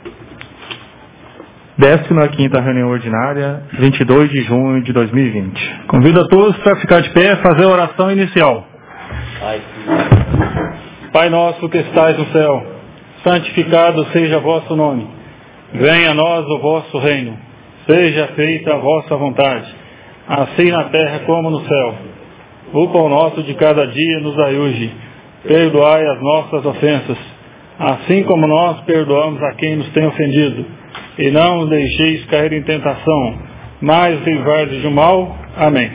15ª reunião ordinária, 22 de junho de 2020. Convido a todos para ficar de pé e fazer a oração inicial. Pai nosso que estais no céu, santificado seja vosso nome. Venha a nós o vosso reino. Seja feita a vossa vontade, assim na terra como no céu. O pão nosso de cada dia nos dai hoje. Perdoai as nossas ofensas, assim como nós perdoamos a quem nos tem ofendido. E não nos deixeis cair em tentação, mas livrai-nos do mal. Amém.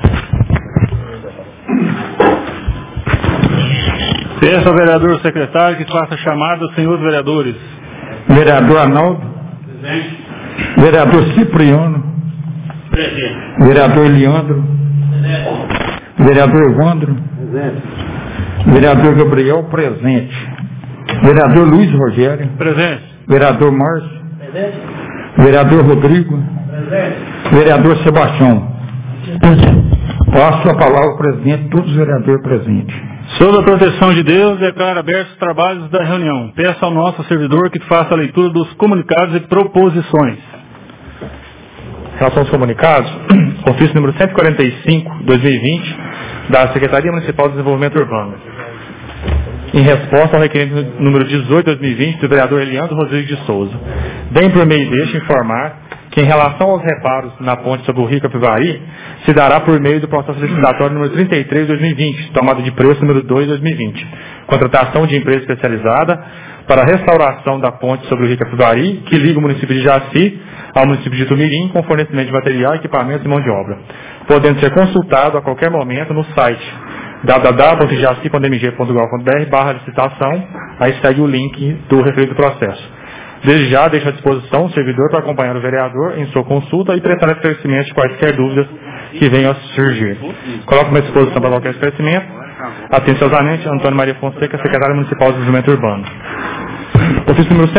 Peço ao vereador secretário que faça chamada aos senhores vereadores. Vereador Arnaldo. Presente. Vereador Cipriano. Presente. Vereador Leandro. Presente. Vereador Evandro. Presente. Vereador Gabriel, presente. Vereador Luiz Rogério. Presente. Vereador Márcio. Presente. Vereador Rodrigo. Presente. Vereador Sebastião. Passo a palavra ao presidente, todos os vereadores presentes. Sob a proteção de Deus, declaro abertos os trabalhos da reunião. Peço ao nosso servidor que faça a leitura dos comunicados e proposições. Em relação aos comunicados, ofício número 145/2020, da Secretaria Municipal de Desenvolvimento Urbano. Em resposta ao requerimento número 18/2020 do vereador Eliandro Rodrigues de Souza. Bem por meio deste informar que em relação aos reparos na ponte sobre o Rio Capivari, se dará por meio do processo licitatório número 33/2020, tomada de preço número 2/2020, contratação de empresa especializada para a restauração da ponte sobre o Rio Capivari, que liga o município de Jaci ao município de Tumirim, com fornecimento de material, equipamentos e mão de obra, podendo ser consultado a qualquer momento no site www.jaci.mg.gov.br/licitação, aí segue o link do referido processo. Desde já, deixo à disposição o servidor para acompanhar o vereador em sua consulta e prestar esclarecimento de quaisquer dúvidas que venham a surgir. Coloco-me à disposição para qualquer esclarecimento. Atenciosamente, Antônio Maria Fonseca, secretário municipal de Desenvolvimento Urbano. Ofício número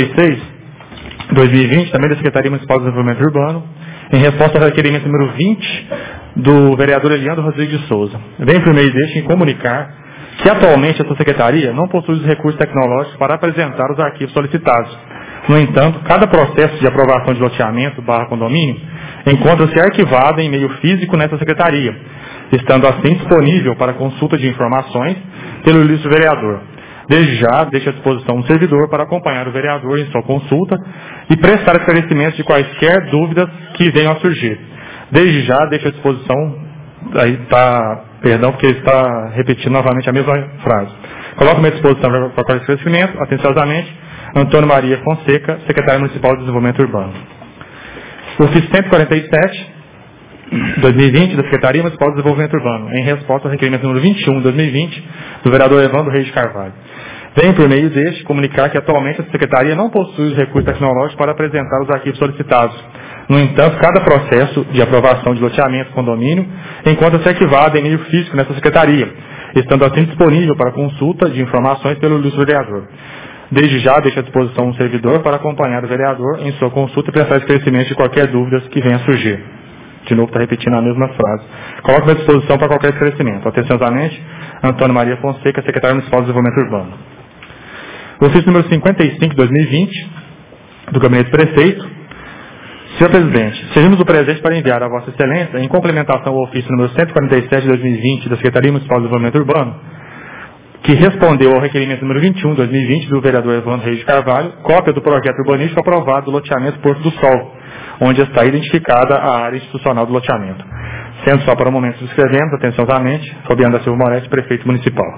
146/2020, também da Secretaria Municipal de Desenvolvimento Urbano, em resposta ao requerimento número 20 do vereador Eliandro Rodrigues de Souza. Venho por meio deste em comunicar que atualmente essa secretaria não possui os recursos tecnológicos para apresentar os arquivos solicitados. No entanto, cada processo de aprovação de loteamento/condomínio encontra-se arquivado em meio físico nessa secretaria, estando assim disponível para consulta de informações pelo ilustre vereador. Desde já, deixo à disposição um servidor para acompanhar o vereador em sua consulta e prestar esclarecimentos de quaisquer dúvidas que venham a surgir. Desde já, deixo à disposição, aí está, perdão, porque ele está repetindo novamente a mesma frase. Coloco-me à disposição para qualquer esclarecimento, atenciosamente, Antônio Maria Fonseca, secretário municipal de Desenvolvimento Urbano. Ofício 147/2020 da Secretaria Municipal de Desenvolvimento Urbano, em resposta ao requerimento número 21/2020 do vereador Evandro Reis de Carvalho. Venho por meio deste comunicar que atualmente a Secretaria não possui os recursos tecnológicos para apresentar os arquivos solicitados. No entanto, cada processo de aprovação de loteamento condomínio encontra-se arquivado em meio físico nessa Secretaria, estando assim disponível para consulta de informações pelo ilustre vereador. Desde já, deixo à disposição um servidor para acompanhar o vereador em sua consulta e prestar esclarecimento de qualquer dúvida que venha a surgir. De novo, está repetindo a mesma frase. Coloco-me à disposição para qualquer esclarecimento. Atenciosamente, Antônio Maria Fonseca, secretário municipal de Desenvolvimento Urbano. Ofício número 55/2020 do Gabinete do Prefeito. Senhor Presidente, servimos o presente para enviar a Vossa Excelência, em complementação ao ofício número 147/2020 da Secretaria Municipal de Desenvolvimento Urbano, que respondeu ao requerimento número 21/2020 do vereador Evandro Reis de Carvalho, cópia do projeto urbanístico aprovado do loteamento Porto do Sol, onde está identificada a área institucional do loteamento. Sendo só para o momento subscrevemos, atenciosamente, Fabiano da Silva Moretti, prefeito municipal.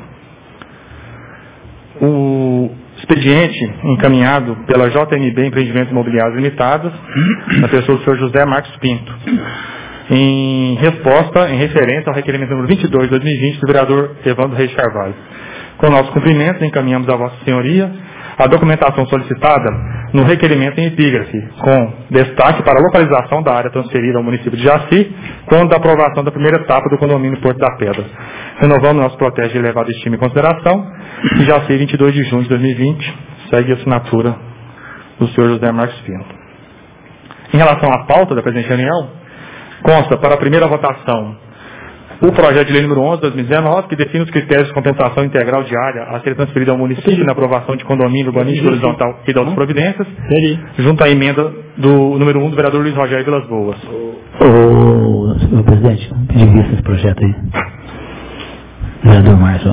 O expediente encaminhado pela JMB Empreendimentos Imobiliários Limitados, na pessoa do senhor José Marcos Pinto, em resposta, em referência ao requerimento número 22/2020 do vereador Evandro Reis de Carvalho. Com nossos cumprimentos, encaminhamos a Vossa Senhoria a documentação solicitada no requerimento em epígrafe, com destaque para a localização da área transferida ao município de Jaci, quando da aprovação da primeira etapa do condomínio Porto da Pedra. Renovamos nosso protesto de elevada estima e consideração, e Jaci, 22 de junho de 2020, segue a assinatura do senhor José Marcos Pinto. Em relação à pauta da presente reunião, consta para a primeira votação O projeto de lei número 11 de 2019, que define os critérios de compensação integral diária a ser transferida ao município na aprovação de condomínio urbanístico horizontal e de outras providências, junto à emenda do número 1 do vereador Luiz Rogério Vilas Boas. Ô, presidente, pedir vista esse projeto aí. Vereador Márcio.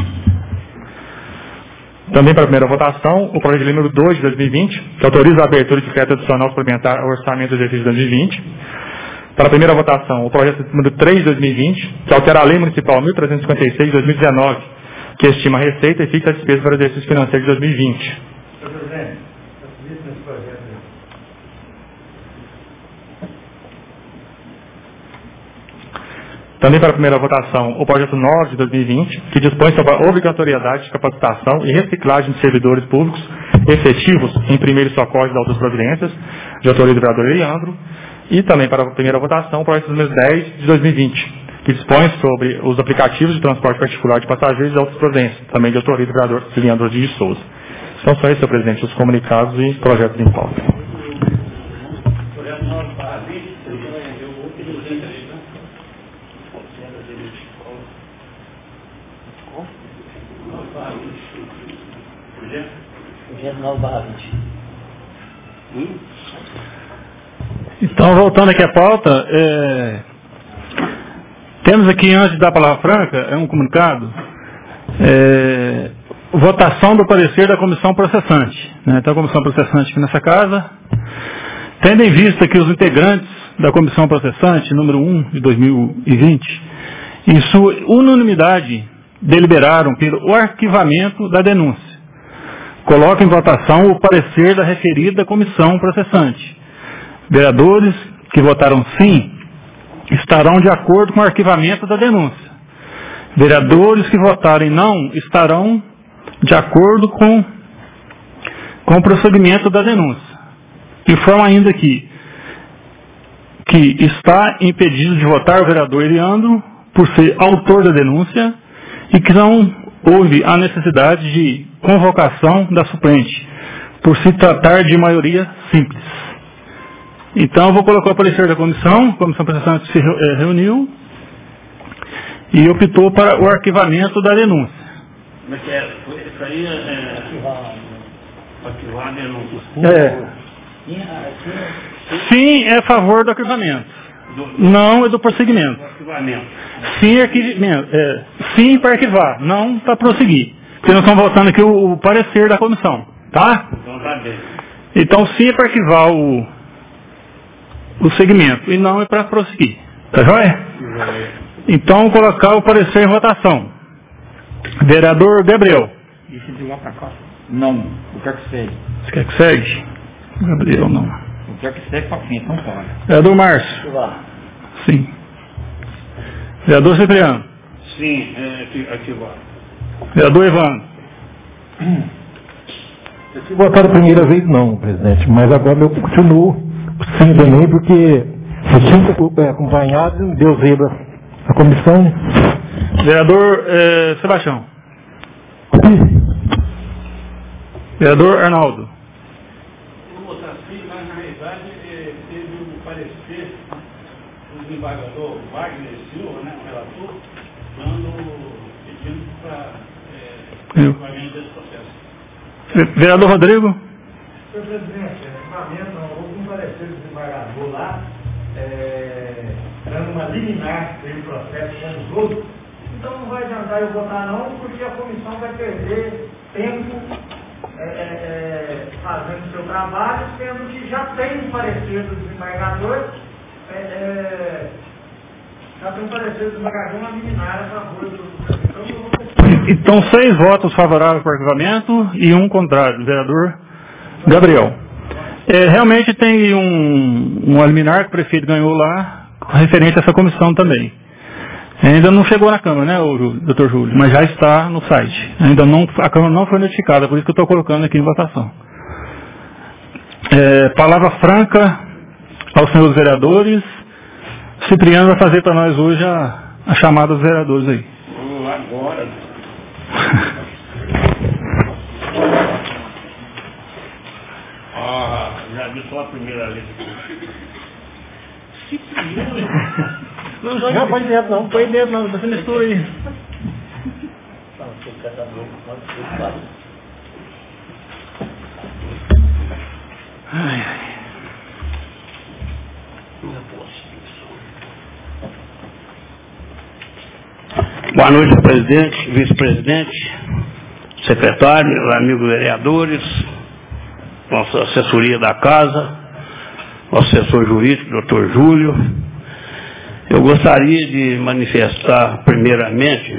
Também para a primeira votação, o projeto de lei número 2 de 2020, que autoriza a abertura de decreto adicional suplementar ao orçamento do exercício de 2020. Para a primeira votação, o projeto número 3 de 2020, que altera a lei municipal 1356 de 2019, que estima a receita e fixa a despesa para o exercício financeiro de 2020. Senhor presidente, nesse projeto aí. Também para a primeira votação, o projeto 9 de 2020, que dispõe sobre a obrigatoriedade de capacitação e reciclagem de servidores públicos efetivos em primeiros socorros e outras providências, de autoria do vereador Leandro. E também para a primeira votação, o projeto número 10 de 2020, que dispõe sobre os aplicativos de transporte particular de passageiros e outras providências, também de autoria do vereador Leandro de Souza. São só esses, senhor presidente, os comunicados e projetos em pauta. Então, voltando aqui à pauta, temos aqui, antes de dar a palavra franca, é um comunicado, votação do parecer da comissão processante. Né? Então, a comissão processante aqui nessa casa, tendo em vista que os integrantes da comissão processante, número 1 de 2020, em sua unanimidade, deliberaram pelo arquivamento da denúncia. Coloca em votação o parecer da referida comissão processante. Vereadores que votaram sim estarão de acordo com o arquivamento da denúncia. Vereadores que votarem não estarão de acordo com o prosseguimento da denúncia. Informa ainda que está impedido de votar o vereador Eliandro por ser autor da denúncia e que não houve a necessidade de convocação da suplente, por se tratar de maioria simples. Então, eu vou colocar o parecer da comissão. A comissão processante se reuniu e optou para o arquivamento da denúncia. Mas isso aí arquivar a denúncia. Sim, é a favor do arquivamento. Não é do prosseguimento. Sim, sim para arquivar, não para prosseguir. Porque nós estamos voltando aqui o parecer da comissão, tá? Então tá bem. Então sim é para arquivar o segmento e não é para prosseguir. Tá joia? Então colocar o parecer em votação. Vereador Gabriel. Isso de lá para cá? Não, eu quero que segue. Você quer que segue? Gabriel não. Eu quero que segue para frente, não pode. Vereador Márcio. Sim. Vereador Cipriano. Sim, ativar. Vereador Evandro. Se votar a primeira vez não, presidente, mas agora eu continuo sim também, porque eu tinha acompanhado, deu zebra a comissão. Vereador Sebastião. Vereador Arnaldo. Eu vou votar sim, mas na realidade teve um parecer do desembargador Wagner Silva, né, o relator, pedindo para o pagamento desse processo. Vereador Rodrigo. Senhor presidente, houve um parecer do desembargador lá, dando uma liminar pelo processo com os outros. Então não vai adiantar eu votar não, porque a comissão vai perder tempo fazendo o seu trabalho, sendo que já tem um parecer do desembargador, uma liminar a favor do... Então 6 votos favoráveis para o arquivamento e 1 contrário, vereador Gabriel. Realmente tem uma liminar que o prefeito ganhou lá, referente a essa comissão também. Ainda não chegou na Câmara, né, doutor Júlio? Mas já está no site. A Câmara não foi notificada, por isso que eu estou colocando aqui em votação. Palavra franca aos senhores vereadores. Cipriano vai fazer para nós hoje a chamada dos vereadores aí. Agora. Já vi só a primeira letra. Não, foi dentro não. Foi dentro não, você mistura aí. Ai, ai. Boa noite, presidente, vice-presidente, secretário, amigos vereadores, nossa assessoria da casa, nosso assessor jurídico, doutor Júlio. Eu gostaria de manifestar primeiramente,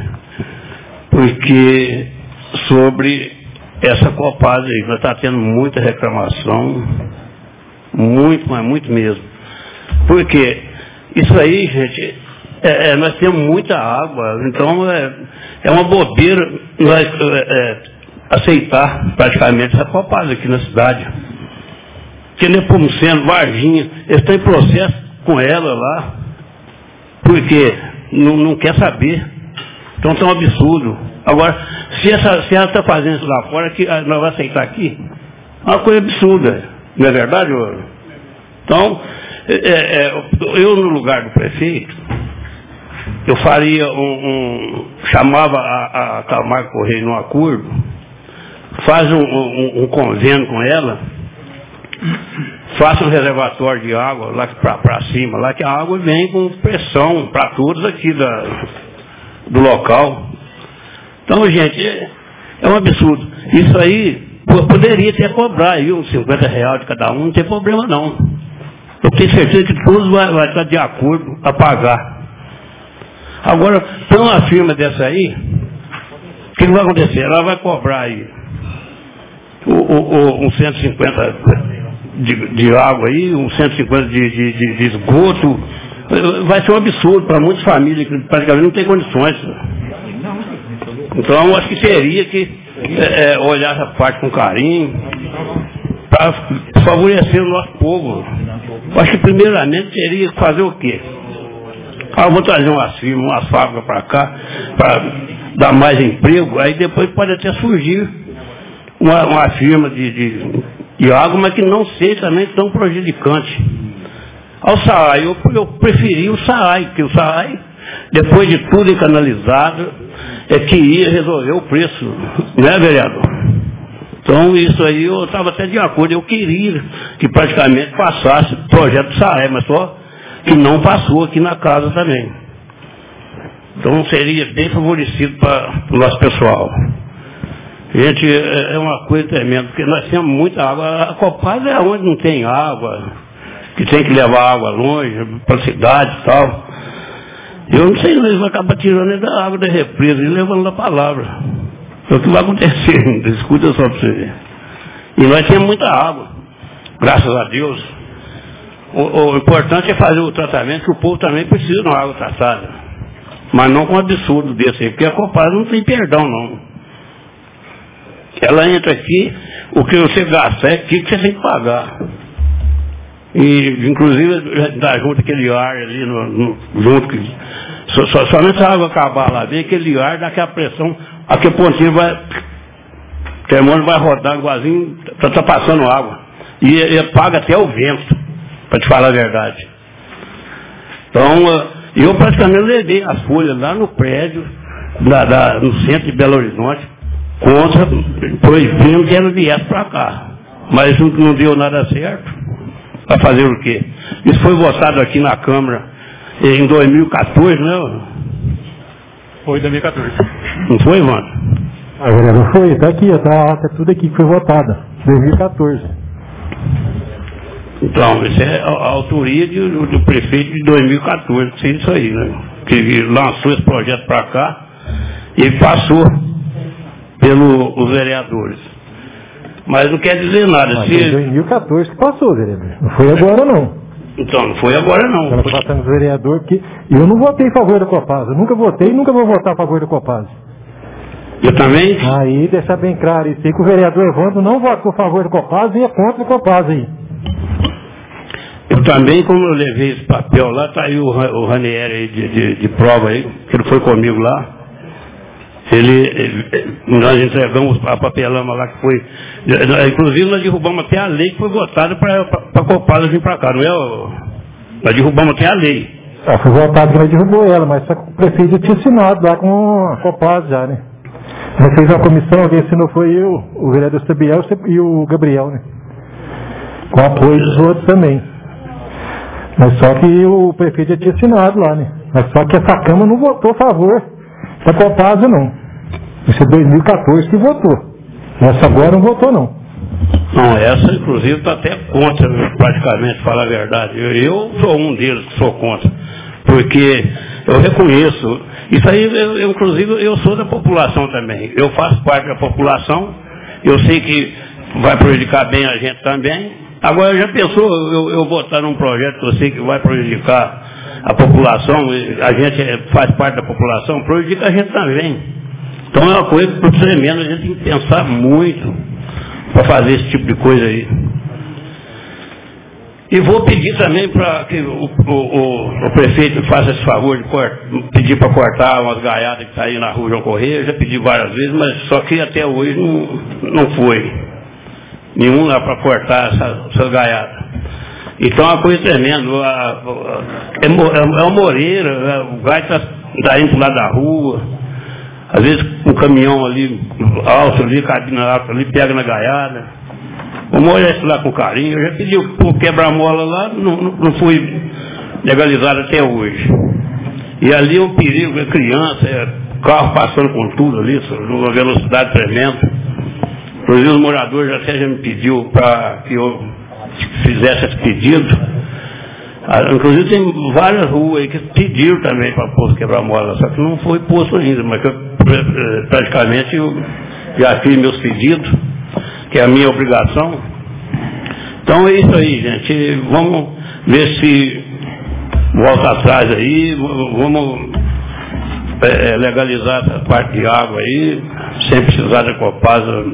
porque sobre essa Copasa aí, nós estamos tendo muita reclamação, muito, mas muito mesmo. Porque isso aí, gente, nós temos muita água, então é uma bobeira nós aceitar praticamente essa Copasa aqui na cidade. Que Nepomuceno, Varginha, eles estão em processo com ela lá, porque não quer saber. Então está um absurdo. Agora, se ela está fazendo isso lá fora, que nós vamos aceitar aqui, é uma coisa absurda. Não é verdade, ô? Então, eu no lugar do prefeito, eu faria chamava a Camargo Correia num acordo, faz um convênio com ela, faça um reservatório de água lá para cima, lá que a água vem com pressão para todos aqui do local. Então, gente, é um absurdo. Isso aí poderia até cobrar aí uns R$50 de cada um, não tem problema não. Eu tenho certeza que todos vão estar de acordo a pagar. Agora, para uma firma dessa aí, o que vai acontecer? Ela vai cobrar aí uns 150 de água aí, uns 150 de esgoto. Vai ser um absurdo para muitas famílias que praticamente não tem condições. Então, acho que teria que olhar essa parte com carinho para favorecer o nosso povo. Acho que primeiramente teria que fazer o quê? Eu vou trazer umas firmas, umas fábricas para cá, para dar mais emprego, aí depois pode até surgir uma firma de água, mas que não seja também tão prejudicante. Ao SAAI, eu preferi o SAAI, porque o SAAI, depois de tudo encanalizado, é que ia resolver o preço, né, vereador? Então, isso aí eu estava até de acordo, eu queria que praticamente passasse o projeto do SAAI, mas só que não passou aqui na casa também. Então, seria bem favorecido para o nosso pessoal. Gente, é uma coisa tremenda, porque nós temos muita água. A Copasa é onde não tem água, que tem que levar água longe, para a cidade e tal. Eu não sei, eles vão acabar tirando da água da represa e levando da palavra. É o que vai acontecer, escuta só para você ver. E nós temos muita água, graças a Deus. O importante é fazer o tratamento, que o povo também precisa de uma água tratada. Mas não com um absurdo desse aí, porque a Copasa não tem perdão, não. Ela entra aqui, o que você gasta é aqui que você tem que pagar. E, inclusive, dá junto aquele ar ali, junto, somente se a água acabar lá, vem aquele ar, dá aquela pressão, aquele pontinho vai, o termômetro vai rodar igualzinho, está passando água. E ele paga até o vento, para te falar a verdade. Então, eu praticamente levei as folhas lá no prédio, no centro de Belo Horizonte, proibindo que ela viesse para cá. Mas não deu nada certo. Para fazer o quê? Isso foi votado aqui na Câmara em 2014, né? Foi 2014. Não foi, mano? Vereador, foi, está aqui, está tudo aqui que foi votado, 2014. Então, isso é a autoria do prefeito de 2014, que é isso aí, né? Que lançou esse projeto para cá e passou pelos vereadores. Mas não quer dizer nada. Mas em 2014 que passou, vereador. Não foi agora, não. Então, não foi agora, não. Estamos passando vereador que... Eu não votei a favor da Copasa. Nunca votei e nunca vou votar a favor da Copasa. Eu também? Aí, deixar bem claro isso aí, que o vereador Evandro não votou a favor da Copasa e é contra a Copasa aí. Eu também, como eu levei esse papel lá, está aí o Ranieri aí de prova aí, que ele foi comigo lá. Nós entregamos a papelama lá que foi... Inclusive nós derrubamos até a lei que foi votada para a Copasa vir para cá, não é? Nós derrubamos até a lei. Foi votado que nós derrubou ela, mas só que o prefeito já tinha assinado lá com a Copasa já, né? Nós fez uma comissão, quem assinou foi eu, o vereador Sabiel e o Gabriel, né? Com apoio dos outros também. Mas só que o prefeito já tinha assinado lá, né? Mas só que essa Câmara não votou a favor da Copasa, não. Isso é 2014 que votou. Essa agora não votou, não. Não, essa inclusive está até contra, praticamente, falar a verdade. Eu sou um deles que sou contra. Porque eu reconheço, isso aí, inclusive, eu sou da população também. Eu faço parte da população, eu sei que vai prejudicar bem a gente também. Agora, já pensou eu votar num projeto que eu sei que vai prejudicar a população, a gente faz parte da população, prejudica a gente também. Então é uma coisa tremenda, a gente tem que pensar muito para fazer esse tipo de coisa aí. E vou pedir também para que o prefeito faça esse favor de pedir para cortar umas gaiadas que está aí na rua João Correia. Eu já pedi várias vezes, mas só que até hoje não foi nenhum lá para cortar essas gaiadas. Então é uma coisa tremenda. É uma moreira, o gás está indo para o lado da rua. Às vezes um caminhão ali, alto ali, cabina alta ali, pega na gaiada. Vamos olhar isso lá com carinho. Eu já pedi o quebra-mola lá, não foi legalizado até hoje. E ali é um perigo, é criança, carro passando com tudo ali, numa velocidade tremenda. Inclusive os moradores já me pediu para que eu fizesse esse pedido. Inclusive tem várias ruas aí que pediram também para posto quebra-mola, só que não foi posto ainda, mas praticamente eu já fiz meus pedidos, que é a minha obrigação. Então é isso aí, gente. Vamos ver se volta atrás aí, vamos legalizar essa parte de água aí, sem precisar da Copasa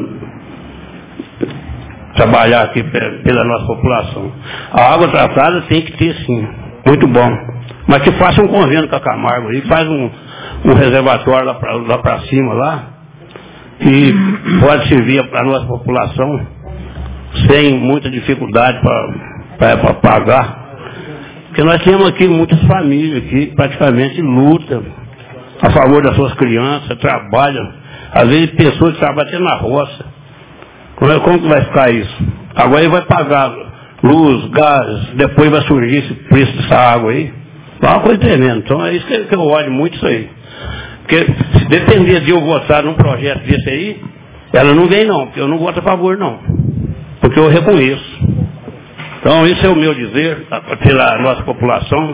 trabalhar aqui pela nossa população. A água tratada tem que ter sim, muito bom. Mas que faça um convênio com a Camargo aí, faz um reservatório lá para cima lá, que pode servir para a nossa população sem muita dificuldade para pagar. Porque nós temos aqui muitas famílias que praticamente lutam a favor das suas crianças, trabalham, às vezes pessoas que trabalham até na roça. Como que vai ficar isso? Agora ele vai pagar luz, gás, depois vai surgir esse preço dessa água aí. É uma coisa tremenda. Então é isso que eu olho muito isso aí. Porque se depender de eu votar num projeto desse aí, ela não vem não, porque eu não voto a favor não. Porque eu reconheço. Então isso é o meu dizer pela nossa população.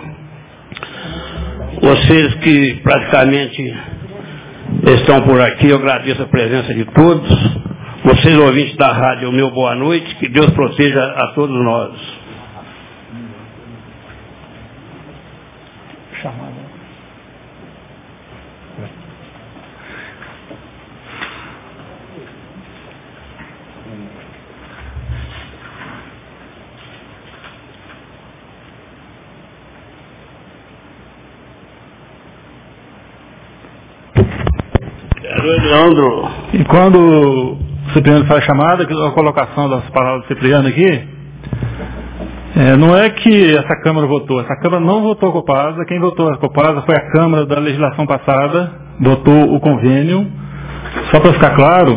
Vocês que praticamente estão por aqui, eu agradeço a presença de todos. Vocês, ouvintes da rádio, o meu boa noite, que Deus proteja a todos nós. Leandro. E quando o Cipriano faz a chamada, a colocação das palavras do Cipriano aqui, não é que essa Câmara votou, essa Câmara não votou a Copasa, quem votou a Copasa foi a Câmara da legislação passada, votou o convênio, só para ficar claro,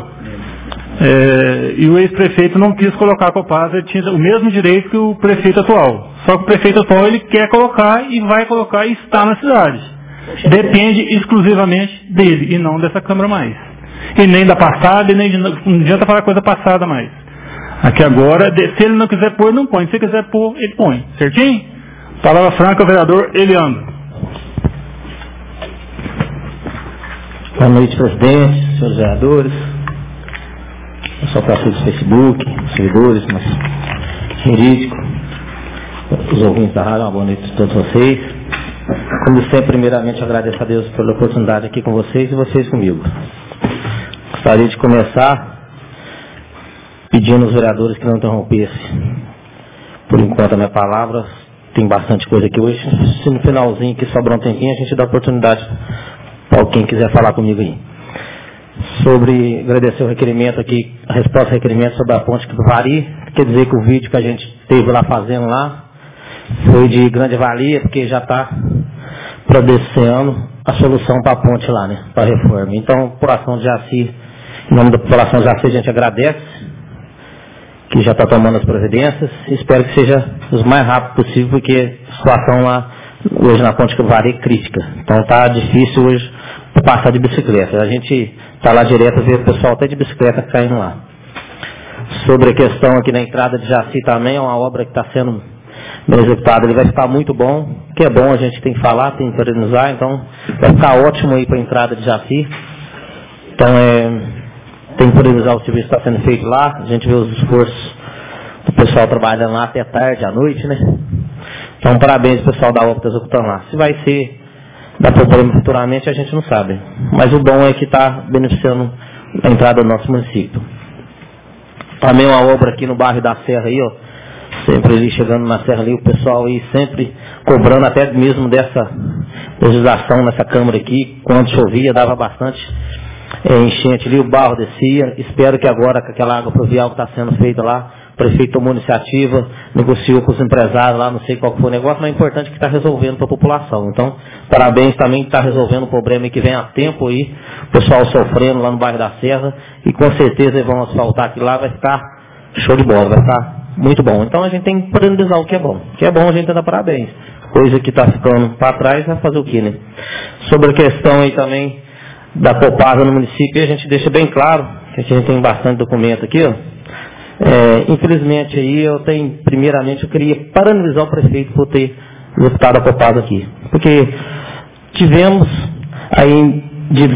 e o ex-prefeito não quis colocar a Copasa, ele tinha o mesmo direito que o prefeito atual, só que o prefeito atual ele quer colocar e vai colocar e está na cidade. Depende exclusivamente dele e não dessa Câmara mais. E nem da passada, e nem não adianta falar coisa passada mais. Aqui agora, se ele não quiser pôr, não põe. Se ele quiser pôr, ele põe. Certinho? Palavra franca, vereador Eliandro. Boa noite, presidente, senhores vereadores. Só para todos do Facebook, servidores, mas jurídico, os ouvintes da rádio, uma boa noite a todos vocês. Como sempre, primeiramente agradeço a Deus pela oportunidade aqui com vocês e vocês comigo. Gostaria de começar pedindo aos vereadores que não interrompessem. Por enquanto a minha palavra, tem bastante coisa aqui hoje. Se no finalzinho que sobrar um tempinho, a gente dá oportunidade para quem quiser falar comigo aí. Sobre agradecer o requerimento aqui, a resposta ao requerimento sobre a ponte Capivari. Quer dizer que o vídeo que a gente teve lá fazendo lá foi de grande valia, porque já está para desse ano a solução para a ponte lá, né? Para a reforma. Então, a população de Jaci, em nome da população de Jaci, a gente agradece que já está tomando as providências. Espero que seja o mais rápido possível, porque a situação lá hoje na ponte Cavari é crítica. Então está difícil hoje passar de bicicleta. A gente está lá direto, vê o pessoal até de bicicleta caindo lá. Sobre a questão aqui na entrada de Jaci também, é uma obra que está sendo bem executada. Ele vai ficar muito bom, que é bom, a gente tem que falar, tem que organizar, então vai ficar ótimo aí para a entrada de Jaci. Então tem que organizar o serviço que está sendo feito lá, a gente vê os esforços do pessoal trabalhando lá até tarde, à noite, né? Então parabéns ao pessoal da obra que está executando lá. Se vai ser dar problema futuramente, a gente não sabe. Mas o bom é que está beneficiando a entrada do nosso município. Também uma obra aqui no bairro da Serra aí, ó. Sempre ali, chegando na Serra ali, o pessoal aí sempre cobrando até mesmo dessa legislação nessa Câmara aqui. Quando chovia, dava bastante enchente ali, o barro descia. Espero que agora, com aquela água pluvial que está sendo feita lá, o prefeito tomou iniciativa, negociou com os empresários lá, não sei qual que foi o negócio, mas é importante que está resolvendo para a população. Então, parabéns também que está resolvendo o problema aí que vem há tempo aí, o pessoal sofrendo lá no bairro da Serra, e com certeza eles vão asfaltar aqui lá, vai ficar show de bola, vai ficar muito bom. Então a gente tem que parabenizar o que é bom. O que é bom a gente dá parabéns. Coisa que está ficando para trás, vai fazer o quê, né? Sobre a questão aí também da Copasa no município, a gente deixa bem claro, que aqui a gente tem bastante documento aqui, ó. Infelizmente aí primeiramente eu queria parabenizar o prefeito por ter executado a Copasa aqui. Porque tivemos aí dia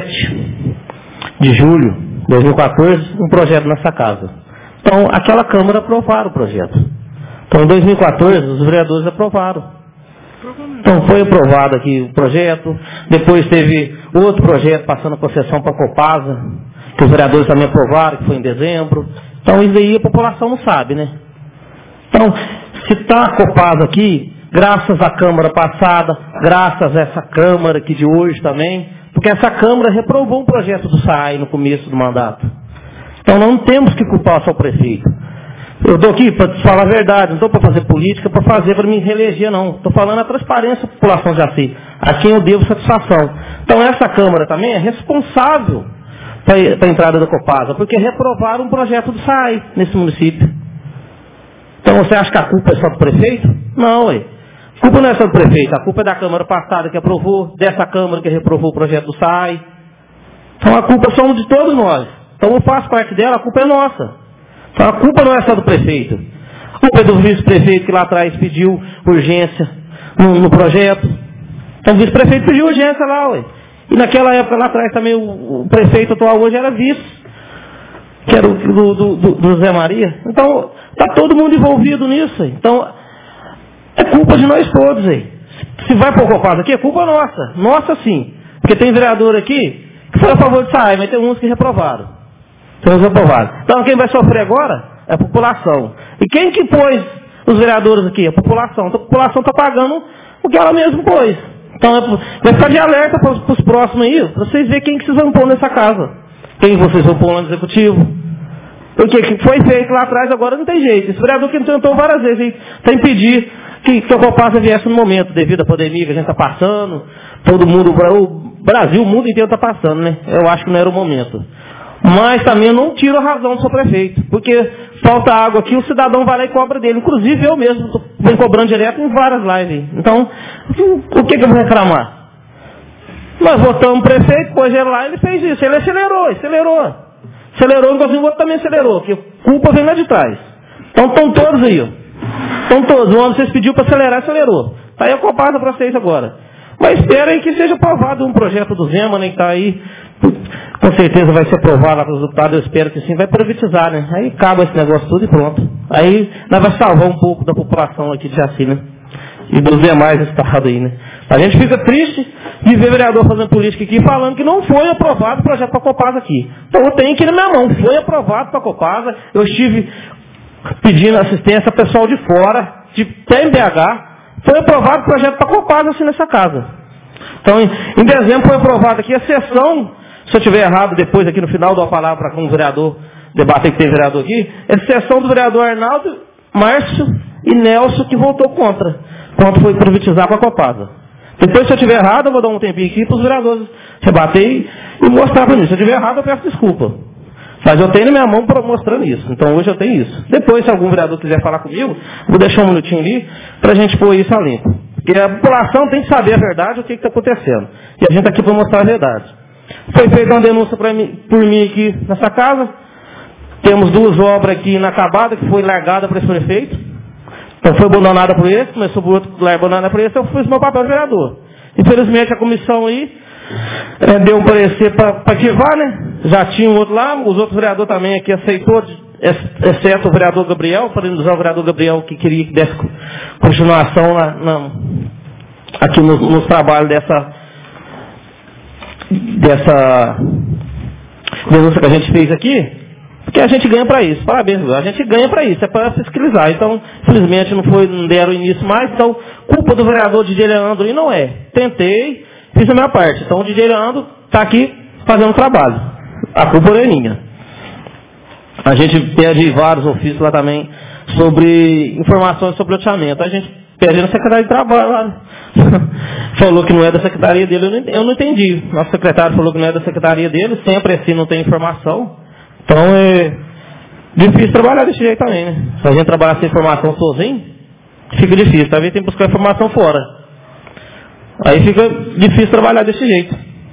17 de julho de 2014 um projeto nessa casa. Então aquela Câmara aprovaram o projeto. Então em 2014 os vereadores aprovaram. Então foi aprovado aqui o projeto, depois teve outro projeto passando a concessão para a Copasa, que os vereadores também aprovaram, que foi em dezembro. Então isso aí a população não sabe, né? Então, se está a Copasa aqui, graças à Câmara passada, graças a essa Câmara aqui de hoje também, porque essa Câmara reprovou um projeto do SAAI no começo do mandato. Então não temos que culpar só o prefeito. Eu estou aqui para te falar a verdade, não estou para fazer política, para me reeleger, não. Estou falando a transparência da população de Jaci, a quem eu devo satisfação. Então essa Câmara também é responsável para a entrada da Copasa, porque reprovaram um projeto do SAAI nesse município. Então você acha que a culpa é só do prefeito? Não, ué. A culpa não é só do prefeito, a culpa é da Câmara passada que aprovou, dessa Câmara que reprovou o projeto do SAAI. Então a culpa somos de todos nós. Então eu faço parte dela, a culpa é nossa. Então a culpa não é só do prefeito. A culpa é do vice-prefeito que lá atrás pediu urgência no projeto. Então o vice-prefeito pediu urgência lá, ué. E naquela época lá atrás também o prefeito atual hoje era vice, que era do Zé Maria. Então está todo mundo envolvido nisso. Então é culpa de nós todos aí. Se vai por Copasa aqui, é culpa nossa. Nossa sim. Porque tem vereador aqui que foi a favor de SAAI, mas tem uns que reprovaram. Então quem vai sofrer agora é a população. E quem que pôs os vereadores aqui? A população. Então a população está pagando o que ela mesma pôs. Então vai ficar de alerta para os próximos aí, para vocês verem quem que vocês vão pôr nessa casa. Quem vocês vão pôr lá no executivo. Porque o que foi feito lá atrás agora não tem jeito. Esse vereador que tentou várias vezes para impedir que a Copasa viesse no momento, devido à pandemia que a gente está passando. Todo mundo, o Brasil, o mundo inteiro está passando, né? Eu acho que não era o momento. Mas também eu não tiro a razão do seu prefeito, porque falta água aqui, o cidadão vai lá e cobra dele. Inclusive eu mesmo venho cobrando direto em várias lives. Então, o que eu vou reclamar? Nós votamos o prefeito, pôs ele lá, ele fez isso. Ele acelerou, inclusive o outro também acelerou, que a culpa vem lá de trás. Então estão todos aí, ó. Estão todos. O homem vocês pediu para acelerar, acelerou. Está aí a Copasa para vocês agora. Mas espera aí que seja aprovado um projeto do Zema, né, que está aí. Com certeza vai ser aprovado para os deputados, eu espero que sim, vai privatizar, né? Aí acaba esse negócio tudo e pronto. Aí nós vamos salvar um pouco da população aqui de Jaci, né? E dos demais estados aí, né? A gente fica triste de ver vereador fazendo política aqui falando que não foi aprovado o projeto para a Copasa aqui. Então eu tenho aqui na minha mão, foi aprovado para a Copasa, eu estive pedindo assistência ao pessoal de fora, de TMBH, foi aprovado o projeto para a Copasa assim nessa casa. Então em dezembro foi aprovado aqui a sessão. Se eu estiver errado, depois aqui no final dou a palavra para um vereador, debater que tem vereador aqui, exceção do vereador Arnaldo, Márcio e Nelson, que votou contra, quando foi privatizar com a Copasa. Depois, se eu estiver errado, eu vou dar um tempinho aqui para os vereadores rebater e mostrar para mim. Se eu estiver errado, eu peço desculpa. Mas eu tenho na minha mão mostrando isso. Então, hoje eu tenho isso. Depois, se algum vereador quiser falar comigo, vou deixar um minutinho ali para a gente pôr isso a limpo. Porque a população tem que saber a verdade, o que está acontecendo. E a gente está aqui para mostrar a verdade. Foi feita uma denúncia por mim aqui nessa casa. Temos 2 obras aqui inacabadas, que foi largada para esse prefeito. Então foi abandonada por esse, começou por outro, abandonada por esse, eu fiz meu papel de vereador. Infelizmente a comissão aí deu um parecer para ativar, né? Já tinha um outro lá, os outros vereadores também aqui aceitou, exceto o vereador Gabriel, para usar o vereador Gabriel que queria que desse continuação aqui nos trabalhos dessa denúncia que a gente fez aqui. Porque a gente ganha para isso, parabéns, a gente ganha para isso, é para fiscalizar. Então, infelizmente não deram início mais, então, culpa do vereador DJ Leandro e não é. Tentei, fiz a minha parte. Então, o DJ Leandro está aqui fazendo o trabalho. A culpa não é minha. A gente pede vários ofícios lá também sobre informações sobre loteamento. A gente pede na Secretaria de Trabalho lá. Falou que não é da secretaria dele, eu não entendi. Nosso secretário falou que não é da secretaria dele, sempre assim não tem informação. Então é difícil trabalhar desse jeito também, né? Se a gente trabalhar sem informação sozinho, fica difícil. Talvez tem que buscar informação fora. Aí fica difícil trabalhar desse jeito.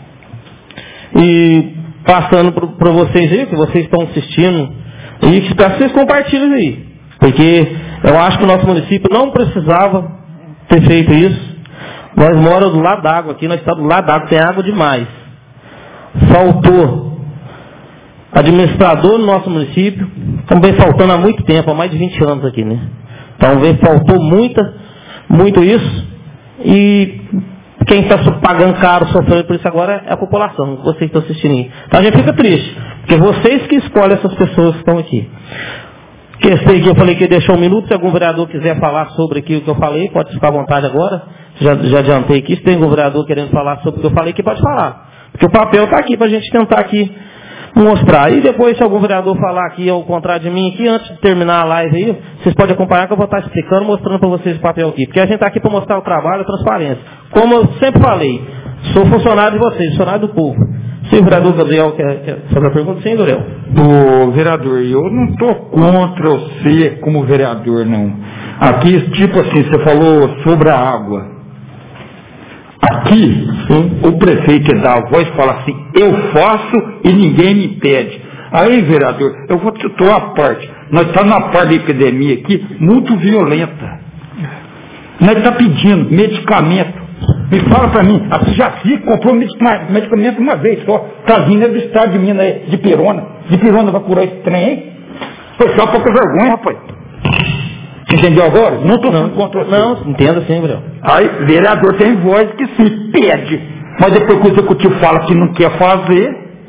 E passando para vocês aí, que vocês estão assistindo, e que espero que vocês compartilhem aí. Porque eu acho que o nosso município não precisava ter feito isso. Nós moramos do lado d'água aqui, nós estamos do lado d'água, tem água demais. Faltou administrador no nosso município, também faltando há muito tempo, há mais de 20 anos aqui, né? Então, faltou muito isso, e quem está pagando caro, sofrendo por isso agora é a população, vocês estão assistindo aí. Então a gente fica triste, porque vocês que escolhem essas pessoas que estão aqui. Que sei que eu falei que ia deixar um minuto, se algum vereador quiser falar sobre aquilo que eu falei, pode ficar à vontade agora, já adiantei aqui, se tem algum vereador querendo falar sobre o que eu falei, que pode falar. Porque o papel está aqui para a gente tentar aqui mostrar. E depois, se algum vereador falar aqui ao contrário de mim, aqui, antes de terminar a live aí, vocês podem acompanhar que eu vou estar explicando, mostrando para vocês o papel aqui. Porque a gente está aqui para mostrar o trabalho, a transparência. Como eu sempre falei, sou funcionário de vocês, funcionário do povo. Se o vereador Gabriel quer fazer a pergunta, sim, Gabriel. Ô, vereador, eu não estou contra você como vereador, não. Aqui, tipo assim, você falou sobre a água. Aqui, o prefeito dá a voz e fala assim, eu faço e ninguém me impede. Aí, vereador, eu vou te dar uma parte. Nós estamos na parte da epidemia aqui, muito violenta. Nós estamos pedindo medicamento. Me fala para mim, a Jaci comprou medicamento uma vez só. Está vindo do estado de Minas, de Pirona. De Pirona vai curar esse trem, hein? Foi só pouca vergonha, rapaz. Entendeu agora? Não estou sendo contra você. Não, entendo sim, Gabriel. Aí, vereador tem voz que se pede. Mas depois que o executivo fala que não quer fazer.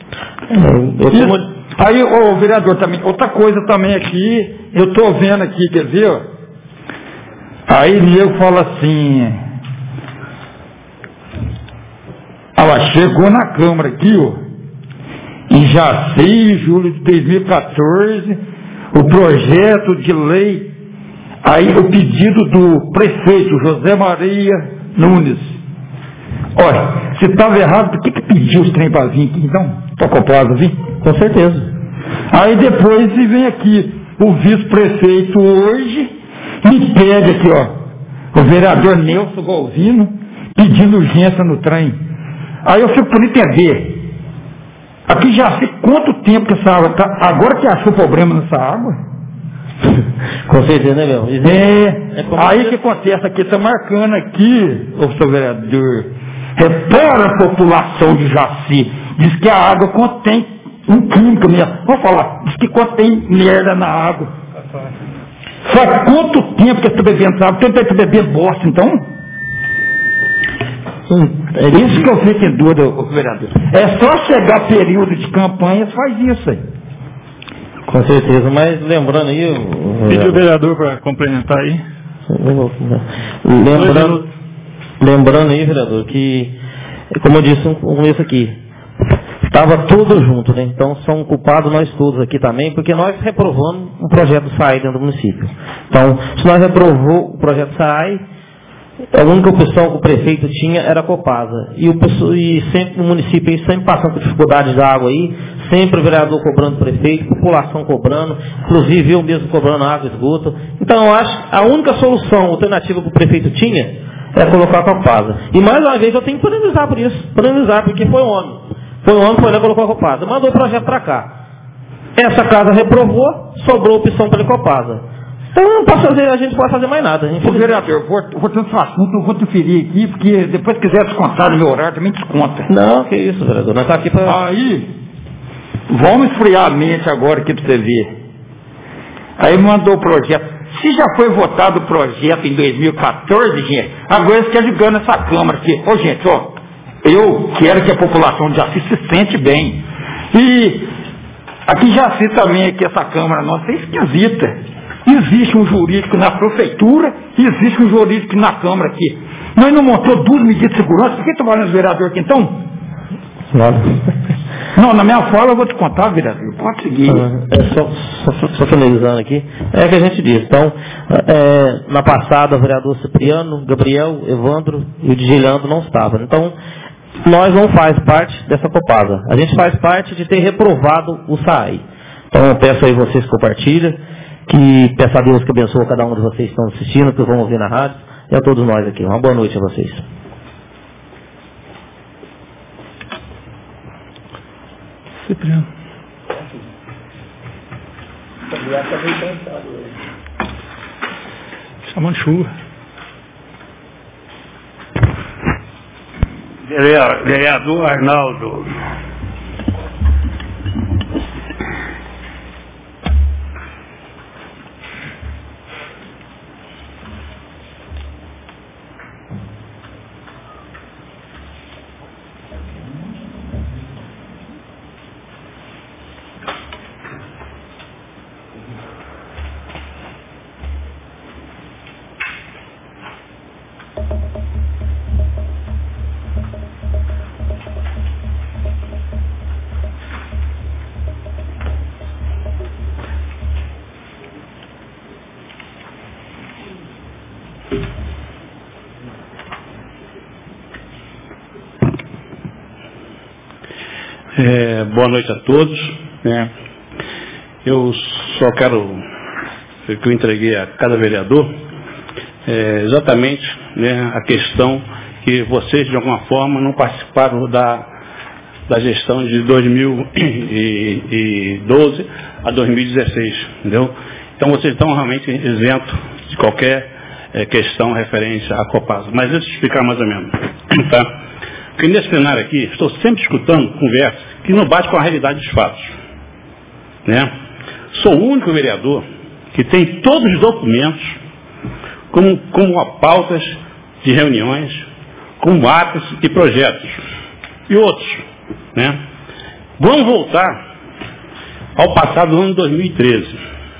Aí, o vereador também, outra coisa também aqui, eu estou vendo aqui, quer ver? Ó. Aí Diego fala assim. Ela chegou na Câmara aqui, ó. Em Jaci, julho de 2014, o projeto de lei. Aí o pedido do prefeito José Maria Nunes. Olha, se estava errado, por que pediu os trem para vir aqui então? Estou ocupado, viu? Com certeza. Aí depois vem aqui o vice-prefeito hoje, me pede aqui, ó, o vereador Nelson Galvino, pedindo urgência no trem. Aí eu fico por entender. Aqui já sei quanto tempo que essa água está. Agora que achou problema nessa água. Com certeza, né, meu? Aí o que acontece aqui, está marcando aqui, ô seu vereador, para a população de Jaci, diz que a água contém um químico mesmo. Vou falar, diz que contém merda na água. Faz quanto tempo que você está bebendo água? Tenta beber bosta, então? É isso que eu fico em dúvida, ô vereador. É só chegar período de campanha, faz isso aí. Com certeza, mas lembrando aí... Pediu o vereador para complementar aí. Lembrando aí, vereador, que, como eu disse no começo aqui, estava tudo junto, né? Então são culpados nós todos aqui também, porque nós reprovamos o projeto SAI dentro do município. Então, se nós reprovou o projeto SAI, a única opção que o prefeito tinha era a Copasa. E sempre o município aí, sempre passando por dificuldade de água aí, sempre o vereador cobrando o prefeito, população cobrando, inclusive eu mesmo cobrando água e esgoto. Então eu acho que a única solução alternativa que o prefeito tinha era colocar a Copasa. E mais uma vez eu tenho que polemizar por isso, porque foi um homem. Foi lá e colocou a Copasa. Mandou o projeto para cá. Essa casa reprovou, sobrou a opção para a Copasa. Então a gente não pode fazer mais nada. Ô, vereador, vou ter um assunto, eu vou interferir aqui, porque depois que quiser descontar no meu horário, também desconta. Não, que isso, vereador. Nós estamos aqui para... Aí, vamos esfriar a mente agora aqui para você ver. Aí mandou o projeto. Se já foi votado o projeto em 2014, gente, agora eles querem ligando essa Câmara aqui. Ô, gente, ó, eu quero que a população de Jaci se sente bem. E aqui em Jaci também, aqui essa Câmara nossa é esquisita. Existe um jurídico na prefeitura e existe um jurídico na Câmara aqui. Nós não montou 2 medidas de segurança. Por que está falando vereador aqui então? Não, na minha fala eu vou te contar, vereador. Pode seguir. Só finalizando aqui. É que a gente diz. Então, na passada, o vereador Cipriano, Gabriel, Evandro e o Digilhando não estavam. Então, nós não faz parte dessa Copasa. A gente faz parte de ter reprovado o SAAI. Então, eu peço aí vocês que compartilhem. Que peço a Deus que abençoe cada um de vocês que estão assistindo, que vão ouvir na rádio, e a todos nós aqui. Uma boa noite a vocês. Cipriano. Chamando chuva. Vereador Arnaldo. Boa noite a todos. Eu só quero que eu entreguei a cada vereador exatamente a questão que vocês, de alguma forma, não participaram da gestão de 2012 a 2016, entendeu? Então vocês estão realmente isentos de qualquer questão referente à Copasa. Mas deixa eu explicar mais ou menos. Tá? Porque nesse plenário aqui, estou sempre escutando conversas que não bate com a realidade dos fatos. Sou o único vereador que tem todos os documentos, como pautas de reuniões, como atos e projetos, e outros. Vamos voltar ao passado do ano 2013.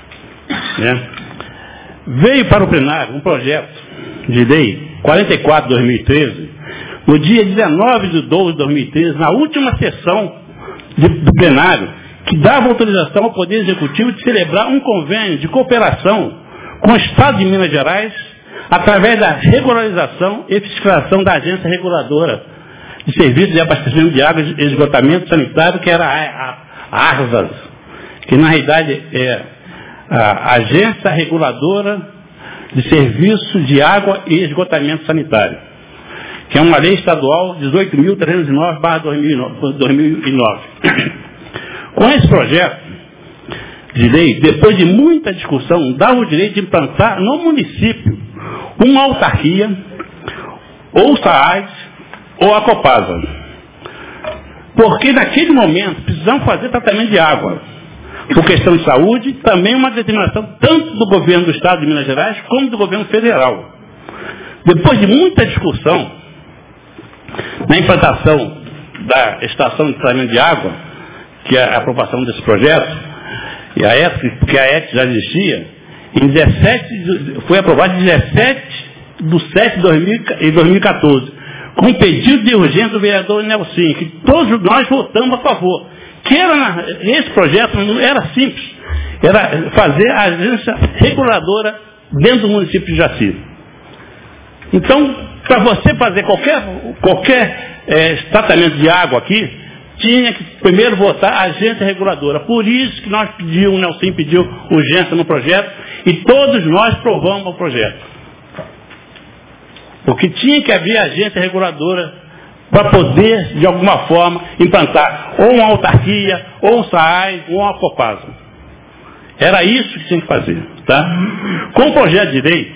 Veio para o plenário um projeto de lei 44/2013, no dia 19 de 12 de 2013, na última sessão do plenário, que dava autorização ao Poder Executivo de celebrar um convênio de cooperação com o Estado de Minas Gerais, através da regularização e fiscalização da Agência Reguladora de Serviços de Abastecimento de Água e Esgotamento Sanitário, que era a ARVAS, que na realidade é a Agência Reguladora de Serviços de Água e Esgotamento Sanitário, que é uma lei estadual 18.309/2009. Com esse projeto de lei, depois de muita discussão, dá o direito de implantar no município uma autarquia, ou o SAAD, ou a Copasa. Porque naquele momento precisamos fazer tratamento de água. Por questão de saúde, também uma determinação tanto do governo do Estado de Minas Gerais, como do governo federal. Depois de muita discussão, na implantação da estação de tratamento de água, que é a aprovação desse projeto, e a ETS, porque a ETS já existia, foi aprovado em 17/7/2014, com pedido de urgência do vereador Nelson, que todos nós votamos a favor. Esse projeto não era simples, era fazer a agência reguladora dentro do município de Jaci. Então, para você fazer qualquer tratamento de água aqui, tinha que primeiro votar a agência reguladora. Por isso que nós pedimos, o Nelson pediu urgência no projeto, e todos nós provamos o projeto. Porque tinha que haver agência reguladora para poder, de alguma forma, implantar ou uma autarquia, ou um SAAI, ou uma Copasa. Era isso que tinha que fazer. Tá? Com o projeto de lei,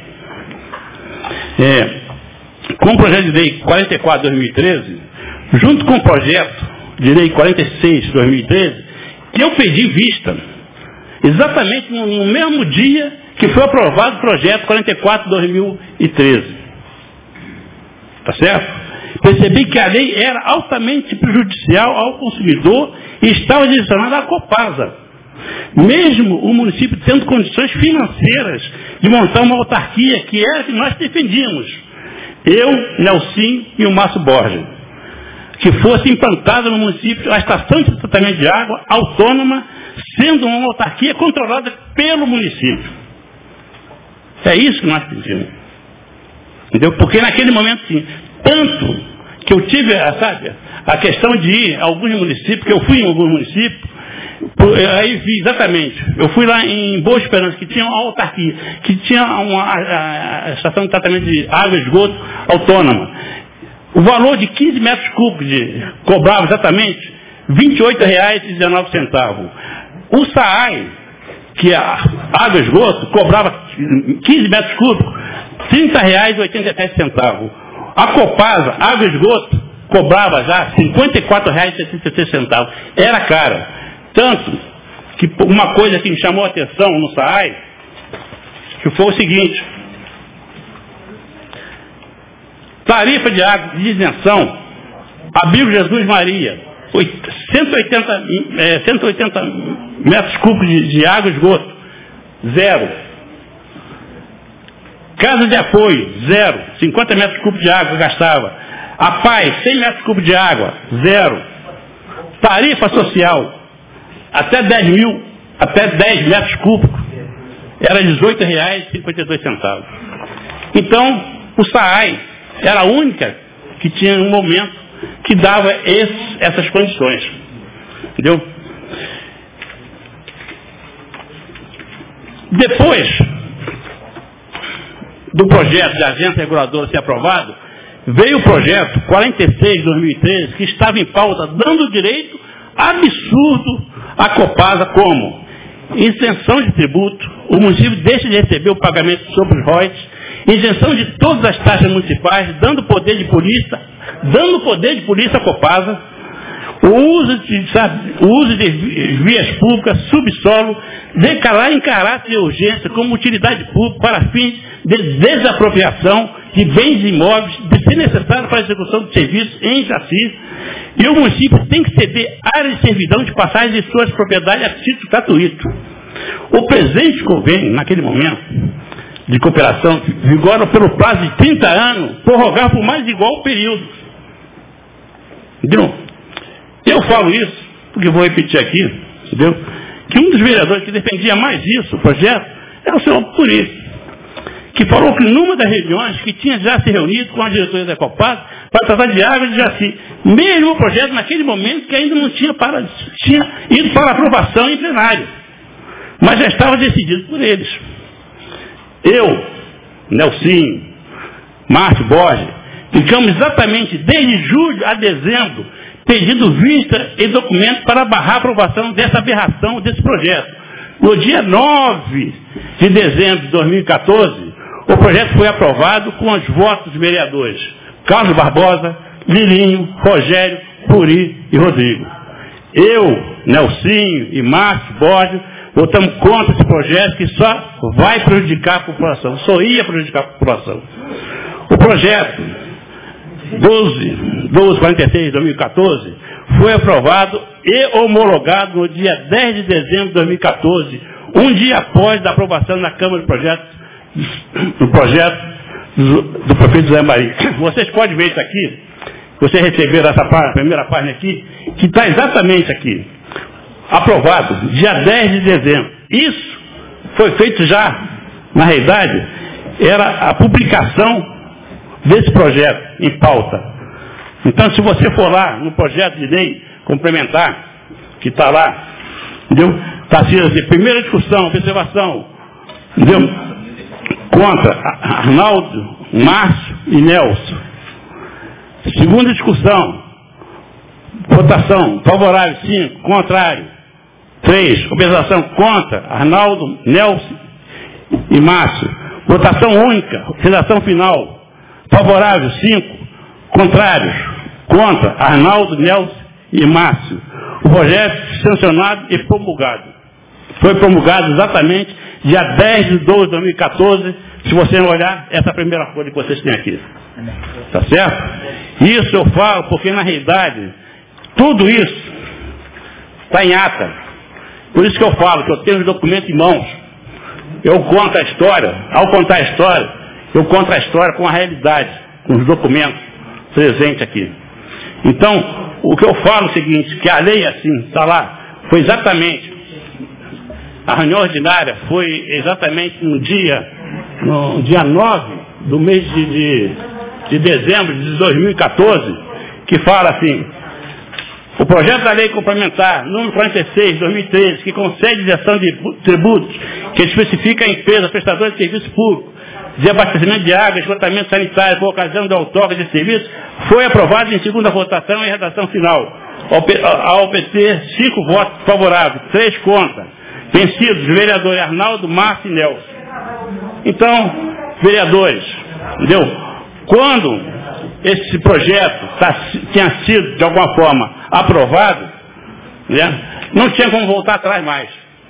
com o projeto de lei 44 de 2013, junto com o projeto de lei 46 de 2013, que eu pedi vista, exatamente no mesmo dia que foi aprovado o projeto 44 de 2013. Tá certo? Percebi que a lei era altamente prejudicial ao consumidor e estava direcionada à Copasa. Mesmo o município tendo condições financeiras de montar uma autarquia, que era que nós defendíamos, eu, Nelson e o Márcio Borges, que fosse implantada no município a estação de tratamento de água autônoma, sendo uma autarquia controlada pelo município. É isso que nós pedimos. Entendeu? Porque naquele momento, sim, tanto que eu tive, sabe, a questão de ir a alguns municípios, que eu fui em alguns municípios, aí vi exatamente, eu fui lá em Boa Esperança, que tinha uma autarquia, que tinha a estação de tratamento de água e esgoto autônoma. O valor de 15 metros cúbicos cobrava exatamente R$ 28,19. O SAAI, que é a água e esgoto, cobrava 15 metros cúbicos, R$ 30,87. A Copasa, água e esgoto, cobrava já R$ 54,76. Era cara. Tanto que uma coisa que me chamou a atenção no SAAI, que foi o seguinte: tarifa de água de isenção, Abrigo Jesus Maria, 180 metros cúbicos de água e esgoto, 0. Casa de apoio, 0. 50 metros cúbicos de água gastava. A Paz, 100 metros cúbicos de água, 0. Tarifa social, até 10 metros cúbicos, era R$ 18,52. Então, o SAAI era a única que tinha um momento que dava essas condições. Entendeu? Depois do projeto de agência reguladora ser aprovado, veio o projeto 46 de 2013, que estava em pauta, dando direito absurdo à Copasa, como isenção de tributo, o município deixa de receber o pagamento sobre os royalties, isenção de todas as taxas municipais, dando poder de polícia à Copasa, o uso de vias públicas, subsolo, declarar em caráter de urgência como utilidade pública para fins de desapropriação de bens imóveis, de ser necessário para a execução de serviços em Jaci, e o município tem que ceder áreas de servidão de passagem de suas propriedades a título gratuito. O presente convênio, naquele momento, de cooperação, vigora pelo prazo de 30 anos, prorrogar por mais igual período. Entendeu? Eu falo isso, porque vou repetir aqui, entendeu? Que um dos vereadores que defendia mais isso, o projeto, era o senhor Puri, que falou que numa das reuniões que tinha já se reunido com a diretoria da Copasa para tratar de água de Jaci. Mesmo o projeto naquele momento que ainda não tinha ido para aprovação em plenário. Mas já estava decidido por eles. Eu, Nelson, Márcio Borges, ficamos exatamente desde julho a dezembro pedindo vista e documento para barrar a aprovação dessa aberração desse projeto. No dia 9 de dezembro de 2014, o projeto foi aprovado com os votos dos vereadores Carlos Barbosa, Lilinho, Rogério, Puri e Rodrigo. Eu, Nelson e Márcio Borges votamos contra esse projeto que só vai prejudicar a população, só ia prejudicar a população. O projeto 1246 de 2014 foi aprovado e homologado no dia 10 de dezembro de 2014, um dia após a aprovação na Câmara do projeto do prefeito José Maria. Vocês podem ver isso aqui, vocês receberam essa primeira página aqui, que está exatamente aqui. Aprovado, dia 10 de dezembro. Isso foi feito já, na realidade, era a publicação desse projeto em pauta. Então, se você for lá no projeto de lei complementar, que está lá, entendeu? Está assim, primeira discussão, observação, entendeu? Contra Arnaldo, Márcio e Nelson. Segunda discussão, votação, favorável 5, contrário 3, observação contra Arnaldo, Nelson e Márcio. Votação única, redação final, favorável 5, contrários, contra Arnaldo, Nelson e Márcio. O projeto sancionado e promulgado. Foi promulgado exatamente dia 10 de 12 de 2014, se você olhar essa primeira folha que vocês têm aqui. Tá certo? Isso eu falo porque, na realidade, tudo isso está em ata. Por isso que eu falo que eu tenho os documentos em mãos. Eu conto a história. Ao contar a história, eu conto a história com a realidade, com os documentos presentes aqui. Então, o que eu falo é o seguinte, que a lei assim, está lá, foi exatamente, a reunião ordinária foi exatamente no dia 9 do mês de dezembro de 2014, que fala assim, o projeto da lei complementar, número 46, 2013, que concede isenção de tributos, que especifica a empresa prestadora de serviço público, de abastecimento de água, esgotamento sanitário por ocasião da outorga de serviço, foi aprovado em segunda votação e redação final. Ao obter 5 votos favoráveis, 3 contra, vencidos, vereadores Arnaldo, Márcio e Nelson. Então, vereadores, entendeu? Quando esse projeto tinha sido, de alguma forma, aprovado, né, não tinha como voltar atrás mais.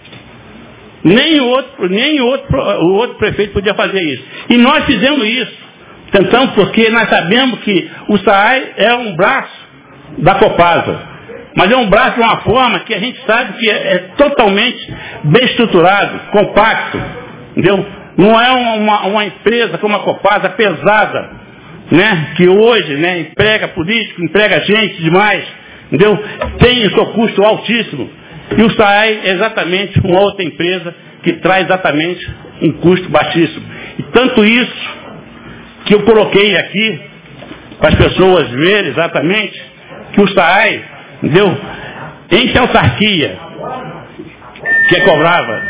Nem o outro prefeito podia fazer isso. E nós fizemos isso. Tentamos porque nós sabemos que o SAAI é um braço da Copasa. Mas é um braço de uma forma que a gente sabe que é totalmente bem estruturado, compacto. Entendeu? Não é uma empresa como a Copasa pesada, né, que hoje, né, emprega político, emprega gente demais. Entendeu? Tem o seu custo altíssimo. E o SAAI é exatamente uma outra empresa que traz exatamente um custo baixíssimo. E tanto isso que eu coloquei aqui para as pessoas verem exatamente que o SAAI, entendeu? Entre a autarquia que cobrava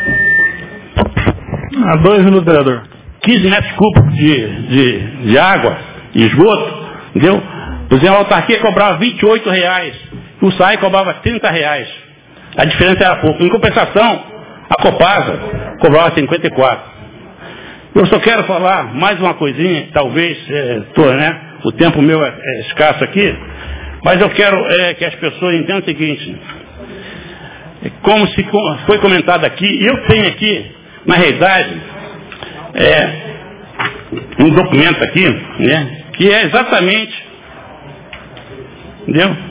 2 minutos, vereador. 15 metros cúbicos de água e esgoto, entendeu? Por exemplo, a autarquia cobrava R$28, o SAAI cobrava R$30. A diferença era pouco. Em compensação, a Copasa cobrava 54. Eu só quero falar mais uma coisinha, talvez, né, o tempo meu é escasso aqui, mas eu quero que as pessoas entendam o seguinte, como se foi comentado aqui, e eu tenho aqui, na realidade, um documento aqui, né, que é exatamente, entendeu?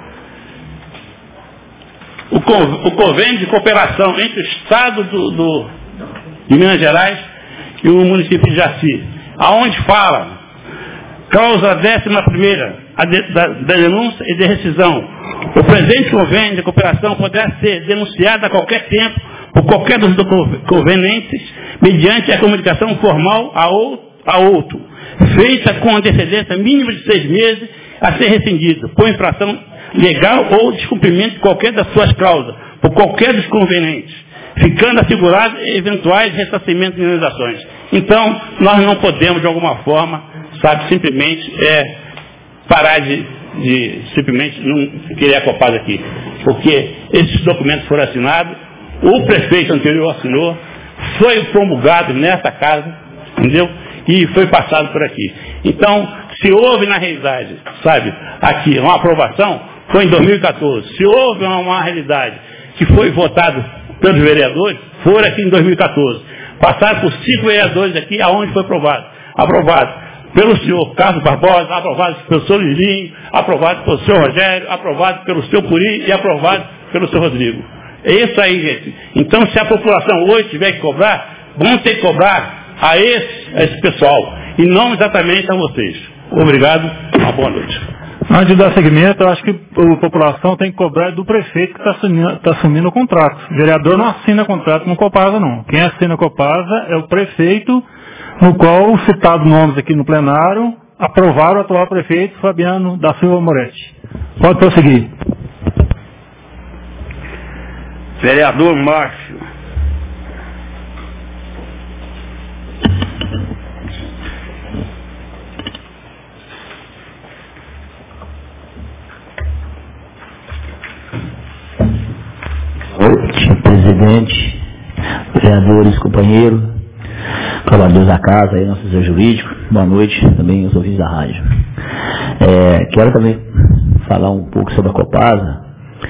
O convênio de cooperação entre o Estado de Minas Gerais e o município de Jaci, aonde fala, cláusula 11ª, da denúncia e de rescisão. O presente convênio de cooperação poderá ser denunciado a qualquer tempo por qualquer dos convenientes, mediante a comunicação formal a outro, feita com antecedência mínima de 6 meses, a ser rescindido, por infração legal ou descumprimento de qualquer das suas cláusulas, por qualquer dos convenientes, ficando assegurados eventuais ressarcimentos e indenizações. Então, nós não podemos, de alguma forma, simplesmente parar de simplesmente não querer a Copasa aqui. Porque esses documentos foram assinados, o prefeito anterior assinou, foi promulgado nessa casa, entendeu? E foi passado por aqui. Então, se houve na realidade, aqui uma aprovação, foi em 2014. Se houve uma realidade que foi votado pelos vereadores, foi aqui em 2014. Passaram por 5 vereadores aqui, aonde foi aprovado. Aprovado pelo senhor Carlos Barbosa, aprovado pelo senhor Lilinho, aprovado pelo senhor Rogério, aprovado pelo senhor Puri e aprovado pelo senhor Rodrigo. É isso aí, gente. Então, se a população hoje tiver que cobrar, vão ter que cobrar a esse pessoal, e não exatamente a vocês. Obrigado, uma boa noite. Antes de dar seguimento, eu acho que a população tem que cobrar do prefeito que está assumindo o contrato. O vereador não assina contrato com Copasa, não. Quem assina Copasa é o prefeito, no qual, citado nomes aqui no plenário, aprovar o atual prefeito Fabiano da Silva Moretti. Pode prosseguir. Vereador Márcio. Boa noite, presidente, vereadores, companheiros, colaboradores da casa, aí, nosso assessor jurídico. Boa noite também aos ouvintes da rádio. Quero também falar um pouco sobre a Copasa,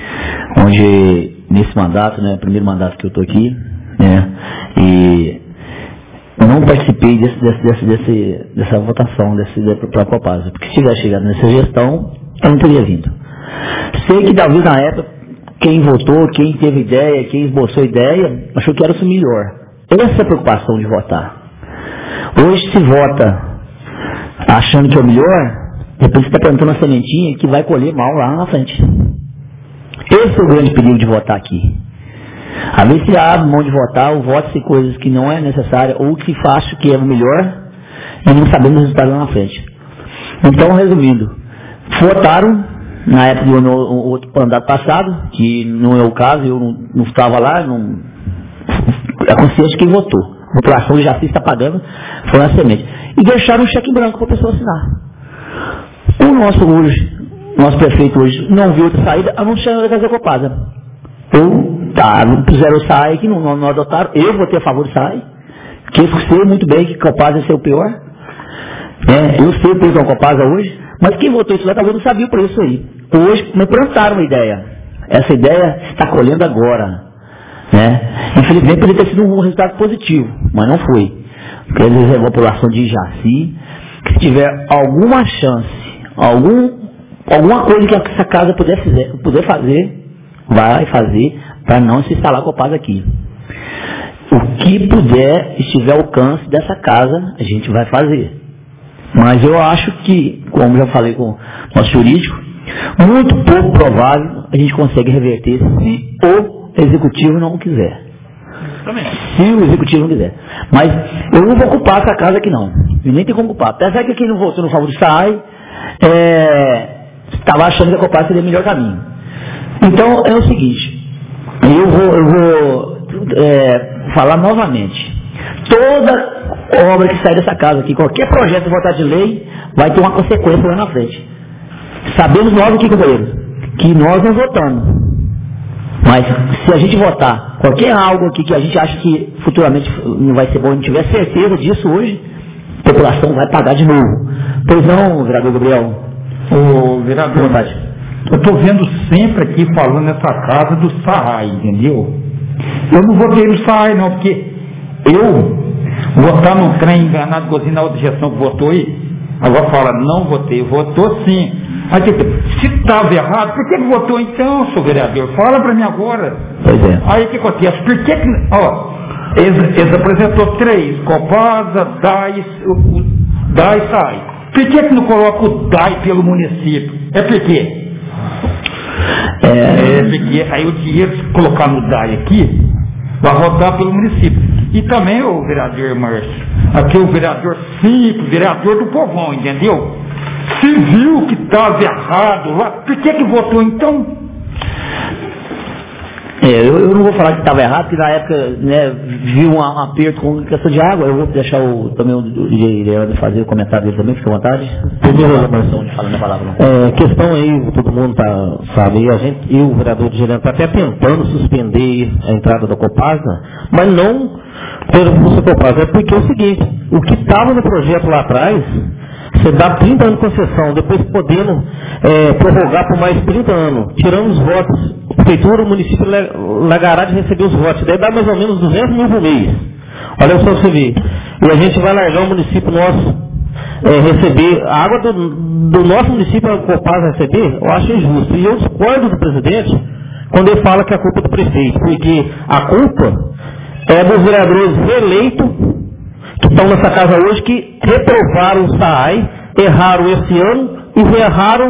onde nesse mandato, né, primeiro mandato que eu estou aqui, né, e não participei dessa votação para a Copasa, porque se tivesse chegado nessa gestão, eu não teria vindo. Sei que talvez na época, quem votou, quem teve ideia, quem esboçou ideia, achou que era o melhor. Essa é a preocupação de votar. Hoje se vota achando que é o melhor, depois você está plantando uma sementinha que vai colher mal lá na frente. Esse é o grande perigo de votar aqui. Às vezes se abre mão de votar, ou vota-se coisas que não é necessária, ou que se acha que é o melhor, e não sabemos o resultado lá na frente. Então, resumindo, votaram na época do outro mandato passado, que não é o caso, eu não estava lá, é consciente de quem votou. A população de Jaci está pagando, foi uma semente. E deixaram um cheque branco para a pessoa assinar. O nosso prefeito hoje não viu outra saída, a não ser fazer a Copasa. Não puseram o SAI que não adotaram, eu votei a favor do SAI, que eu sei muito bem que Copasa ia ser o pior. Eu sei o preço da Copasa hoje, mas quem votou isso lá talvez não sabia o preço aí. Hoje me plantaram uma ideia. Essa ideia está colhendo agora. Né? Infelizmente poderia ter sido um resultado positivo, mas não foi. Porque às vezes a população de Jaci, que se tiver alguma chance, alguma coisa que essa casa puder fazer, vai fazer para não se instalar Copasa aqui. O que puder, estiver ao alcance dessa casa, a gente vai fazer. Mas eu acho que, como já falei com o nosso jurídico, muito pouco provável a gente consegue reverter se o executivo não quiser. Se o executivo não quiser. Mas eu não vou ocupar essa casa aqui não. E nem tem como ocupar. Apesar que quem não votou no favor do SAI estava achando que a Copasa seria o melhor caminho. Então é o seguinte, eu vou falar novamente. Toda obra que sair dessa casa aqui, qualquer projeto de votar de lei, vai ter uma consequência lá na frente. Sabemos nós aqui, companheiros, que nós não votamos. Mas se a gente votar qualquer algo aqui que a gente acha que futuramente não vai ser bom, a gente tiver certeza disso hoje, a população vai pagar de novo. Pois não, vereador Gabriel? Ô, vereador, eu estou vendo sempre aqui falando nessa casa do SAI, entendeu? Eu não votei no SAI não, porque eu votar num trem enganado, igualzinho na outra gestão que votou aí, agora fala, não votei, votou sim. Aí, se estava errado, por que votou então, seu vereador? Fala para mim agora. Pois é. Aí o que acontece? Por que eles apresentou 3, Copasa, DAI, SAI. Por que não coloca o DAI pelo município? É por quê? Porque aí o dinheiro, se colocar no DAI aqui, vai rodar pelo município. E também o vereador Márcio, aqui o vereador simples, vereador do povão, entendeu? Se viu que estava errado lá, por que votou então? Eu não vou falar que estava errado, porque na época, né, viu um aperto com questão de água. Eu vou deixar também o Leandro fazer o comentário dele também, fica à vontade. Primeiro, de falar minha palavra. Questão aí, todo mundo sabe, o vereador de Gerando está até tentando suspender a entrada da Copasa, mas não pelo curso da Copasa, é porque é o seguinte, o que estava no projeto lá atrás, você dá 30 anos de concessão, depois podendo prorrogar por mais 30 anos, tirando os votos, a prefeitura, o município largará de receber os votos, daí dá mais ou menos 200 mil por mês. Olha só você ver. E a gente vai largar o município nosso receber, a água do nosso município, a Copasa receber, eu acho injusto. E eu discordo do presidente quando ele fala que a culpa é do prefeito, porque a culpa é dos vereadores reeleitos que estão nessa casa hoje, que reprovaram o SAI, erraram esse ano e erraram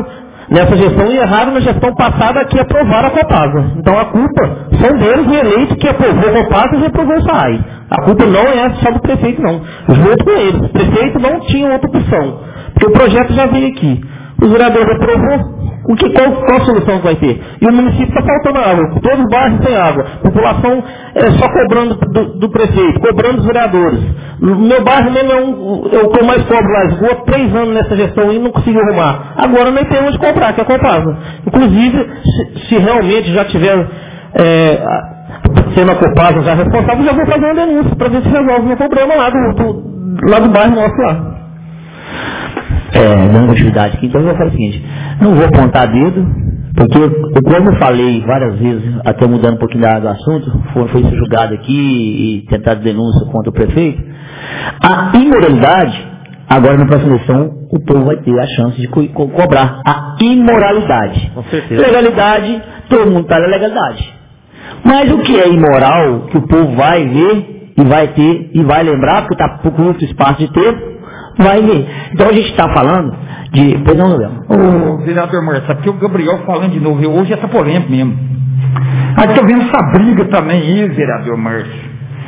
nessa gestão e erraram na gestão passada que aprovaram a Copasa. Então a culpa são deles e eleito que aprovou a Copasa e reprovou o SAAI. A culpa não é só do prefeito, não. Junto com eles. O prefeito não tinha outra opção. Porque o projeto já veio aqui. Os vereadores aprovou. Qual solução vai ter? E o município está faltando água. Todos os bairros têm água. A população só cobrando do prefeito, cobrando dos vereadores. No meu bairro mesmo é o que eu mais cobro lá. Esgoto há 3 anos nessa gestão e não conseguiu arrumar. Agora não tem onde comprar, que é a Copasa. Inclusive, se realmente já tiver sendo a Copasa já responsável, já vou fazer uma denúncia para ver se resolve o meu problema lá do bairro nosso lá. Dando continuidade aqui, então eu vou fazer o seguinte, não vou apontar dedo, porque como eu falei várias vezes, até mudando um pouquinho do assunto, foi isso julgado aqui e tentado denúncia contra o prefeito, a imoralidade, agora na próxima eleição, o povo vai ter a chance de cobrar a imoralidade. Com certeza. Legalidade, todo mundo está na legalidade. Mas o que é imoral, que o povo vai ver e vai ter, e vai lembrar, porque está por curto espaço de tempo, vai ver. Então a gente está falando de... Pois não, Gabriel? Ô, vereador Márcio, aqui o Gabriel falando de novo, hoje essa polêmica mesmo. Aí estou vendo essa briga também, hein, vereador Márcio?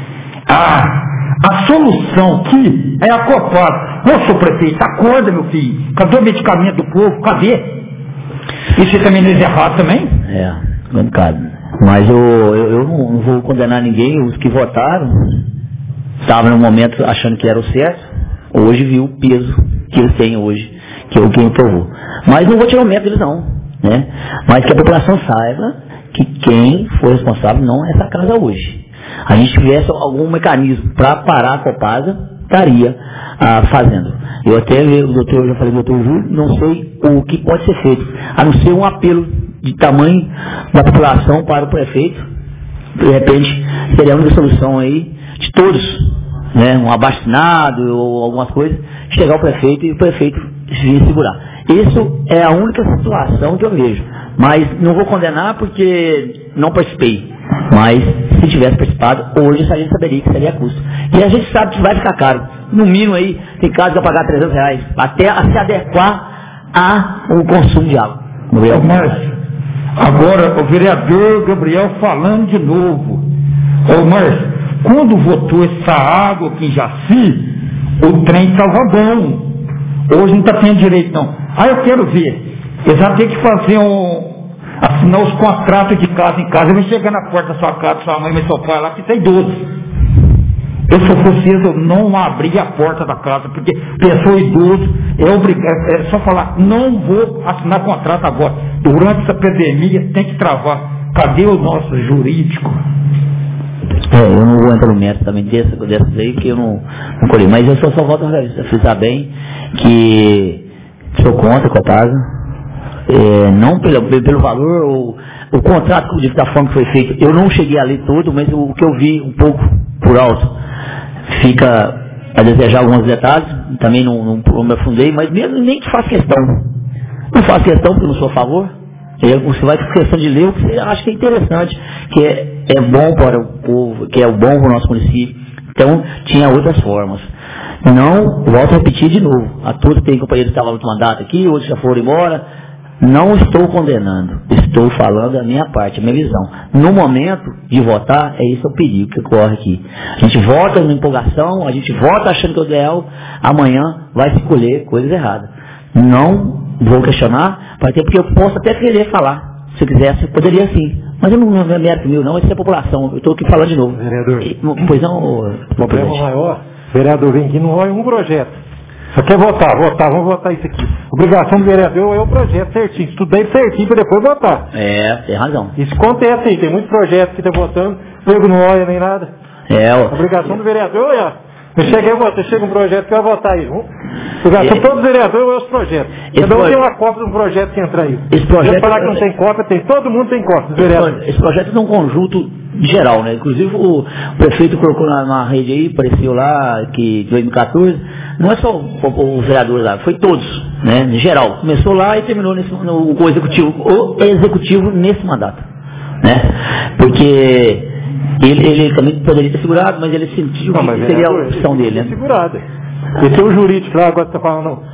A solução aqui é a Copasa. Ô, seu prefeito, acorda, meu filho. Cadê o medicamento do povo? Cadê? E você também não é errado também? Complicado. Mas eu não vou condenar ninguém. Os que votaram estavam no momento achando que era o certo. Hoje viu o peso que eles têm hoje, que é o quem provou. Mas não vou tirar o mérito deles não, né? Mas que a população saiba que quem foi responsável não é essa casa hoje. A gente tivesse algum mecanismo para parar a Copasa, estaria fazendo. Eu até já falei do doutor Júlio, não sei o que pode ser feito, a não ser um apelo de tamanho da população para o prefeito. De repente, seria a única solução aí de todos, né, um abaixo-assinado ou algumas coisas, chegar ao prefeito e o prefeito vir segurar. Isso é a única situação que eu vejo. Mas não vou condenar porque não participei. Mas se tivesse participado, hoje a gente saberia que seria custo. E a gente sabe que vai ficar caro. No mínimo aí, tem casos que vai pagar R$300, até a se adequar ao consumo de água. Márcio, agora o vereador Gabriel falando de novo. Ô Márcio, quando votou essa água aqui em Jaci, o trem estava bom. Hoje não está tendo direito não. Eu quero ver. Eles vão ter que fazer assinar os contratos de casa em casa. Ele vai chegar na porta da sua casa, sua mãe, seu pai lá, que tem 12. Eu, se eu fosse eles, eu não abria a porta da casa, porque pessoa idosa é só falar, não vou assinar contrato agora. Durante essa pandemia tem que travar. Cadê o nosso jurídico? Eu não vou entrar no mérito também dessas aí, que eu não colhi. Mas eu só volto a frisar bem que sou contra a Copasa. Não pelo valor, o contrato da forma que foi feito, eu não cheguei a ler todo, mas o que eu vi um pouco por alto, fica a desejar alguns detalhes, também não me afundei, mas mesmo nem que faço questão. Não faço questão porque eu não sou a favor. Você vai ter questão de ler o que você acha que é interessante, que é bom para o povo, que é bom para o nosso município. Então, tinha outras formas. Não, volto a repetir de novo, a todos que têm companheiros que estavam no mandato aqui, outros já foram embora, não estou condenando, estou falando a minha parte, a minha visão. No momento de votar, é esse o perigo que ocorre aqui. A gente vota na empolgação, a gente vota achando que é o ideal, amanhã vai se colher coisas erradas. Não vou questionar, porque eu posso até querer falar. Se eu quisesse, eu poderia sim. Mas eu não é mérito meu, não, isso é a população. Eu estou aqui falando de novo. Vereador. Pois não, o problema maior, vereador vem aqui não olha um projeto. Só quer votar, vamos votar isso aqui. Obrigação do vereador é o projeto certinho. Estudei certinho para depois votar. Tem razão. Isso acontece aí, tem muitos projetos que estão votando, nego não olha nem nada. Obrigação do vereador, olha. Chega um projeto que vai votar aí. Todos os vereadores olham os projetos. Cada um tem uma cópia de um projeto que entra aí. Esse projeto. Se falar que não tem cópia, todo mundo tem cópia. Esse projeto é um conjunto geral, né? Inclusive o prefeito colocou na rede aí, apareceu lá, que 2014, não é só os vereadores lá, foi todos, né? Em geral. Começou lá e terminou o executivo nesse mandato, né? Porque ele também poderia ter segurado, mas ele sentiu que seria a opção dele, né? Segurado. E tem o jurídico lá, agora está falando,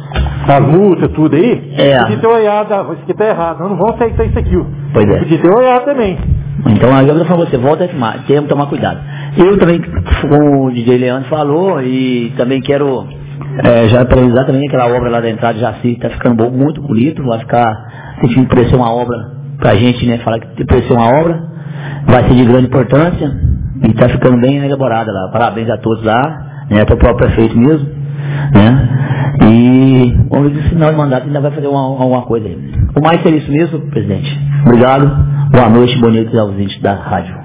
as multas, tudo aí, É. podia ter olhado, isso aqui tá errado, não vamos aceitar isso aqui. Pois é. Podia ter olhado também. Então a Gabriela falou, você volta a filmar, temos que tomar cuidado. Eu também, como o DJ Leandro falou, e também quero já parabenizar também aquela obra lá da entrada de Jaci, está ficando muito bonito, vai ficar, sentindo parecer uma obra pra gente, né, falar que parecer uma obra, vai ser de grande importância, e está ficando bem elaborada lá. Parabéns a todos lá, né, até o próprio prefeito mesmo, né, e vamos ver se no final de mandato ainda vai fazer alguma coisa aí. O mais seria isso mesmo, presidente. Obrigado, boa noite, boa noite aos ouvintes da rádio.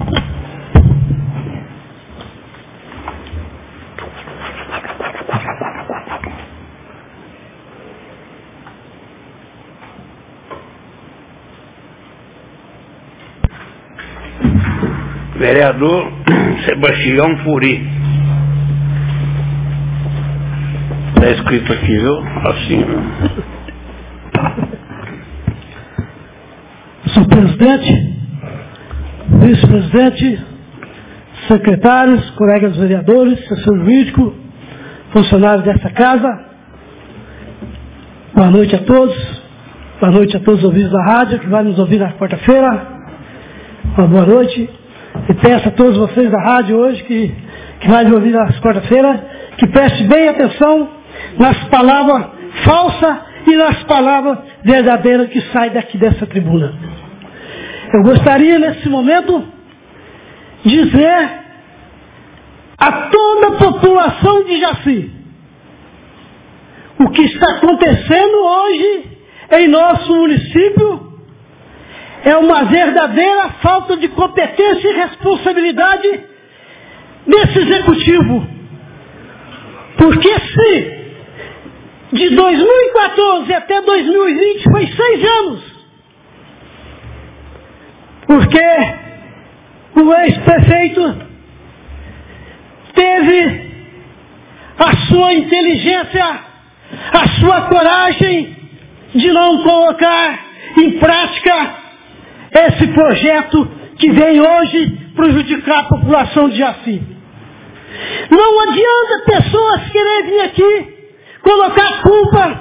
Vereador Sebastião Furi. Está escrito aqui, viu? Assim. Senhor presidente, vice-presidente, secretários, colegas vereadores, assessor jurídico, funcionários dessa casa, boa noite a todos. Boa noite a todos os ouvintes da rádio que vai nos ouvir na quarta-feira. Uma boa noite. E peço a todos vocês da rádio hoje que vai me ouvir na quarta-feira, que preste bem atenção nas palavras falsas e nas palavras verdadeiras que saem daqui dessa tribuna. Eu gostaria nesse momento dizer a toda a população de Jaci o que está acontecendo hoje em nosso município é uma verdadeira falta de competência e responsabilidade desse executivo. Porque se de 2014 até 2020 foi 6 anos, porque o ex-prefeito teve a sua inteligência, a sua coragem de não colocar em prática esse projeto que vem hoje prejudicar a população de Jaci. Não adianta pessoas quererem vir aqui colocar culpa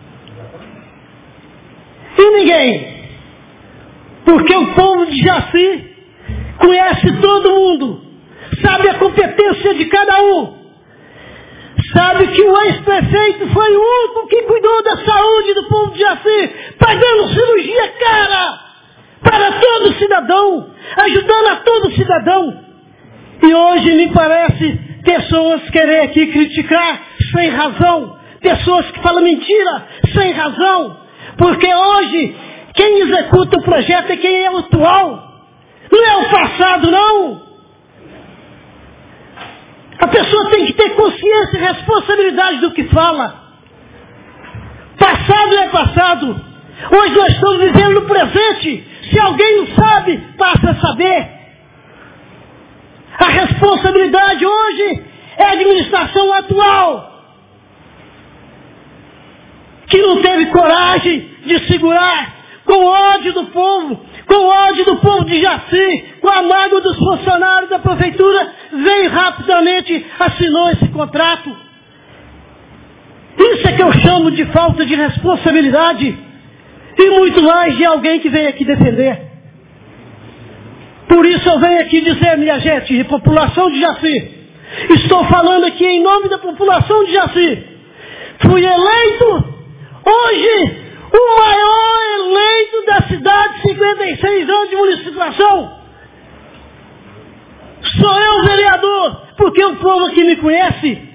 em ninguém. Porque o povo de Jaci conhece todo mundo, sabe a competência de cada um, sabe que o ex-prefeito foi o único que cuidou da saúde do povo de Jaci, pagando cirurgia cara para todo cidadão, ajudando a todo cidadão. E hoje me parece pessoas querem aqui criticar sem razão, pessoas que falam mentira sem razão, porque hoje quem executa o projeto é quem é o atual, não é o passado não. A pessoa tem que ter consciência e responsabilidade do que fala. Passado é passado. Hoje nós estamos vivendo no presente. Se alguém não sabe, passa a saber. A responsabilidade hoje é a administração atual, que não teve coragem de segurar, com ódio do povo, com ódio do povo de Jaci, com a mágoa dos funcionários da prefeitura, veio rapidamente, assinou esse contrato. Isso é que eu chamo de falta de responsabilidade, e muito mais de alguém que vem aqui defender. Por isso eu venho aqui dizer, minha gente, população de Jaci, estou falando aqui em nome da população de Jaci. Fui eleito hoje o maior eleito da cidade, 56 anos de municipalização. Sou eu vereador, porque o povo aqui me conhece.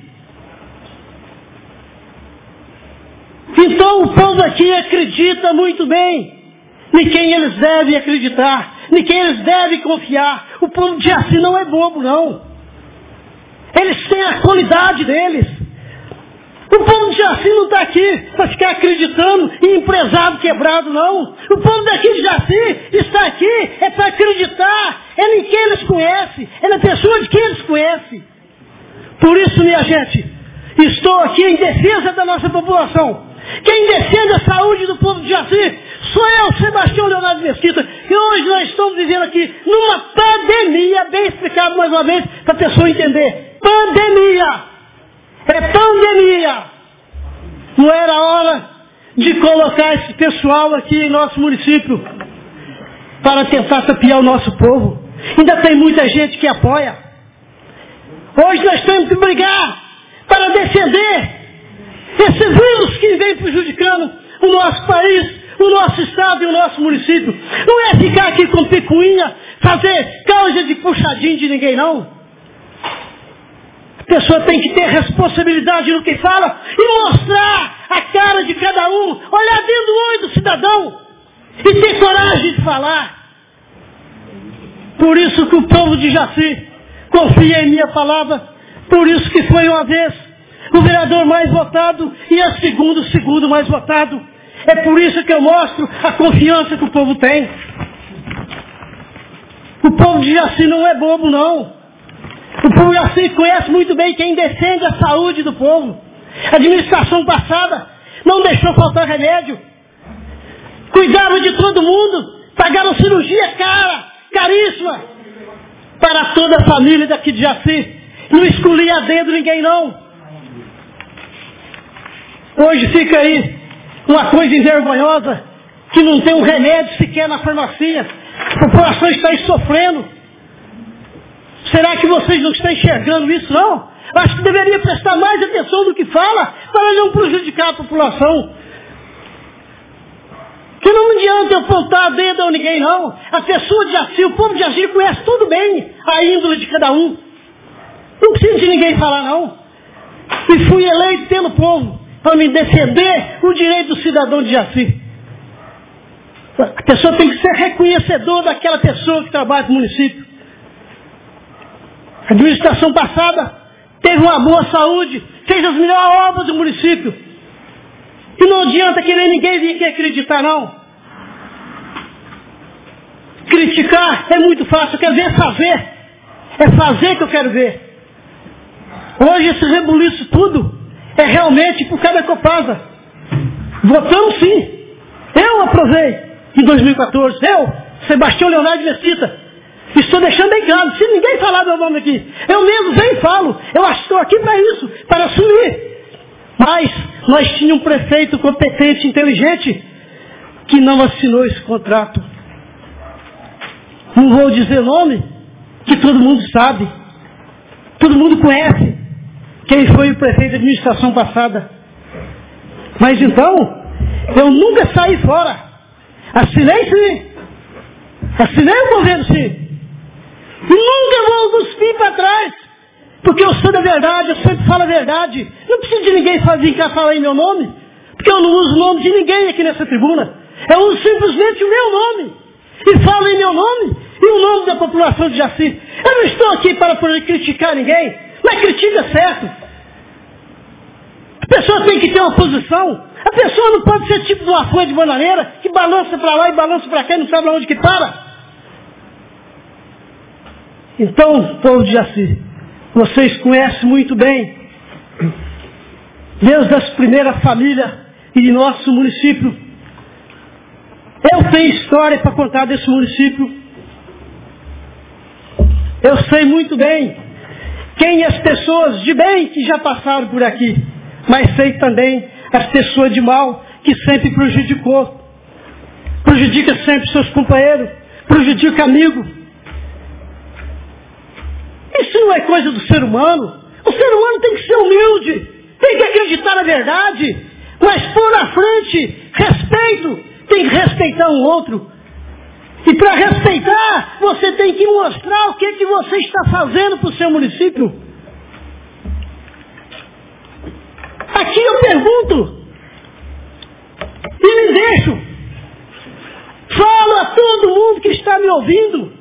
Então o povo aqui acredita muito bem em quem eles devem acreditar, em quem eles devem confiar. O povo de Jaci não é bobo, não. Eles têm a qualidade deles. O povo de Jaci não está aqui para ficar acreditando em empresário quebrado, não. O povo daqui de Jaci está aqui é para acreditar em quem eles conhecem, é na pessoa de quem eles conhecem. Por isso, minha gente, estou aqui em defesa da nossa população. Quem defende a saúde do povo de Jaci sou eu, Sebastião Leonardo Mesquita. E hoje nós estamos vivendo aqui numa pandemia, bem explicado mais uma vez, para a pessoa entender. Pandemia. É pandemia. Não era hora de colocar esse pessoal aqui em nosso município para tentar tapiar o nosso povo. Ainda tem muita gente que apoia. Hoje nós temos que brigar para defender esse vírus que vem prejudicando o nosso país, o nosso estado e o nosso município. Não é ficar aqui com picuinha, fazer causa de puxadinho de ninguém, não. A pessoa tem que ter responsabilidade no que fala e mostrar a cara de cada um, olhar dentro do olho do cidadão e ter coragem de falar. Por isso que o povo de Jaci confia em minha palavra, por isso que foi uma vez o vereador mais votado e a o segundo mais votado. É por isso que eu mostro a confiança que o povo tem. O povo de Jaci não é bobo, não. O povo de Jaci conhece muito bem quem defende a saúde do povo. A administração passada não deixou faltar remédio. Cuidava de todo mundo. Pagaram cirurgia caríssima, para toda a família daqui de Jaci. Não escolhia a dedo ninguém, não. Hoje fica aí uma coisa envergonhosa, que não tem um remédio sequer na farmácia. A população está aí sofrendo. Será que vocês não estão enxergando isso, não? Acho que deveria prestar mais atenção no que fala, para não prejudicar a população. Que não adianta eu apontar dedo a ninguém, não. A pessoa de Jaci, o povo de Jaci conhece tudo bem a índole de cada um. Não precisa de ninguém falar, não. E fui eleito pelo povo para me defender o direito do cidadão de Jaci. A pessoa tem que ser reconhecedor daquela pessoa que trabalha no município. A administração passada teve uma boa saúde, fez as melhores obras do município. E não adianta querer ninguém vir aqui acreditar, não. Criticar é muito fácil, eu quero ver fazer. É fazer que eu quero ver. Hoje esse rebuliço tudo é realmente por causa da Copasa. Votamos sim. Eu aprovei em 2014. Eu, Sebastião Leonardo Mesquita. Estou deixando bem claro, se ninguém falar meu nome aqui, eu mesmo venho e falo. Eu estou aqui para isso, para assumir. Mas nós tínhamos um prefeito competente, inteligente, que não assinou esse contrato. Não vou dizer nome, que todo mundo sabe. Todo mundo conhece quem foi o prefeito da administração passada. Mas então, eu nunca saí fora. Assinei sim. Assinei o governo sim. E nunca vou cuspir para trás. Porque eu sou da verdade, eu sempre falo a verdade. Não preciso de ninguém vir cá falar em meu nome. Porque eu não uso o nome de ninguém aqui nessa tribuna. Eu uso simplesmente o meu nome. E falo em meu nome e o nome da população de Jaci. Eu não estou aqui para poder criticar ninguém. Mas critica certo. A pessoa tem que ter uma posição. A pessoa não pode ser tipo de uma folha de bananeira que balança para lá e balança para cá e não sabe onde que para. Então, povo de Jaci, vocês conhecem muito bem, desde as primeiras famílias e de nosso município. Eu tenho história para contar desse município. Eu sei muito bem quem as pessoas de bem que já passaram por aqui, mas sei também as pessoas de mal que sempre prejudicou. Prejudica sempre seus companheiros, prejudica amigos. Isso não é coisa do ser humano. O ser humano tem que ser humilde, tem que acreditar na verdade, mas pôr na frente respeito, tem que respeitar um outro. E para respeitar, você tem que mostrar o que você está fazendo para o seu município. Aqui eu pergunto, e me deixo, falo a todo mundo que está me ouvindo.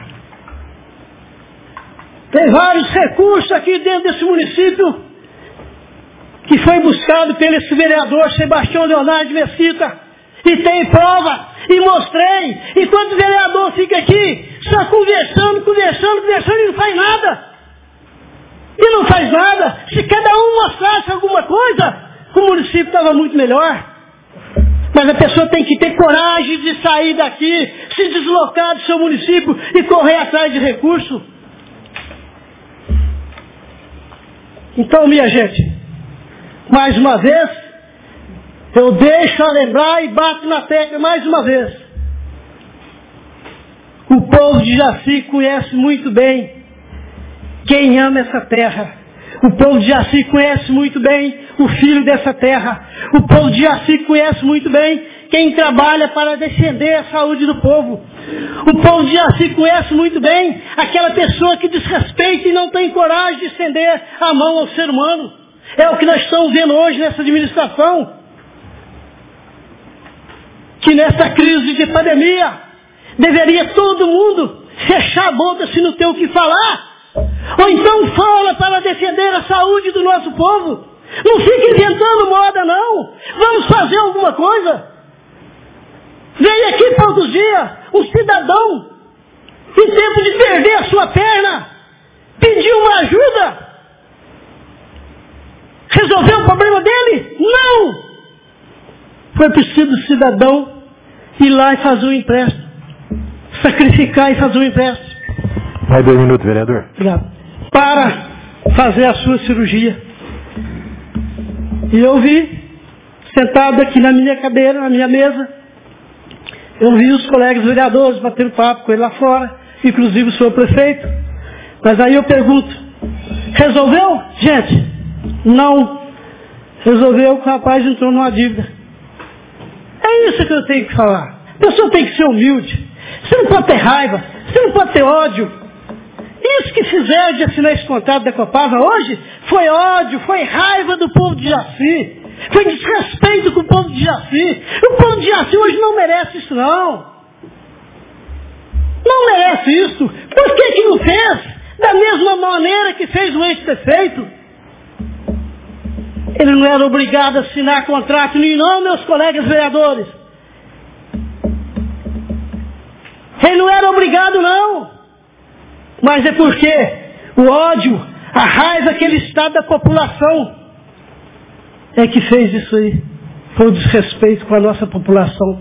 Tem vários recursos aqui dentro desse município que foi buscado pelo esse vereador Sebastião Leonardo Mesquita. E tem prova, e mostrei. Enquanto o vereador fica aqui só conversando e não faz nada. E não faz nada. Se cada um mostrasse alguma coisa, o município estava muito melhor. Mas a pessoa tem que ter coragem de sair daqui, se deslocar do seu município e correr atrás de recursos. Então, minha gente, mais uma vez, eu deixo a lembrar e bato na tecla mais uma vez. O povo de Jaci conhece muito bem quem ama essa terra. O povo de Jaci conhece muito bem o filho dessa terra. O povo de Jaci conhece muito bem quem trabalha para defender a saúde do povo. O povo de Jaci conhece muito bem aquela pessoa que desrespeita e não tem coragem de estender a mão ao ser humano. É o que nós estamos vendo hoje nessa administração. Que nessa crise de pandemia, deveria todo mundo fechar a boca se não tem o que falar. Ou então fala para defender a saúde do nosso povo. Não fique inventando moda, não. Vamos fazer alguma coisa. Veio aqui poucos dias um cidadão, em tempo de perder a sua perna, pediu uma ajuda. Resolveu o problema dele? Não! Foi preciso o cidadão ir lá e fazer um empréstimo. Sacrificar e fazer um empréstimo. Mais 2 minutos, vereador. Obrigado. Para fazer a sua cirurgia. E eu vi, sentado aqui na minha cadeira, na minha mesa, eu vi os colegas vereadores batendo papo com ele lá fora, inclusive o senhor prefeito. Mas aí eu pergunto, resolveu? Gente, não. Resolveu que o rapaz entrou numa dívida. É isso que eu tenho que falar. A pessoa tem que ser humilde. Você não pode ter raiva, você não pode ter ódio. Isso que fizeram de assinar esse contrato da Copasa hoje foi ódio, foi raiva do povo de Jaci. Foi desrespeito com o povo de Jaci. O povo de Jaci hoje não merece isso, não. Não merece isso. Por que não fez? Da mesma maneira que fez o ex-prefeito. Ele não era obrigado a assinar contrato, nem não, meus colegas vereadores. Ele não era obrigado, não. Mas é porque o ódio, a raiva que ele está da população é que fez isso aí. Foi o desrespeito com a nossa população.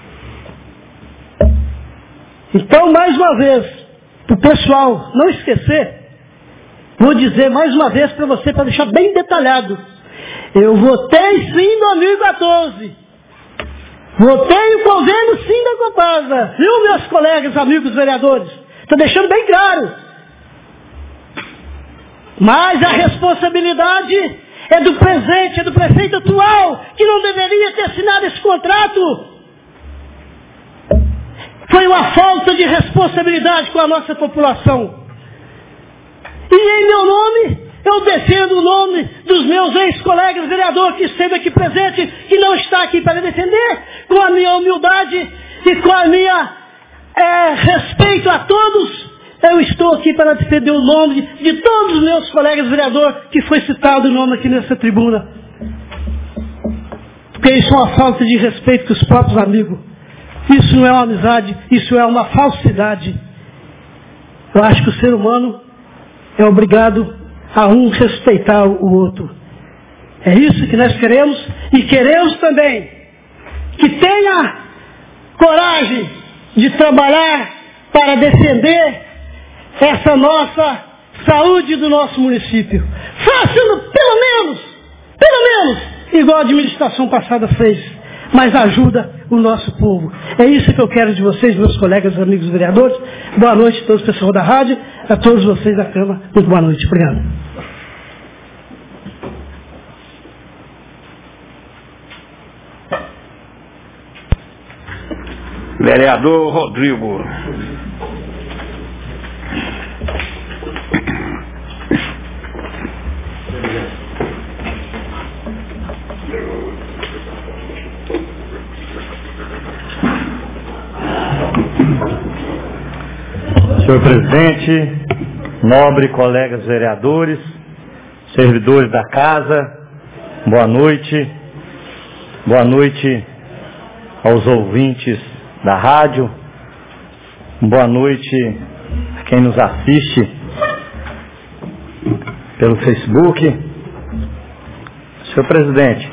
Então, mais uma vez, para o pessoal não esquecer, vou dizer mais uma vez para você, para deixar bem detalhado. Eu votei sim em 2014. Votei o governo sim da Copasa. Viu, meus colegas, amigos vereadores? Estou deixando bem claro. Mas a responsabilidade é do presente, é do prefeito atual, que não deveria ter assinado esse contrato. Foi uma falta de responsabilidade com a nossa população. E em meu nome, eu defendo o nome dos meus ex-colegas vereadores que esteve aqui presente, que não está aqui para defender, com a minha humildade e com a minha respeito a todos. Eu estou aqui para defender o nome de todos os meus colegas vereadores que foi citado o nome aqui nessa tribuna. Porque isso é uma falta de respeito com os próprios amigos. Isso não é uma amizade, isso é uma falsidade. Eu acho que o ser humano é obrigado a um respeitar o outro. É isso que nós queremos, e queremos também que tenha coragem de trabalhar para defender essa nossa saúde do nosso município. Faça pelo menos, igual a administração passada fez, mas ajuda o nosso povo. É isso que eu quero de vocês, meus colegas, amigos vereadores. Boa noite a todos os pessoal da rádio, a todos vocês da Câmara. Muito boa noite. Obrigado. Vereador Rodrigo. Senhor presidente, nobre colegas vereadores, servidores da casa, boa noite. Boa noite aos ouvintes da rádio. Boa noite a quem nos assiste pelo Facebook. Senhor presidente,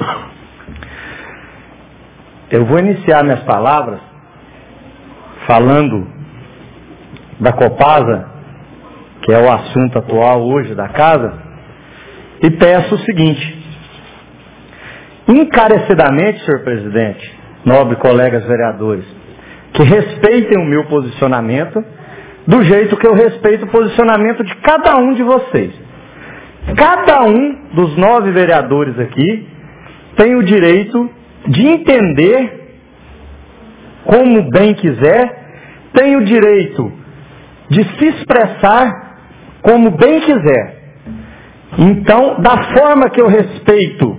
eu vou iniciar minhas palavras falando da Copasa, que é o assunto atual hoje da casa, e peço o seguinte: encarecidamente, senhor presidente, nobres colegas vereadores, que respeitem o meu posicionamento do jeito que eu respeito o posicionamento de cada um de vocês. Cada um dos 9 vereadores aqui tem o direito de entender como bem quiser, tem o direito de se expressar como bem quiser. Então, da forma que eu respeito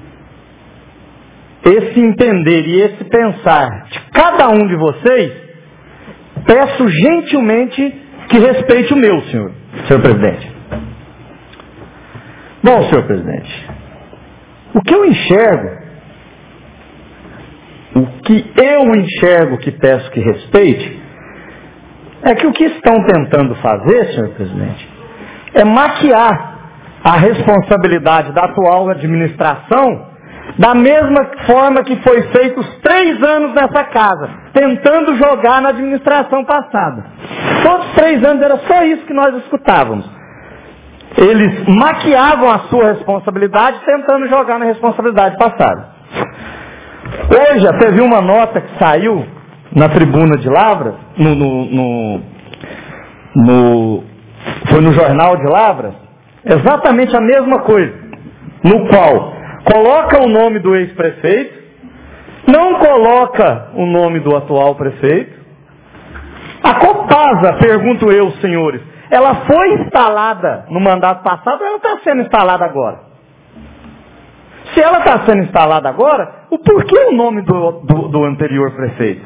esse entender e esse pensar de cada um de vocês, peço gentilmente que respeite o meu, senhor presidente. Bom, senhor presidente, o que eu enxergo que peço que respeite, é que o que estão tentando fazer, senhor presidente, é maquiar a responsabilidade da atual administração da mesma forma que foi feito os 3 anos nessa casa, tentando jogar na administração passada. Todos os 3 anos era só isso que nós escutávamos. Eles maquiavam a sua responsabilidade tentando jogar na responsabilidade passada. Hoje até vi uma nota que saiu na tribuna de Lavras, foi no jornal de Lavras, exatamente a mesma coisa, no qual coloca o nome do ex-prefeito, não coloca o nome do atual prefeito. A Copasa, pergunto eu, senhores, ela foi instalada no mandato passado ou ela está sendo instalada agora? Se ela está sendo instalada agora, o porquê o nome do anterior prefeito?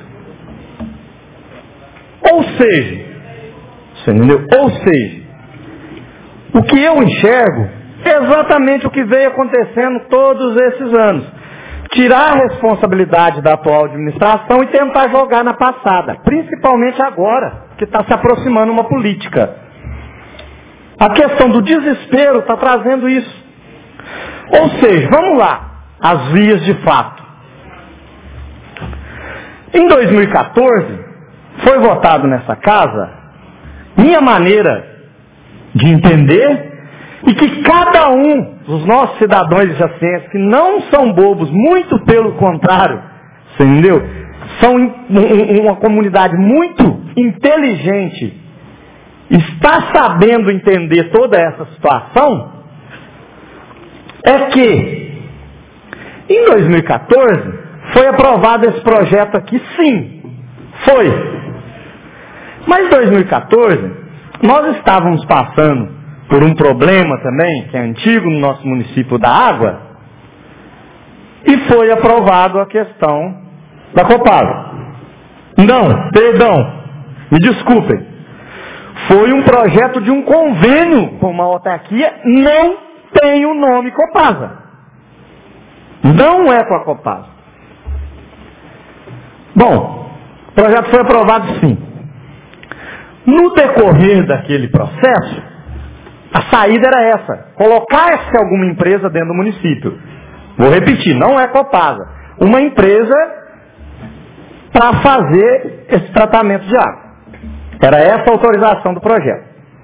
Ou seja, você entendeu? Ou seja, o que eu enxergo é exatamente o que veio acontecendo todos esses anos. Tirar a responsabilidade da atual administração e tentar jogar na passada. Principalmente agora, que está se aproximando uma política. A questão do desespero está trazendo isso. Ou seja, vamos lá, as vias de fato. Em 2014, foi votado nessa casa, minha maneira de entender, e que cada um dos nossos cidadãos jacenses, que não são bobos, muito pelo contrário, você entendeu? São uma comunidade muito inteligente, está sabendo entender toda essa situação, é que em 2014 foi aprovado esse projeto aqui, sim, foi. Mas em 2014 nós estávamos passando por um problema também, que é antigo no nosso município, da água, e foi aprovado a questão da Copasa. Não, perdão, me desculpem. Foi um projeto de um convênio com uma autarquia, não tem o nome Copasa. Não é com a Copasa. Bom, o projeto foi aprovado sim. No decorrer daquele processo, a saída era essa, colocar-se alguma empresa dentro do município. Vou repetir, não é Copasa. Uma empresa para fazer esse tratamento de água. Era essa a autorização do projeto.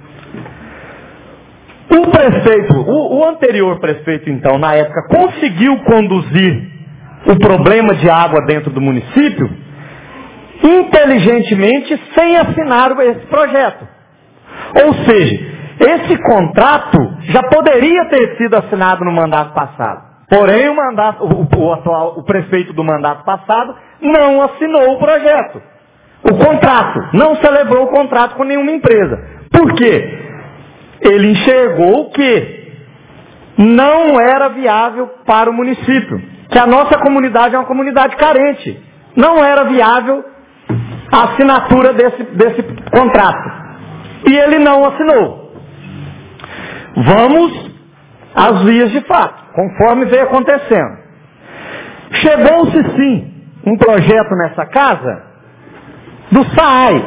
O prefeito, o anterior prefeito então, na época, conseguiu conduzir o problema de água dentro do município, inteligentemente, sem assinar esse projeto. Ou seja, esse contrato já poderia ter sido assinado no mandato passado. Porém, o prefeito do mandato passado não assinou o projeto. O contrato. Não celebrou o contrato com nenhuma empresa. Por quê? Ele enxergou que não era viável para o município. Que a nossa comunidade é uma comunidade carente. Não era viável a assinatura desse contrato. E ele não assinou. Vamos às vias de fato, conforme veio acontecendo. Chegou-se sim um projeto nessa casa do SAAI.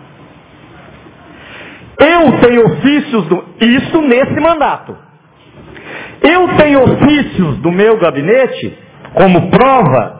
Eu tenho ofícios, isso nesse mandato. Eu tenho ofícios do meu gabinete, como prova,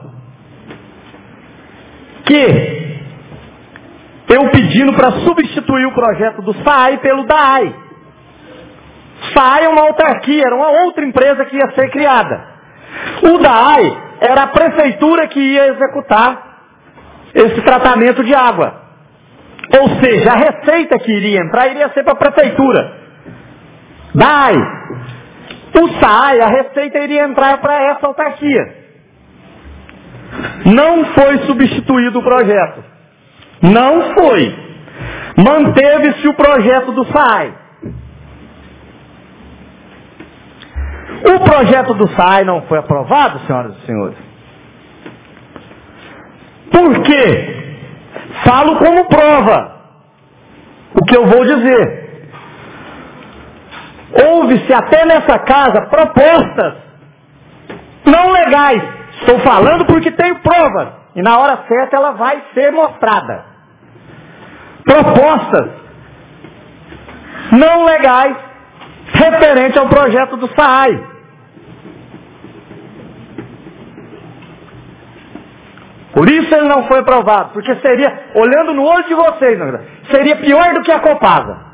que eu pedindo para substituir o projeto do SAAI pelo DAAI. SAAI é uma autarquia, era uma outra empresa que ia ser criada. O DAI era a prefeitura que ia executar esse tratamento de água. Ou seja, a receita que iria entrar iria ser para a prefeitura. DAI. O SAI, a receita iria entrar para essa autarquia. Não foi substituído o projeto. Não foi. Manteve-se o projeto do SAI. O projeto do SAI não foi aprovado, senhoras e senhores. Por quê? Falo como prova o que eu vou dizer. Houve-se até nessa casa propostas não legais. Estou falando porque tenho provas. E na hora certa ela vai ser mostrada. Propostas não legais referente ao projeto do SAI. Por isso ele não foi aprovado. Porque seria, olhando no olho de vocês, seria pior do que a Copasa.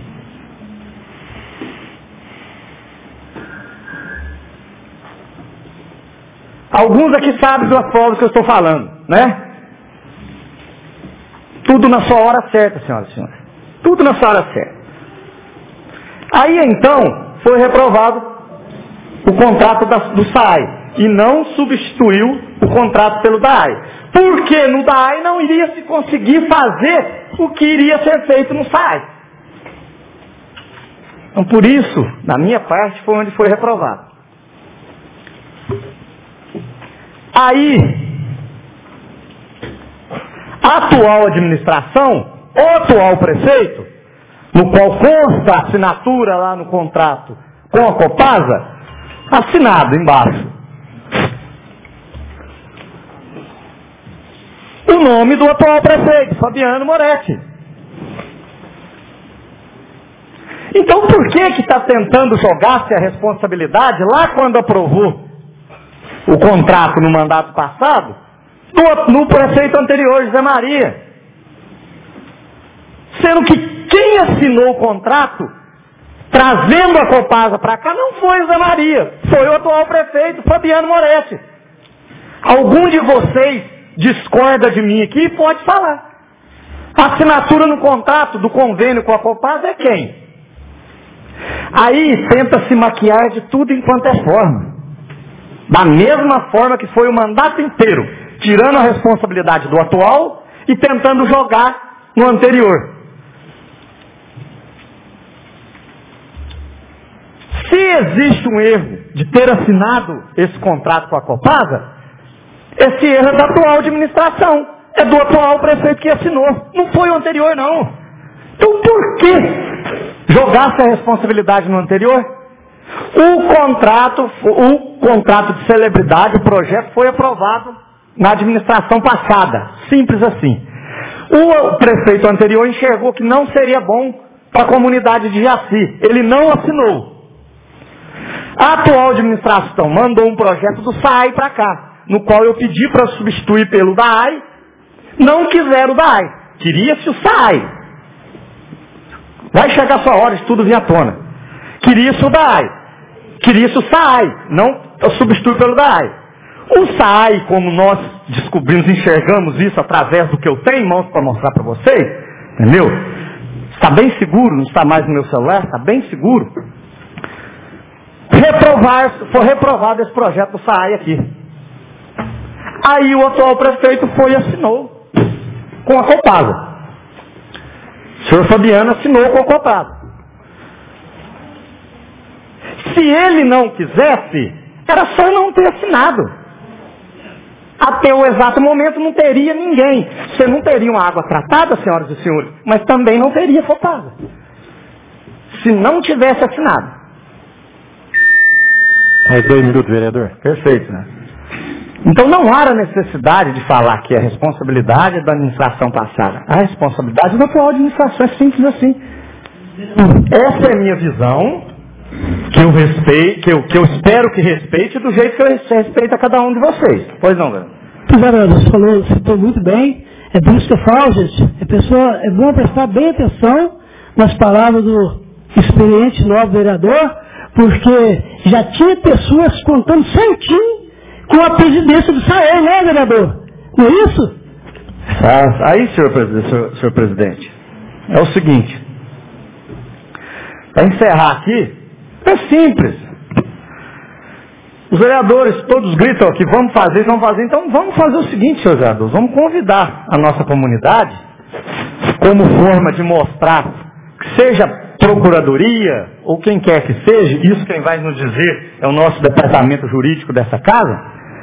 Alguns aqui sabem das provas que eu estou falando, né? Tudo na sua hora certa, senhoras e senhores. Tudo na sua hora certa. Aí então, foi reprovado o contrato do SAI. E não substituiu o contrato pelo DAI. Porque no DAI não iria se conseguir fazer o que iria ser feito no SAI. Então por isso, na minha parte, foi onde foi reprovado. Aí, a atual administração, o atual prefeito, no qual consta a assinatura lá no contrato com a Copasa, assinado embaixo. O nome do atual prefeito, Fabiano Moretti. Então por que está tentando jogar-se a responsabilidade lá quando aprovou o contrato no mandato passado, no prefeito anterior, José Maria? Sendo que quem assinou o contrato, trazendo a Copasa para cá, não foi José Maria, foi o atual prefeito, Fabiano Moretti. Algum de vocês discorda de mim aqui, pode falar. A assinatura no contrato do convênio com a Copasa é quem? Aí tenta se maquiar de tudo enquanto é forma. Da mesma forma que foi o mandato inteiro, tirando a responsabilidade do atual e tentando jogar no anterior. Se existe um erro de ter assinado esse contrato com a Copasa, esse erro é da atual administração, é do atual prefeito que assinou, não foi o anterior não. Então por que jogar-se a responsabilidade no anterior? O contrato de celebridade, o projeto foi aprovado na administração passada, simples assim. O prefeito anterior enxergou que não seria bom para a comunidade de Jaci, ele não assinou. A atual administração mandou um projeto do SAI para cá, no qual eu pedi para substituir pelo DAI, não quiseram o DAI, queria-se o SAI. Vai chegar a sua hora de tudo vir à tona. Queria-se o DAI, queria-se o SAI, não substituir pelo DAI. O SAI, como nós descobrimos, enxergamos isso através do que eu tenho em mãos para mostrar para vocês, entendeu? Está bem seguro, não está mais no meu celular, está bem seguro. Foi reprovado esse projeto do SAI aqui. Aí o atual prefeito foi e assinou com a Copasa. O senhor Fabiano assinou com a Copasa. Se ele não quisesse, era só não ter assinado. Até o exato momento não teria ninguém. Você não teria uma água tratada, senhoras e senhores, mas também não teria Copasa. Se não tivesse assinado. Mais 2 minutos, vereador. Perfeito, né? Então não há necessidade de falar que a responsabilidade é da administração passada. A responsabilidade é da atual administração, é simples assim. Essa é a minha visão, que eu respeito, que eu espero que respeite do jeito que eu respeito a cada um de vocês. Pois não, velho? Você falou, citou muito bem. É por isso que eu falo, gente. É bom prestar bem atenção nas palavras do experiente novo vereador, porque já tinha pessoas contando certinho com a presidência do SAER, né, vereador? Não é isso? Aí, senhor presidente, é o seguinte. Para encerrar aqui, é simples. Os vereadores todos gritam aqui, vamos fazer, então vamos fazer o seguinte, senhores vereadores, vamos convidar a nossa comunidade, como forma de mostrar, que seja procuradoria, ou quem quer que seja, isso quem vai nos dizer é o nosso departamento jurídico dessa casa,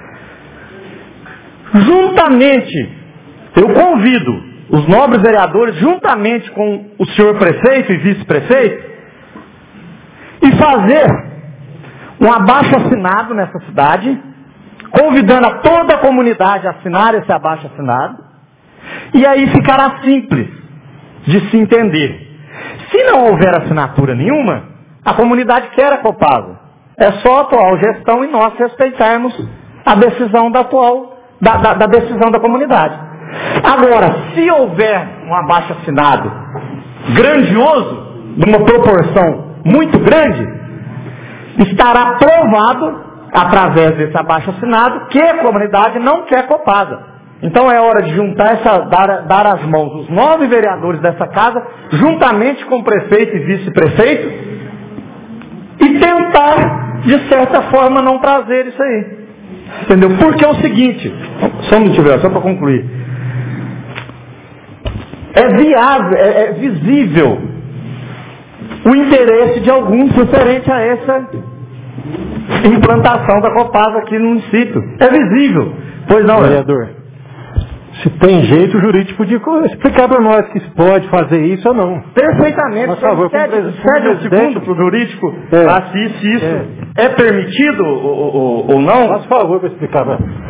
juntamente, eu convido os nobres vereadores, juntamente com o senhor prefeito e vice-prefeito, e fazer um abaixo-assinado nessa cidade, convidando a toda a comunidade a assinar esse abaixo-assinado, e aí ficará simples de se entender. Se não houver assinatura nenhuma, a comunidade quer a Copasa. É só a atual gestão e nós respeitarmos a decisão da decisão da comunidade. Agora, se houver um abaixo-assinado grandioso, de uma proporção muito grande, estará provado, através desse abaixo-assinado, que a comunidade não quer Copasa. Então é hora de juntar, dar as mãos os 9 vereadores dessa casa, juntamente com o prefeito e vice-prefeito, e tentar, de certa forma, não trazer isso aí. Entendeu? Porque é o seguinte, só para concluir, é viável, é visível o interesse de alguns referente a essa implantação da Copasa aqui no município. É visível. Pois não, vereador. Se tem jeito, o jurídico podia explicar para nós que pode fazer isso ou não. Perfeitamente. Por favor, cede um segundo para o jurídico se isso é permitido ou não. Faz favor para explicar.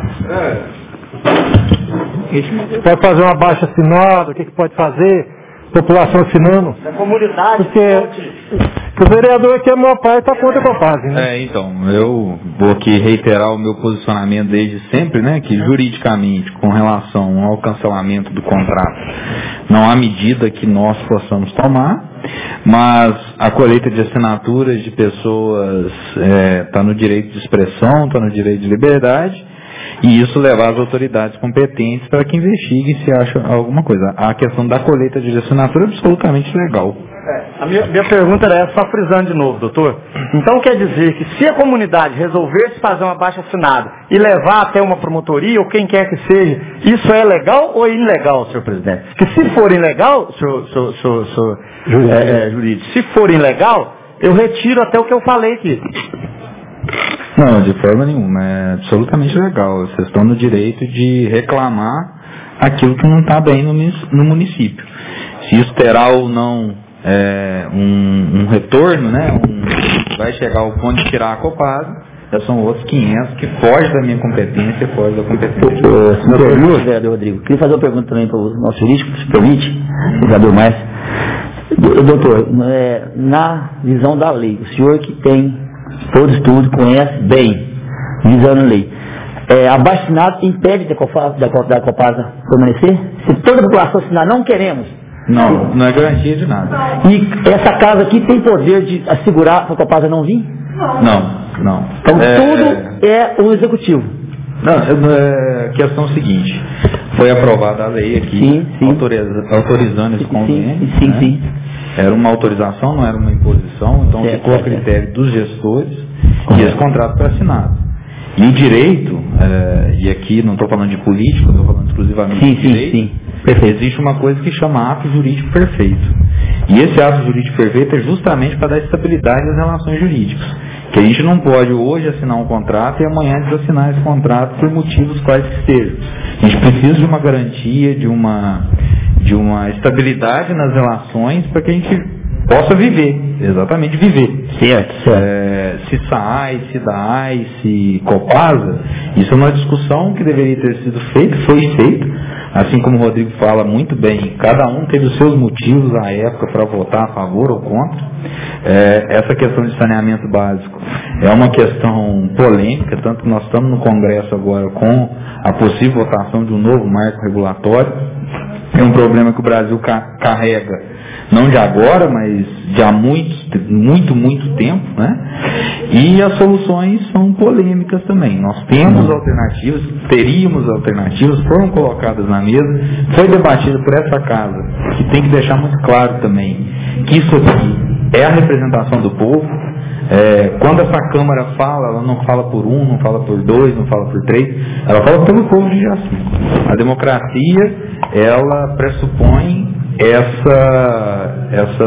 Pode fazer uma baixa assinada, o que pode fazer? População assinando. Da comunidade. Porque o vereador aqui, a maior parte, está contra a Copasa, né? Então, eu vou aqui reiterar o meu posicionamento desde sempre, né? Que juridicamente, com relação ao cancelamento do contrato, não há medida que nós possamos tomar, mas a colheita de assinaturas de pessoas está no direito de expressão, está no direito de liberdade, e isso levar as autoridades competentes para que investiguem se acha alguma coisa. A questão da colheita de assinatura é absolutamente legal. A minha pergunta era essa, só frisando de novo, doutor. Então quer dizer que se a comunidade resolver fazer uma baixa assinada e levar até uma promotoria, ou quem quer que seja, isso é legal ou é ilegal, senhor presidente? Que se for ilegal, senhor jurídico, se for ilegal, eu retiro até o que eu falei aqui. Não, de forma nenhuma, é absolutamente legal. Vocês estão no direito de reclamar aquilo que não está bem no município. Se isso terá ou não um retorno, né? Vai chegar ao ponto de tirar a Copasa, já são outros 500 que fogem da minha competência, fogem da competência. Senhor vereador Rodrigo, queria fazer uma pergunta também para o nosso jurídico, se permite, vereador Mais. Doutor, na visão da lei, o senhor que tem todo estudo, conhece bem, visando a lei. Abaixo-assinado impede da Copasa permanecer? Se toda a população assinar, não queremos. Não é garantia de nada. E essa casa aqui tem poder de assegurar para a Copasa não vir? Não. Então tudo é o executivo. A questão é a seguinte, foi aprovada a lei aqui, autorizando esse convênio. Sim. Era uma autorização, não era uma imposição, então ficou a critério dos gestores e esse contrato foi assinado. E o direito, e aqui não estou falando de político, estou falando exclusivamente de direito, existe uma coisa que chama ato jurídico perfeito. E esse ato jurídico perfeito é justamente para dar estabilidade às relações jurídicas. Que a gente não pode hoje assinar um contrato e amanhã desassinar esse contrato por motivos quais que sejam. A gente precisa de uma garantia, de uma estabilidade nas relações para que a gente possa viver, exatamente viver. Certo. Se SAAI, se DAAI, se Copasa, isso é uma discussão que deveria ter sido feita, foi feita. Assim como o Rodrigo fala muito bem, cada um teve os seus motivos à época para votar a favor ou contra. Essa questão de saneamento básico é uma questão polêmica, tanto que nós estamos no Congresso agora com a possível votação de um novo marco regulatório. é um problema que o Brasil carrega, não de agora, mas de há muito tempo, né? E as soluções são polêmicas também. Nós temos alternativas, teríamos alternativas, foram colocadas na mesa, foi debatido por essa casa, que tem que deixar muito claro também que isso aqui é a representação do povo. Quando essa Câmara fala, ela não fala por um, não fala por dois, não fala por três, ela fala pelo povo de Jaci. A democracia, ela pressupõe essa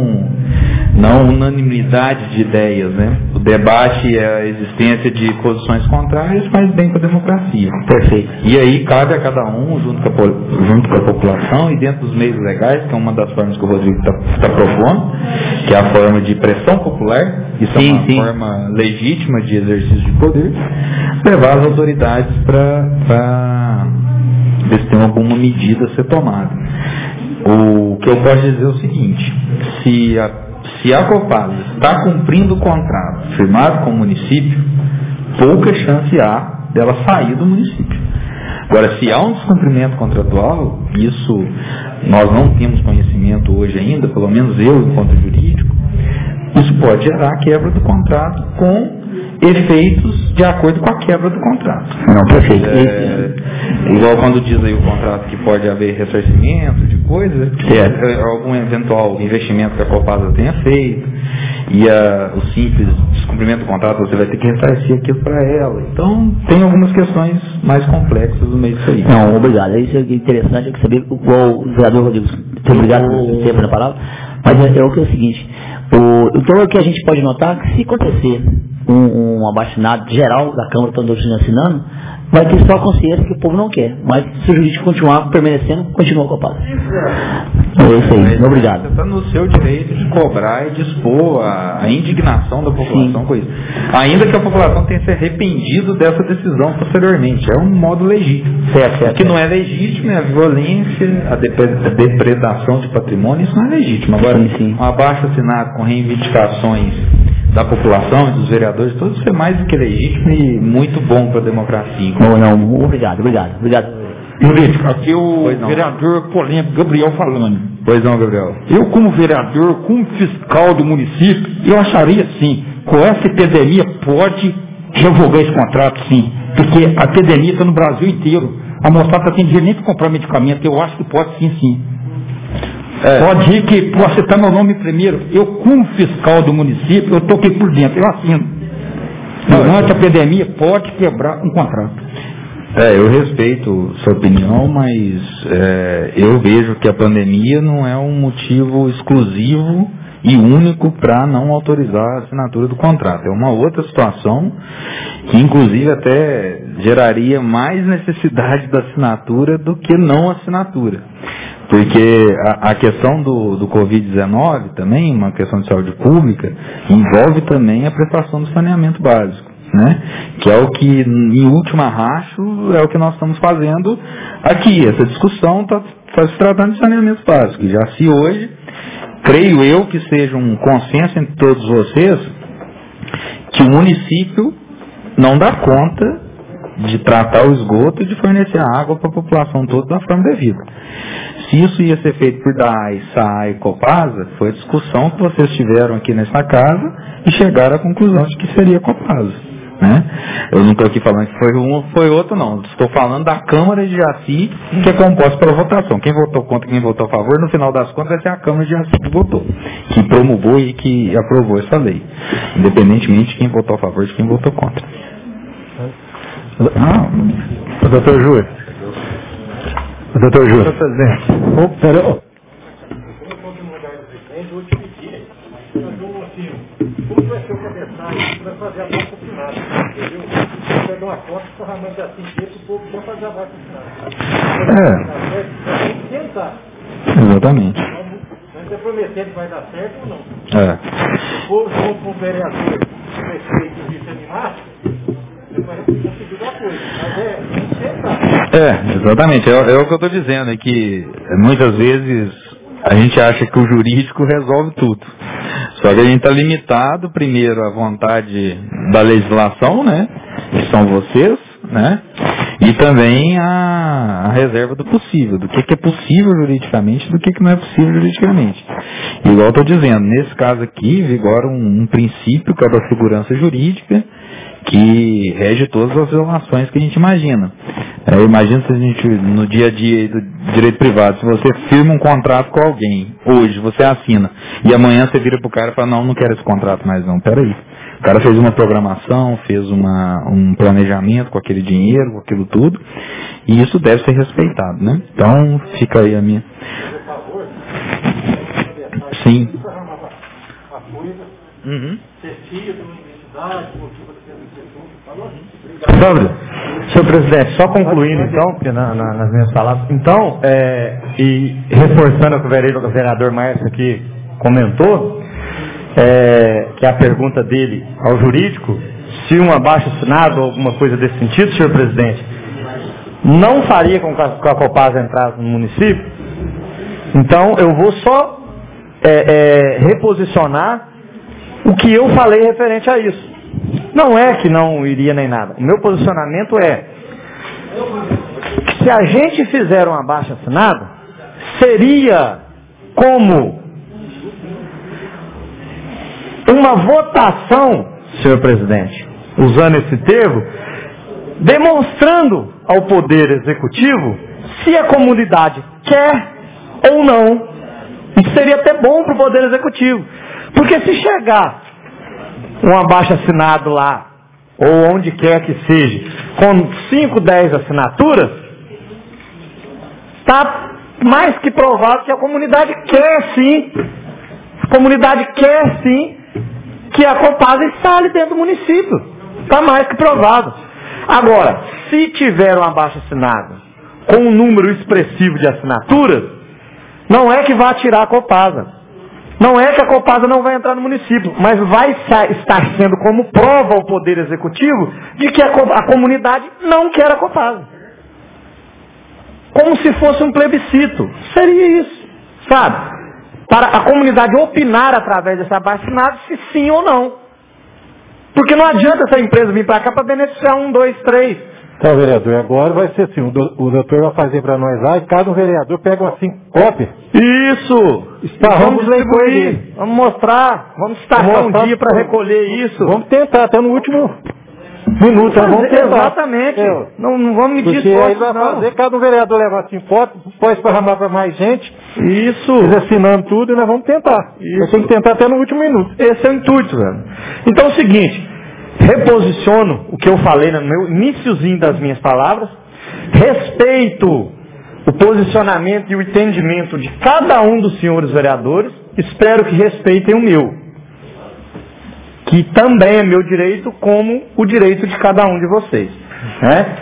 não unanimidade de ideias, né? O debate é a existência de posições contrárias, faz bem para a democracia. Perfeito. E aí cabe a cada um, junto com a população e dentro dos meios legais, que é uma das formas que o Rodrigo está propondo, que é a forma de pressão popular, isso é uma forma legítima de exercício de poder, levar as autoridades para ver se tem alguma medida a ser tomada. O que eu posso dizer é o seguinte: se a Copasa está cumprindo o contrato firmado com o município, pouca chance há dela sair do município. Agora, se há um descumprimento contratual, isso nós não temos conhecimento hoje ainda, pelo menos eu, enquanto jurídico, isso pode gerar a quebra do contrato com efeitos de acordo com a quebra do contrato. Não, perfeito. Igual quando diz aí o contrato que pode haver ressarcimento de coisas, algum eventual investimento que a Copasa tenha feito, e o simples descumprimento do contrato, você vai ter que ressarcir aquilo para ela. Então, tem algumas questões mais complexas no meio disso aí. Não, obrigado. Isso é interessante, eu saber igual o vereador Rodrigo. Obrigado por tempo na palavra. Mas é o seguinte, então o que a gente pode notar é que se acontecer um abaixo-assinado geral da Câmara, todos assinando, vai ter só a consciência que o povo não quer. Mas se o jurídico continuar permanecendo, continua com a paz. É isso aí. Obrigado. Você está no seu direito de cobrar e de expor a indignação da população com isso. Ainda que a população tenha se arrependido dessa decisão posteriormente. É um modo legítimo. O que não é legítimo é a violência, a depredação de patrimônio, isso não é legítimo. Agora, um abaixo-assinado com reivindicações da população e dos vereadores, tudo isso é mais do que legítimo e muito bom para a democracia. Obrigado. Jurídico, aqui o vereador polêmico Gabriel falando. Pois não, Gabriel. Eu, como vereador, como fiscal do município, eu acharia sim, com essa epidemia pode revogar esse contrato, sim, porque a epidemia está no Brasil inteiro. A moçada tem dinheiro nem para comprar medicamento, eu acho que pode sim. Pode ir que, posso citar meu nome primeiro, eu como fiscal do município, eu estou aqui por dentro, eu assino. Durante a epidemia pode quebrar um contrato. Eu respeito sua opinião, mas eu vejo que a pandemia não é um motivo exclusivo e único para não autorizar a assinatura do contrato. É uma outra situação que inclusive até geraria mais necessidade da assinatura do que não assinatura. Porque a questão do Covid-19 também, uma questão de saúde pública, envolve também a prestação do saneamento básico, né? Que é o que, em última racho, é o que nós estamos fazendo aqui. Essa discussão está se tratando de saneamento básico. Já se hoje, creio eu que seja um consenso entre todos vocês, que o município não dá conta de tratar o esgoto e de fornecer água para a população toda da forma devida. Se isso ia ser feito por DAI, SAI e Copasa, foi a discussão que vocês tiveram aqui nessa casa e chegaram à conclusão de que seria Copasa. Né? Eu não estou aqui falando que foi um ou foi outro, não. Estou falando da Câmara de Jaci, que é composta pela votação. Quem votou contra, quem votou a favor, no final das contas vai ser a Câmara de Jaci que votou, que promulgou e que aprovou essa lei, independentemente de quem votou a favor e de quem votou contra. Doutor Júlio. Doutor Júlio. Senhor presidente. Peraí. Como vai ser o cabeçalho? Vai fazer a vaca assinada, entendeu? Vai pegar uma foto para a mãe assim, para o povo vai fazer a vaca assinada. Tem que tentar. Exatamente. Mas é prometendo que vai dar certo ou não? O povo junto com o vereador, o prefeito e o vice-animado, vai conseguir dar coisa. Mas tem que tentar. Exatamente. É o que eu estou dizendo, é que muitas vezes a gente acha que o jurídico resolve tudo. Só que a gente está limitado, primeiro, à vontade da legislação, né? Que são vocês, né? E também a reserva do possível, do que é possível juridicamente, do que não é possível juridicamente. Igual eu estou dizendo, nesse caso aqui, vigora um princípio que é da segurança jurídica, que rege todas as relações que a gente imagina. Imagina se a gente, no dia a dia do direito privado, se você firma um contrato com alguém, hoje você assina, e amanhã você vira pro cara e fala, não quero esse contrato mais não, peraí. O cara fez uma programação, fez um planejamento com aquele dinheiro, com aquilo tudo, e isso deve ser respeitado, né? Então, fica aí a minha... Sim. Uhum. Senhor presidente, só concluindo então, nas minhas palavras, então, e reforçando o que o vereador Márcio aqui comentou, que é a pergunta dele ao jurídico, se um abaixo-assinado ou alguma coisa desse sentido, senhor presidente, não faria com que a Copasa entrasse no município, então eu vou só reposicionar o que eu falei referente a isso. Não é que não iria nem nada. O meu posicionamento é que se a gente fizer um abaixo-assinado, seria como uma votação, senhor presidente, usando esse termo, demonstrando ao Poder Executivo se a comunidade quer ou não. Isso seria até bom para o Poder Executivo. Porque se chegar um abaixo-assinado lá, ou onde quer que seja, com 5, 10 assinaturas, está mais que provado que a comunidade quer sim, que a Copasa instale dentro do município. Está mais que provado. Agora, se tiver um abaixo-assinado com um número expressivo de assinaturas, não é que vai tirar a Copasa. Não é que a Copasa não vai entrar no município, mas vai estar sendo como prova ao Poder Executivo de que a comunidade não quer a Copasa. Como se fosse um plebiscito. Seria isso, sabe? Para a comunidade opinar através desse abaixo-assinado se sim ou não. Porque não adianta essa empresa vir para cá para beneficiar 1, 2, 3. Então, vereador, agora vai ser assim, o doutor vai fazer para nós lá e cada vereador pega uma 5 cópias. Isso! Vamos distribuir, vamos mostrar, vamos destacar um dia para recolher isso. Vamos tentar, até no último minuto, vamos tentar. Exatamente, não vamos medir porque aí vai fazer, cada vereador leva 5 fotos, pode esparramar para mais gente. Isso! Eles assinando tudo e nós vamos tentar. Nós temos que tentar até no último minuto. Esse é o intuito, velho. Então é o seguinte, reposiciono o que eu falei no meu iniciozinho das minhas palavras, respeito o posicionamento e o entendimento de cada um dos senhores vereadores, espero que respeitem o meu, que também é meu direito como o direito de cada um de vocês, né?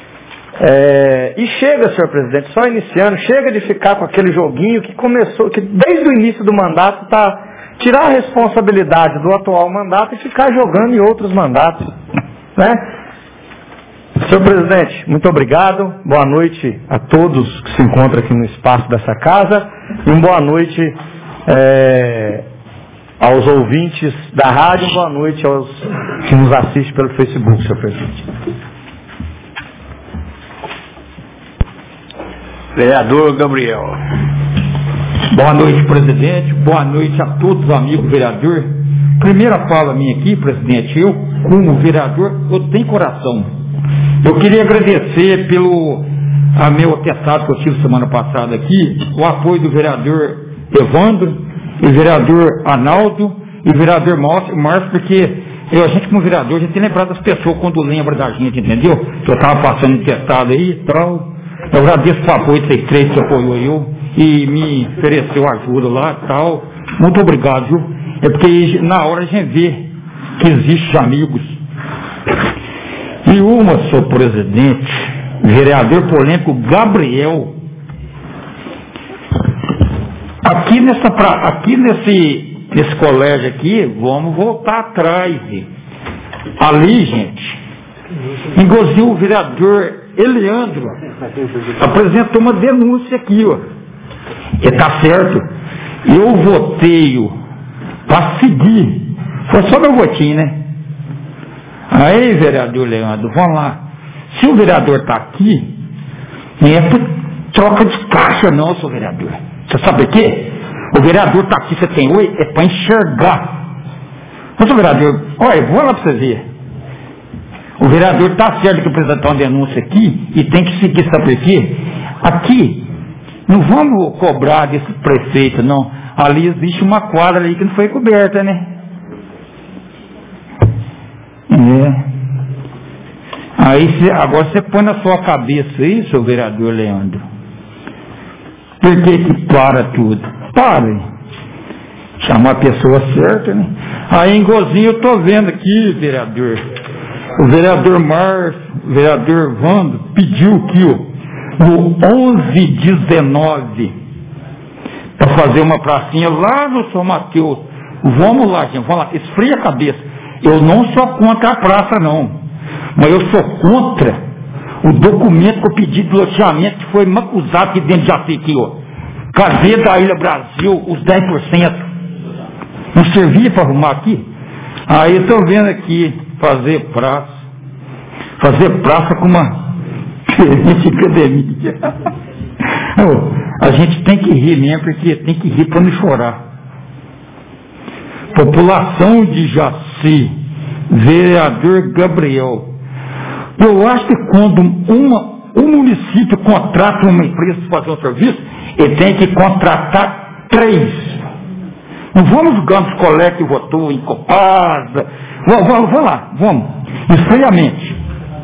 E chega, senhor presidente, só iniciando, chega de ficar com aquele joguinho que começou, que desde o início do mandato está tirar a responsabilidade do atual mandato e ficar jogando em outros mandatos, né? Senhor presidente, muito obrigado, boa noite a todos que se encontram aqui no espaço dessa casa e uma boa noite aos ouvintes da rádio, boa noite aos que nos assistem pelo Facebook, senhor presidente. Vereador Gabriel. Boa noite, presidente. Boa noite a todos os amigos vereadores. Primeira fala minha aqui, presidente, eu, como vereador, eu tenho coração. Eu queria agradecer pelo meu atestado que eu tive semana passada aqui, o apoio do vereador Evandro, o vereador Arnaldo e o vereador Márcio, porque a gente como vereador, a gente tem lembrado das pessoas quando lembra da gente, entendeu? Eu estava passando um atestado aí e tal. Eu agradeço o apoio de vocês três que apoiou eu e me ofereceu ajuda lá e tal. Muito obrigado, viu? É porque na hora a gente vê que existem amigos. E uma, senhor presidente, vereador polêmico Gabriel, aqui nesse colégio aqui, vamos voltar atrás. Ali, gente, inclusive o vereador Eliandro apresentou uma denúncia aqui, ó. E tá certo, eu votei para seguir, foi só meu votinho, né? Aí, vereador Leandro, vamos lá. se o vereador está aqui, não é por troca de caixa não, seu vereador. Você sabe o quê? O vereador está aqui, você tem oi, é para enxergar. Mas o vereador, olha, vou lá para você ver. O vereador está certo que apresentar uma denúncia aqui e tem que seguir, sabe por quê? Aqui, não vamos cobrar desse prefeito, não. Ali existe uma quadra ali que não foi coberta, né? Aí agora você põe na sua cabeça aí, seu vereador Leandro. Por que para tudo? Pare. Chamar a pessoa certa, né? Aí em Gozinho eu estou vendo aqui, vereador. O vereador Márcio, o vereador Vando, pediu aqui, ó, no 11/19, para fazer uma pracinha lá no São Mateus. Vamos lá, gente, vamos lá, esfria a cabeça. Eu não sou contra a praça, não. Mas eu sou contra o documento que eu pedi de loteamento que foi macuzado aqui dentro de Jaci, aqui, ó. Cadê da Ilha Brasil os 10%? Não servia para arrumar aqui? Aí eu estou vendo aqui fazer praça com uma academia. A gente tem que rir mesmo, porque tem que rir para não chorar. População de Jaci, vereador Gabriel. Eu acho que quando um município contrata uma empresa para fazer um serviço, ele tem que contratar 3. Não vamos julgar os colegas que votou em Copasa. Vamos lá, vamos. Esfriamente.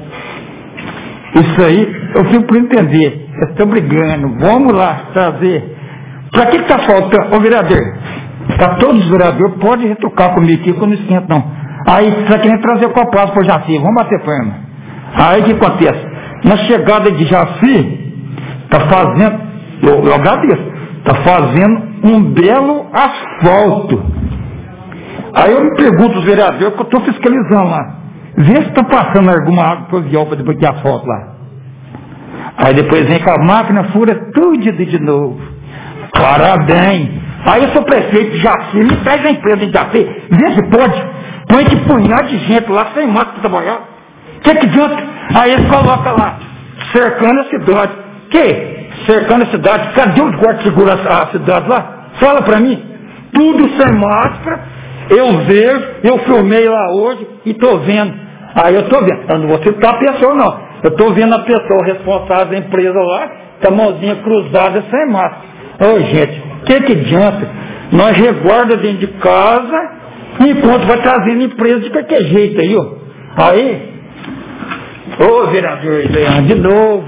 Isso aí, eu fico para entender. Eu estou brigando. Vamos lá trazer. Para que está faltando? Ô vereador, para todos os vereadores, pode retrucar comigo aqui, que eu não esquento não. Aí, está querendo trazer o Copasa para o Jaci. Vamos bater palma. Aí o que acontece? Na chegada de Jaci, está fazendo, eu agradeço, está fazendo um belo asfalto. Aí eu me pergunto aos vereadores, que eu estou fiscalizando lá, vê se está passando alguma água para o viol para depois que asfalto lá. Aí depois vem com a máquina, fura tudo de novo. Parabéns. Aí eu sou prefeito de Jaci, me traz a empresa de Jaci, vê se pode, põe que punhar de gente lá sem máscara para trabalhar. Que adianta? Aí eles colocam lá, cercando a cidade. Que? Cercando a cidade. Cadê os guardas que seguram a cidade lá? Fala pra mim. Tudo sem máscara. Eu vejo, eu filmei lá hoje e tô vendo. Aí eu tô vendo. Eu não vou citar a pessoa, não. Eu tô vendo a pessoa responsável da empresa lá, com a mãozinha cruzada sem máscara. Ô gente, que adianta? Nós reguarda dentro de casa, enquanto vai trazendo empresa de qualquer jeito aí, ó. Aí, ô vereador Leandro, de novo.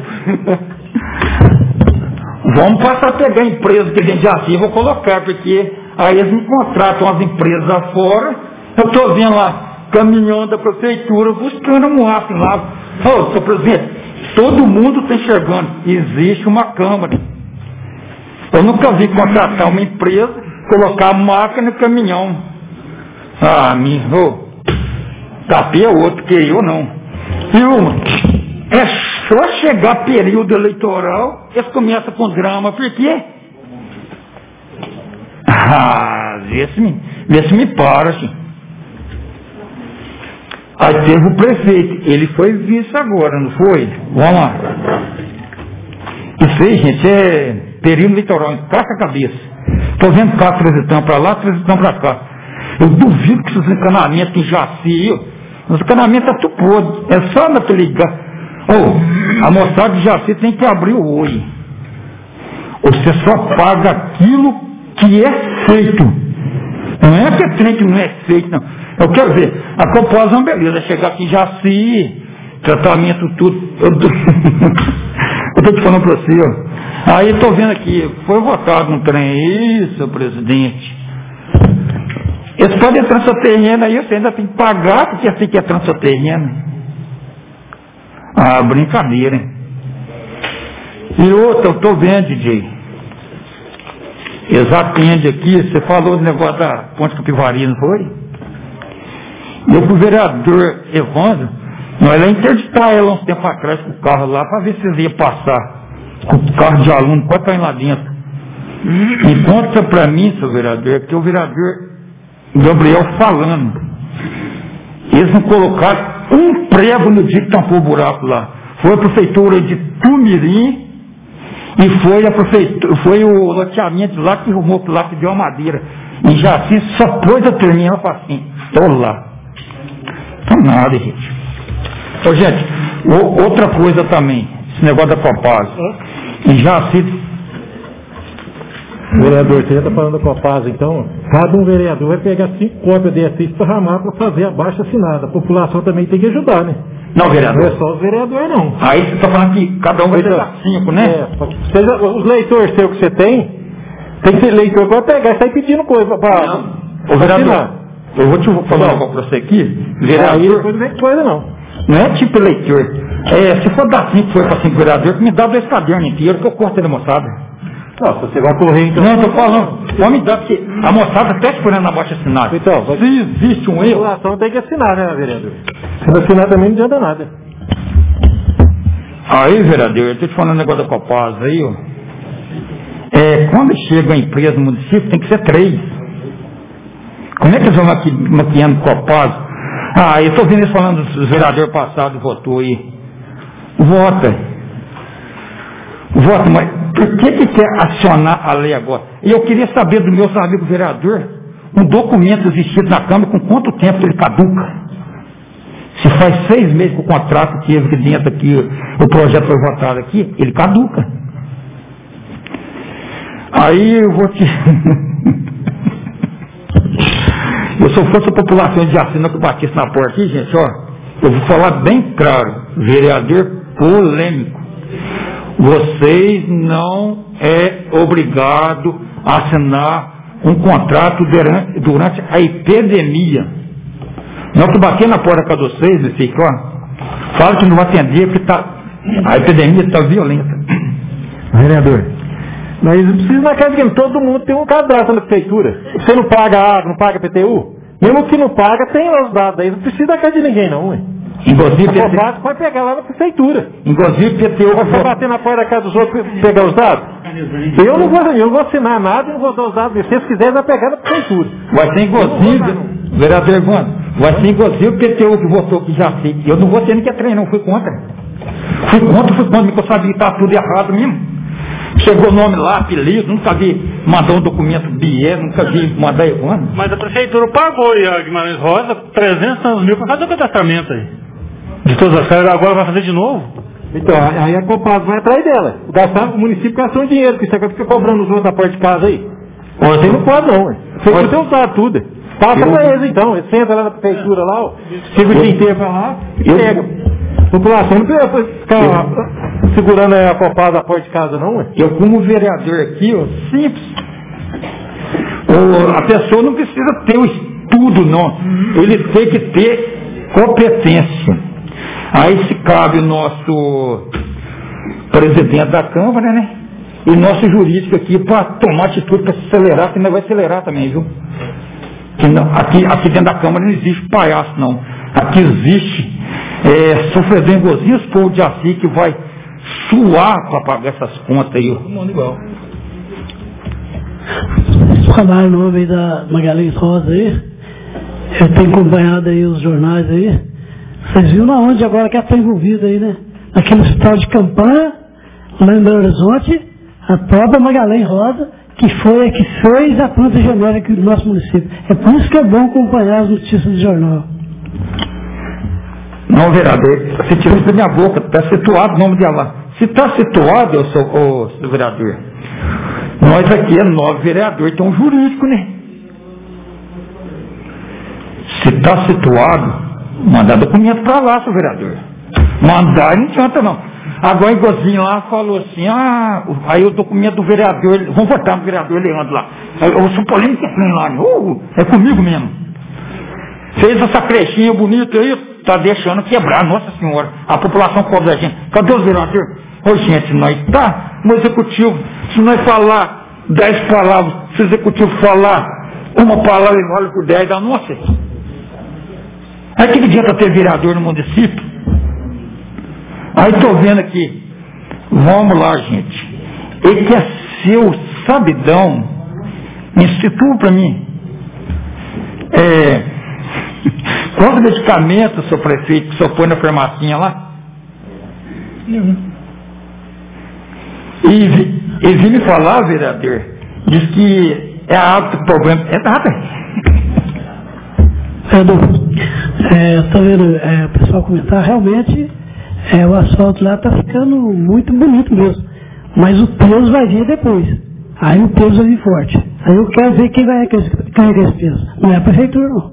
Vamos passar a pegar empresa que dentro de Jaci, vou colocar, porque aí eles me contratam as empresas lá fora. Eu estou vendo lá, caminhão da prefeitura, buscando um aço lá. Ô, senhor presidente, todo mundo está enxergando, existe uma câmara. Eu nunca vi contratar uma empresa, colocar a máquina no caminhão. Ah, tapei é outro, que eu não. E uma, é só chegar período eleitoral, eles começam com drama, por quê? Vê se me para, assim. Aí teve o prefeito, ele foi vice agora, não foi? Vamos lá. Isso aí, gente, é período eleitoral, taca a cabeça. Estou vendo cá transitando para lá, transitando para cá. Eu duvido que esses encanamentos em Jaci, os encanamentos é tudo podre, é só na ligar. A moçada de Jaci tem que abrir o olho. Você só paga aquilo que é feito. Não é que trem que não é feito, não. Eu quero ver, a Copasa é uma beleza, chegar aqui em Jaci, tratamento tudo. Eu estou te falando para você, ó. Aí estou vendo aqui, foi votado um trem, isso, presidente. Eles podem transferir aí, você ainda tem que pagar, porque assim que é transferir. Brincadeira, hein? E outra, eu estou vendo, DJ. Eles atendem aqui, você falou do negócio da Ponte Capivari, não foi? Eu com o vereador Evandro, nós ia interditar ela uns tempo atrás com o carro lá, para ver se eles iam passar com o carro de aluno, pode estar lá dentro. E conta para mim, seu vereador, que o vereador Gabriel falando, eles não colocaram um prego no dia que tampou o buraco lá. foi a prefeitura de Tumirim e foi o loteamento lá que arrumou lá que deu a madeira. E Jaci só pôs a termina e falou assim, estou lá. Não nada, gente. Ô, gente, outra coisa também, esse negócio da Copasa. E Jaci. Vereador, você já está falando da Copasa, então, cada um vereador vai pegar 5 cópias desse para ramar para fazer a baixa assinada. A população também tem que ajudar, né? Não, vereador. Não é só os vereadores, não. Aí você está falando que cada um vai pegar 5, né? Os leitores seus que você tem que ser leitor que vai pegar e sair pedindo coisa para vereador, eu vou te falar algo para você aqui. Vereador, não é coisa não. Não é tipo eleitor. Se for dar 5, foi para 5 vereadores, me dá 2 cadernos inteiros que eu corto ele, moçada. Não, se você vai correr, então... Não, estou falando. Pode me dar, porque a moçada está esperando a baixa assinada. Então, se existe um erro... A população tem que assinar, né, vereador? Se não assinar também não adianta nada. Aí, vereador, eu estou te falando um negócio da Copasa aí, ó. Quando chega a empresa no município, tem que ser 3. Como é que eles vão maquiando Copasa? Eu estou vendo eles falando dos vereadores passados que votou aí. Vota, mas por que quer acionar a lei agora? E eu queria saber do meu amigo vereador, um documento existido na Câmara, com quanto tempo ele caduca? Se faz 6 meses que o contrato que aqui dentro, aqui, o projeto foi votado aqui, ele caduca. Aí eu vou te... Eu, se eu fosse a população de Jaci, que batisse na porta aqui, gente, ó, eu vou falar bem claro, vereador polêmico. Vocês não é obrigado a assinar um contrato durante a epidemia. Não que bater na porta de vocês, meu filho, ó, fala que não vai atender porque a epidemia está violenta. Vereador, mas não precisa na casa de todo mundo tem um cadastro na prefeitura. Você não paga água, não paga PTU? Mesmo que não paga, tem os dados aí. Não precisa da casa de ninguém, não, ué. Inclusive, a Copasa vai pegar lá na prefeitura. Inclusive, PTU... Vai bater na porta da casa dos outros e pegar os dados? Eu não vou assinar nada e não vou dar os dados. Se vocês quiserem, vai pegar na prefeitura. Vai ser inclusive, vereador Evandro, vai ser inclusive o PTU que votou que já sei. Eu não vou ter nem que treinar, não. Fui contra, porque eu sabia que estava tudo errado mesmo. Chegou o nome lá, apelido, nunca vi mandar um documento BIE, nunca vi mandar Evandro. Mas a prefeitura pagou e a Guimarães Rosa 300 mil para fazer o cadastramento aí. De todas as casas, agora vai fazer de novo? Então, aí a Copasa vai atrás dela. O município gastou dinheiro, porque você fica cobrando os outros da porta de casa aí. Você não pode não, ué. Você tem usado tudo. Passa pra eles então, eles sentam lá na prefeitura lá, ó, fica o dia inteiro pra lá e pega. A população não precisa ficar segurando a Copasa da porta de casa não, ué. Eu como vereador aqui, ó, simples. A pessoa não precisa ter o estudo, não. Ele tem que ter competência. Aí se cabe o nosso presidente da Câmara, né? E nosso jurídico aqui para tomar atitude para se acelerar, que não vai acelerar também, viu? Que não, aqui dentro da Câmara não existe palhaço, não. Aqui existe sofredor em gozinhos, povo de Jaci que vai suar para pagar essas contas aí. Todo mundo igual. Falar o nome da Magalhães Rosa aí. Eu tenho acompanhado aí os jornais aí. Vocês viram aonde agora que ela está envolvida aí, né? Naquele hospital de campanha, lá em Belo Horizonte, a própria Magalhães Rosa, que foi a que fez a planta genérica do nosso município. É por isso que é bom acompanhar as notícias do jornal. Não, vereador, você tirou isso da minha boca, está situado o nome dela. Se está situado, eu sou o vereador, nós aqui é 9 vereadores, tem um jurídico, né? Se está situado, mandar documento para lá, seu vereador. Mandar não adianta não. Agora o igualzinho lá falou assim, aí o documento do vereador, vamos votar no vereador Leandro lá. Eu sou polêmico lá, é comigo mesmo. Fez essa crechinha bonita aí, tá deixando quebrar, nossa senhora. A população cobra da gente. Cadê os vereadores? Ô gente, se nós tá no executivo, se nós falar 10 palavras, se o executivo falar uma palavra e vale por 10, dá nossa. Aí que adianta ter vereador no município? Aí estou vendo aqui, vamos lá, gente. Ele quer ser o sabidão, institui para mim. Quantos medicamentos, seu prefeito, que o senhor põe na farmacinha lá? E vi me falar, vereador, diz que é alto o problema. É nada. Estou vendo o pessoal comentar, realmente o asfalto lá está ficando muito bonito mesmo. Mas o peso vai vir depois. Aí o peso vai vir forte. Aí eu quero ver quem vai carregar esse peso. Não é a prefeitura, não.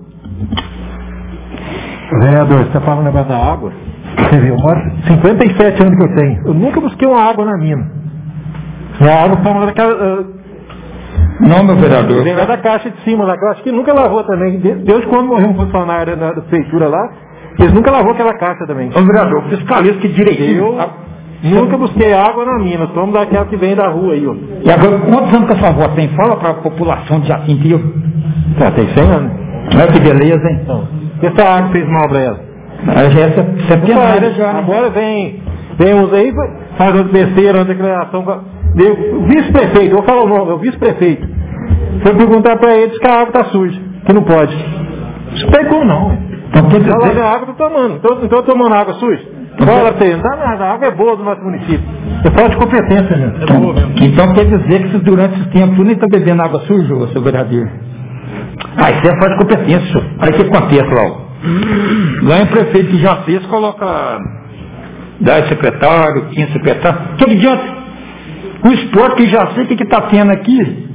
Vereador, você está falando negócio da água? Você viu, eu moro 57 anos que eu tenho. Eu nunca busquei uma água na mina. A água foi uma daquela... Não, meu vereador. Vem lá da caixa de cima lá, que eu acho que nunca lavou também. Deus, quando morreu um funcionário da prefeitura lá, eles nunca lavou aquela caixa também. Ô, vereador, fiscaliza que direitinho. Eu nunca busquei água na mina, somos daquela que vem da rua aí, ó. E agora, quantos anos que a sua avó tem? Fala para a população de Jacinto, viu? Tem 100 anos. Olha que beleza, hein? Então, essa água fez mal pra ela. Essa é centenária já. Agora vem uns aí, faz uma besteira, uma declaração. O vice-prefeito, vou falar o nome, é o vice-prefeito. Foi perguntar pra eles que a água tá suja, que não pode. Isso tem como não. Então quer dizer... a água tô tomando. Então eu tô tomando água suja? Fala pra ele, não tá nada, a água é boa do nosso município. É falta de competência mesmo. É boa mesmo. Então quer dizer que durante esse tempo tu nem tá bebendo água suja, seu vereador? Isso é falta de competência, senhor. Aí o que acontece, Lau? Lá em prefeito que já fez, coloca 10 secretários, 15 secretários. Que adianta? O esporte que já sei o que está tendo aqui.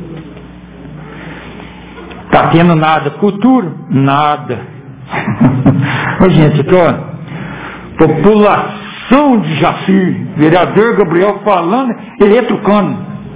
Está tendo nada. Cultura? Nada. Ô, gente, aqui, ó. População de Jaci. Vereador Gabriel falando e retrucando.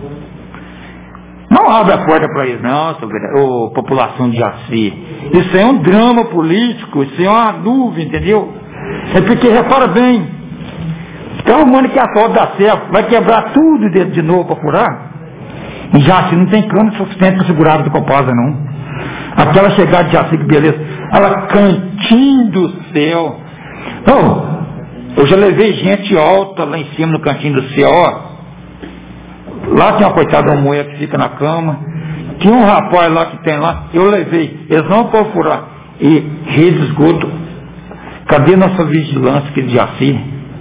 Não abre a porta para eles, não, população de Jaci. Isso é um drama político, isso é uma nuvem, entendeu? É porque, repara bem, está arrumando que a asfalto dá certo, vai quebrar tudo de novo para furar. E Jaci não tem cano suficiente para segurar do Copasa, não. Aquela chegada de Jaci, que beleza. Ela cantinho do céu. Eu já levei gente alta lá em cima no cantinho do céu, ó. Lá tem uma coitada, uma mulher que fica na cama. Tinha um rapaz lá que tem lá, eu levei. Eles não podem furar. E rede de esgoto. Cadê nossa vigilância aqui de Jaci?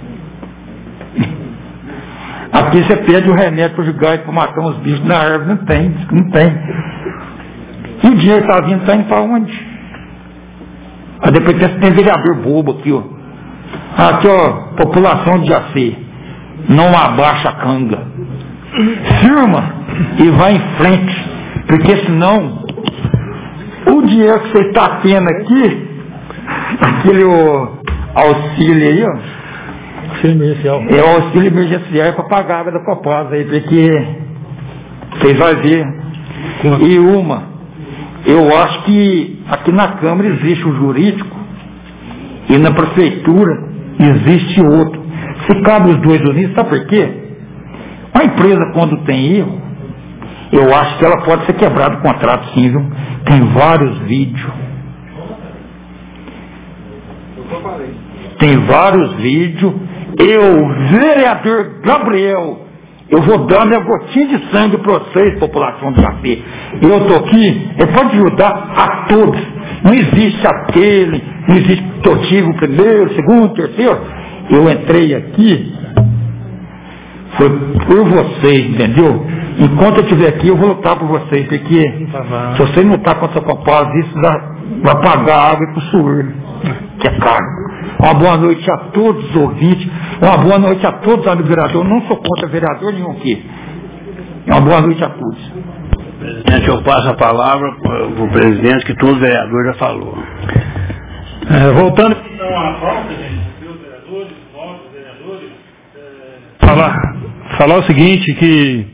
Aqui você pede o remédio para jogar e para matar uns bichos na árvore. Não tem. E o dinheiro está indo para onde? Aí depois tem vereador bobo aqui, ó. Aqui, ó, população de Jaci. Não abaixa a canga. Firma e vai em frente, porque senão o dinheiro que você está tendo aqui, aquele auxílio aí, ó, auxílio emergencial. É o auxílio emergencial para pagar a água da Copasa aí, porque vocês vão ver. E eu acho que aqui na Câmara existe um jurídico e na Prefeitura existe outro. Se cabe os dois unidos, sabe por quê? A empresa, quando tem erro, eu acho que ela pode ser quebrada o contrato, sim, viu? Tem vários vídeos. Vereador Gabriel, eu vou dar minha gotinha de sangue para vocês, população de Jaci. Eu estou aqui, pode ajudar a todos. Não existe aquele, não existe totivo primeiro, segundo, terceiro. Eu entrei aqui, foi por vocês, entendeu? Enquanto eu estiver aqui, eu vou lutar por vocês, porque se você não lutar contra a Copasa, isso vai pagar água para o suor, que é caro. Uma boa noite a todos os ouvintes, uma boa noite a todos os amigos vereadores. Eu não sou contra vereador nenhum aqui. Uma boa noite a todos. Presidente, eu passo a palavra para o presidente, que todo vereador já falou. Voltando Então, a pauta, gente, seus vereadores, nossos vereadores, falar o seguinte, que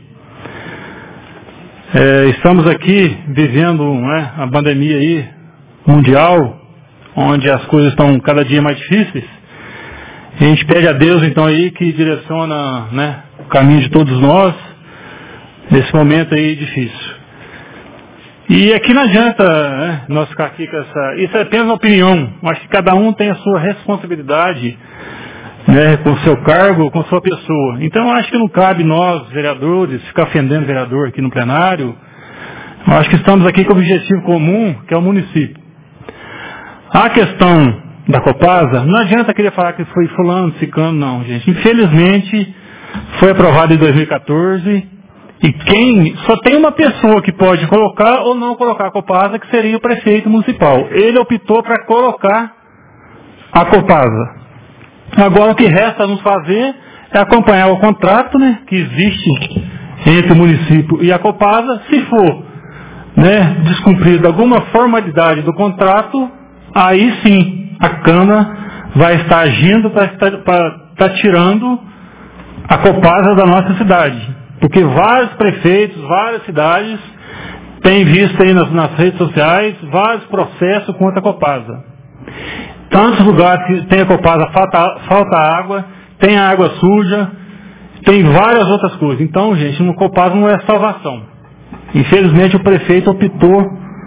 estamos aqui vivendo a pandemia aí, mundial, onde as coisas estão cada dia mais difíceis. E a gente pede a Deus então aí que direciona o caminho de todos nós nesse momento aí difícil. E aqui não adianta nós ficar aqui com isso é apenas uma opinião. Acho que cada um tem a sua responsabilidade, com o seu cargo, com a sua pessoa. Então eu acho que não cabe nós, vereadores, ficar ofendendo o vereador aqui no plenário. Eu acho que estamos aqui com o objetivo comum, que é o município. A questão da Copasa, não adianta querer falar que foi fulano, ciclano, não, gente. Infelizmente, foi aprovado em 2014 e só tem uma pessoa que pode colocar ou não colocar a Copasa, que seria o prefeito municipal. Ele optou para colocar a Copasa. Agora o que resta nos fazer é acompanhar o contrato, né, que existe entre o município e a Copasa. Se for, né, descumprida alguma formalidade do contrato, aí sim a Câmara vai estar agindo para estar tirando a Copasa da nossa cidade. Porque vários prefeitos, várias cidades têm visto aí nas redes sociais vários processos contra a Copasa. Tantos lugares que tem a Copasa, falta água, tem a água suja, tem várias outras coisas. Então, gente, no Copasa não é salvação. Infelizmente o prefeito optou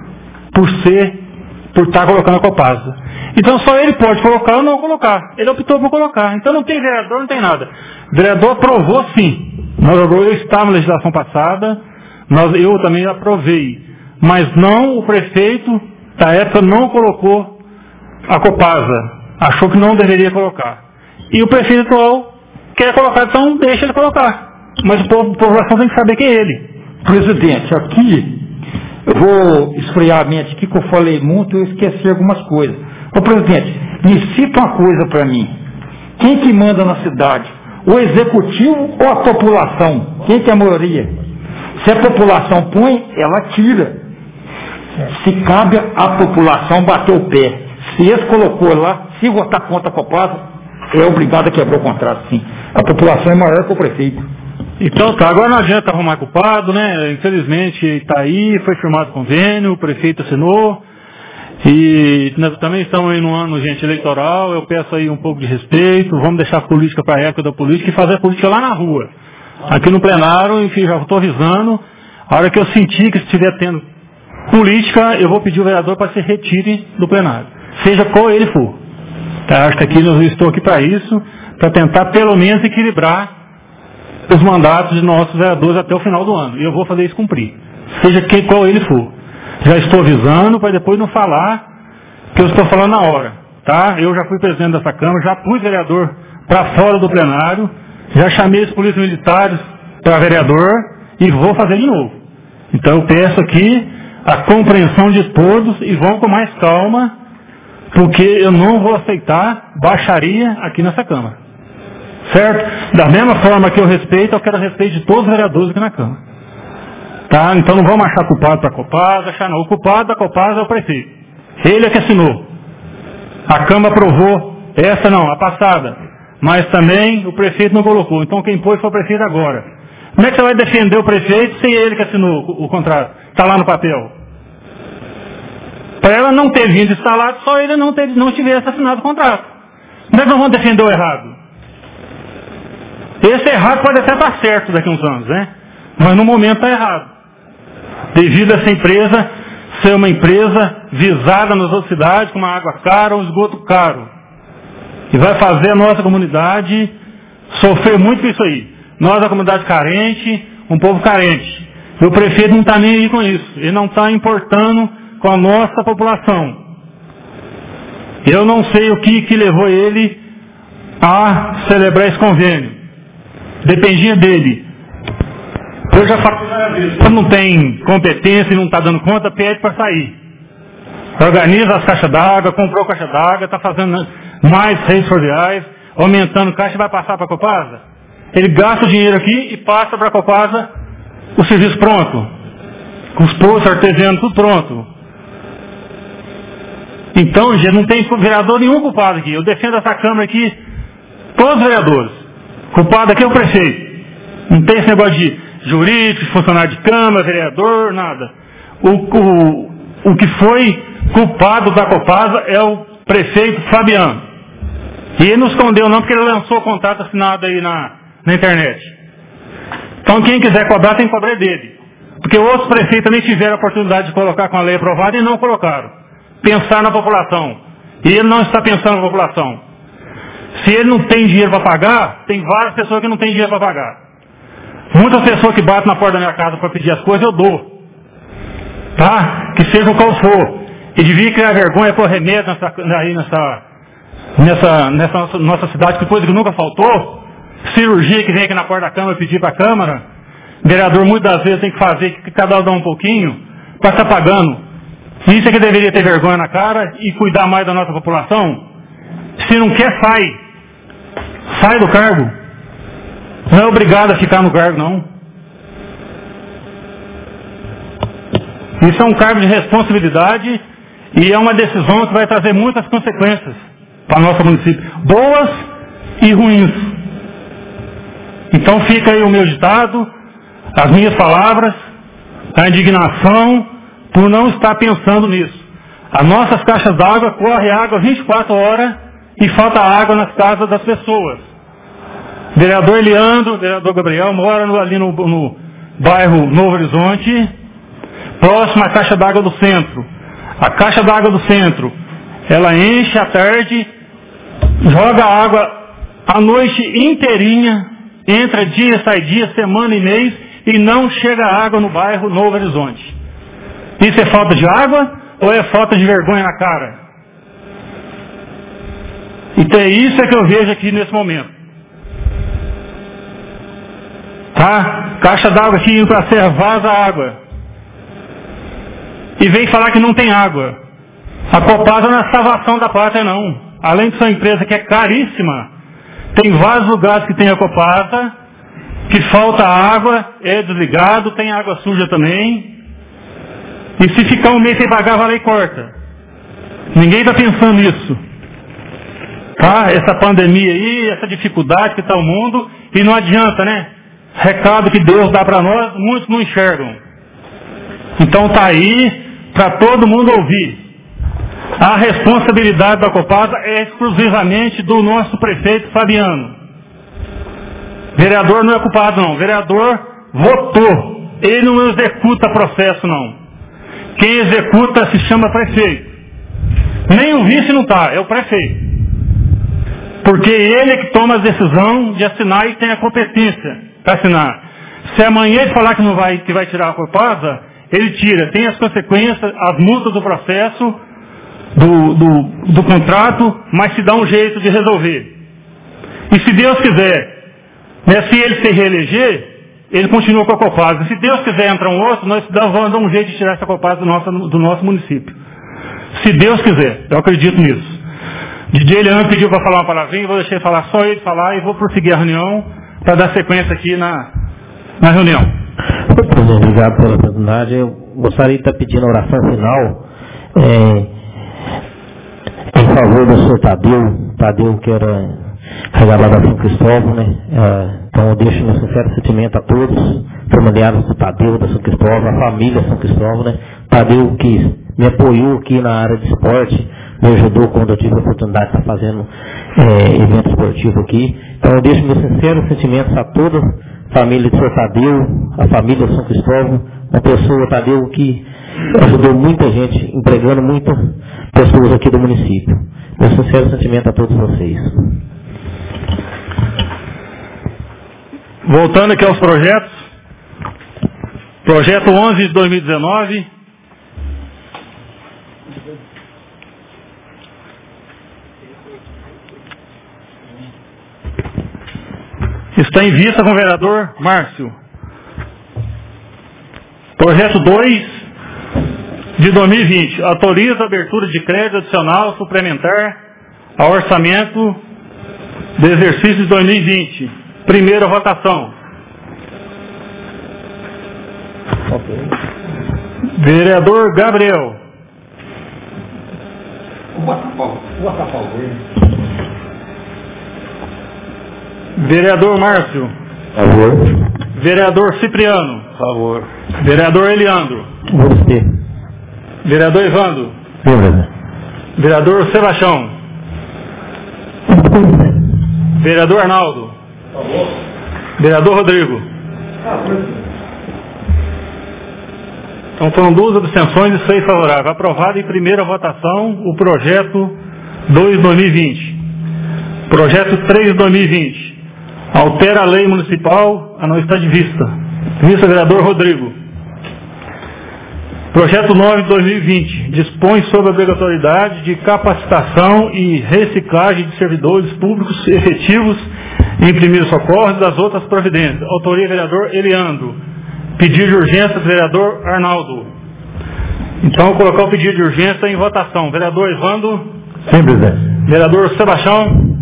por estar colocando a Copasa. Então só ele pode colocar ou não colocar. Ele optou por colocar. Então não tem vereador, não tem nada. O vereador aprovou sim. Eu estava na legislação passada, eu também aprovei. Mas não, o prefeito da época não colocou a Copasa. Achou que não deveria colocar. E o prefeito atual quer colocar, então deixa ele colocar. Mas a população tem que saber quem é ele. Presidente, aqui, eu vou esfriar a mente aqui, que eu falei muito e eu esqueci algumas coisas. Ô presidente, me cita uma coisa para mim. Quem que manda na cidade? O executivo ou a população? Quem que é a maioria? Se a população põe, ela tira. Se cabe à população bater o pé. Se esse colocou lá, se votar contra a Copasa, é obrigado a quebrar o contrato, sim. A população é maior que o prefeito. Então tá, agora não adianta arrumar culpado, né? Infelizmente está aí, foi firmado convênio, o prefeito assinou. E nós também estamos aí no ano, gente, eleitoral. Eu peço aí um pouco de respeito. Vamos deixar a política para a época da política e fazer a política lá na rua. Aqui no plenário, enfim, já estou avisando. A hora que eu sentir que estiver tendo política, eu vou pedir o vereador para se retire do plenário. Seja qual ele for. Tá? Acho que aqui eu estou aqui para isso, para tentar pelo menos equilibrar os mandatos de nossos vereadores até o final do ano. E eu vou fazer isso cumprir. Seja qual ele for. Já estou avisando para depois não falar que eu estou falando na hora. Tá? Eu já fui presidente dessa Câmara, já fui vereador para fora do plenário, já chamei os polícias militares para vereador e vou fazer de novo. Então eu peço aqui a compreensão de todos e vão com mais calma, porque eu não vou aceitar baixaria aqui nessa Câmara. Certo? Da mesma forma que eu respeito, eu quero respeito de todos os vereadores aqui na Câmara. Tá? Então não vamos achar culpado para a Copasa, achar não. O culpado da Copasa é o prefeito. Ele é que assinou. A Câmara aprovou, essa não, a passada. Mas também o prefeito não colocou. Então quem pôs foi o prefeito agora. Como é que você vai defender o prefeito sem ele que assinou o contrato? Está lá no papel. Para ela não ter vindo instalado, só ele não tivesse assinado o contrato. Como é que nós vamos defender o errado? Esse errado pode até estar certo daqui a uns anos, né? Mas no momento está errado. Devido a essa empresa ser uma empresa visada nas outras cidades com uma água cara ou um esgoto caro. E vai fazer a nossa comunidade sofrer muito com isso aí. Nós, a comunidade carente, um povo carente. E o prefeito não está nem aí com isso. Ele não está importando com a nossa população. Eu não sei o que levou ele a celebrar esse convênio. Dependia dele. Eu já falei várias vezes, quando não tem competência e não está dando conta, pede para sair. Organiza as caixas d'água, comprou caixa d'água, está fazendo mais redes fluviais, aumentando caixa e vai passar para a Copasa. Ele gasta o dinheiro aqui e passa para a Copasa o serviço pronto. Com os poços artesianos, tudo pronto. Então, gente, não tem vereador nenhum culpado aqui. Eu defendo essa Câmara aqui, todos os vereadores. Culpado aqui é o prefeito. Não tem esse negócio de jurídico, funcionário de Câmara, vereador, nada. O que foi culpado da Copasa é o prefeito Fabiano. E ele não escondeu não, porque ele lançou o contrato assinado aí na internet. Então quem quiser cobrar, tem que cobrar dele. Porque outros prefeitos também tiveram a oportunidade de colocar com a lei aprovada e não colocaram. Pensar na população. E ele não está pensando na população. Se ele não tem dinheiro para pagar, tem várias pessoas que não têm dinheiro para pagar. Muitas pessoas que batem na porta da minha casa para pedir as coisas, eu dou. Tá? Que seja qual for. E devia criar vergonha por remédio nessa nossa cidade, que coisa que nunca faltou, cirurgia que vem aqui na porta da Câmara pedir para a Câmara, vereador muitas das vezes tem que fazer que cada um dá um pouquinho, para estar pagando. Isso é que deveria ter vergonha na cara e cuidar mais da nossa população. Se não quer, sai do cargo. Não é obrigado a ficar no cargo, não. Isso é um cargo de responsabilidade e é uma decisão que vai trazer muitas consequências para o nosso município, boas e ruins. Então fica aí o meu ditado, as minhas palavras, a indignação por não estar pensando nisso. As nossas caixas d'água corre água 24 horas e falta água nas casas das pessoas. Vereador Eliandro, vereador Gabriel, moram ali no bairro Novo Horizonte, próximo à caixa d'água do centro. A caixa d'água do centro, ela enche à tarde, joga água a noite inteirinha, entra dia, sai dia, semana e mês, e não chega água no bairro Novo Horizonte. Isso é falta de água ou é falta de vergonha na cara? Então é isso que eu vejo aqui nesse momento. Tá? Caixa d'água aqui indo para a serra, vaza água. E vem falar que não tem água. A Copasa não é salvação da pátria, não. Além de ser uma empresa que é caríssima, tem vários lugares que tem a Copasa, que falta água, é desligado, tem água suja também. E se ficar um mês sem pagar, vai lá e corta. Ninguém está pensando nisso. Tá? Essa pandemia aí, essa dificuldade que está o mundo, e não adianta, né? Recado que Deus dá para nós, muitos não enxergam. Então está aí para todo mundo ouvir. A responsabilidade da Copasa é exclusivamente do nosso prefeito Fabiano. Vereador não é culpado, não. Vereador votou. Ele não executa processo, não. Quem executa se chama prefeito. Nem o vice não está, é o prefeito. Porque ele é que toma a decisão de assinar e tem a competência para assinar. Se amanhã ele falar que vai tirar a Copasa, ele tira. Tem as consequências, as multas do processo, do contrato, mas se dá um jeito de resolver. E se Deus quiser, né, se ele se reeleger, ele continua com a Copasa. Se Deus quiser entrar um outro, nós vamos dar um jeito de tirar essa Copasa do nosso município. Se Deus quiser, eu acredito nisso. DJ Eliandro pediu para falar uma palavrinha, vou deixar ele falar, só ele falar, e vou prosseguir a reunião para dar sequência aqui na reunião. Obrigado pela oportunidade. Eu gostaria de estar pedindo a oração final em favor do senhor Tadeu, que era regalado da São Cristóvão, né? Então eu deixo meu sincero sentimento a todos, familiares do Tadeu, da São Cristóvão, a família São Cristóvão, né? Tadeu que me apoiou aqui na área de esporte, me ajudou quando eu tive a oportunidade de estar fazendo evento esportivo aqui. Então eu deixo meus sinceros sentimentos a toda a família do senhor Tadeu, a família São Cristóvão, uma pessoa, Tadeu, que ajudou muita gente, empregando muitas pessoas aqui do município. Meu sincero sentimento a todos vocês. Voltando aqui aos projetos. Projeto 11 de 2019. Está em vista com o vereador Márcio. Projeto 2 de 2020. Autoriza a abertura de crédito adicional suplementar ao orçamento do exercício de 2020. Primeira votação. Vereador Gabriel. Vereador Márcio. Favor. Vereador Cipriano. Favor. Vereador Eliandro. Você. Vereador Evandro. Beleza. Vereador Sebastião. Vereador Arnaldo. Favor. Vereador Rodrigo. Então foram 2 abstenções e 6 favoráveis. Aprovado em primeira votação o projeto 2 de 2020. Projeto 3 de 2020. Altera a lei municipal a não estar de vista. Vice-vereador Rodrigo. Projeto 9 de 2020 dispõe sobre a obrigatoriedade de capacitação e reciclagem de servidores públicos efetivos em primeiros socorros e das outras providências. Autoria, vereador Eliandro. Pedido de urgência, vereador Arnaldo. Então, vou colocar o pedido de urgência em votação. Vereador Evandro. Sim, presidente. Vereador Sebastião.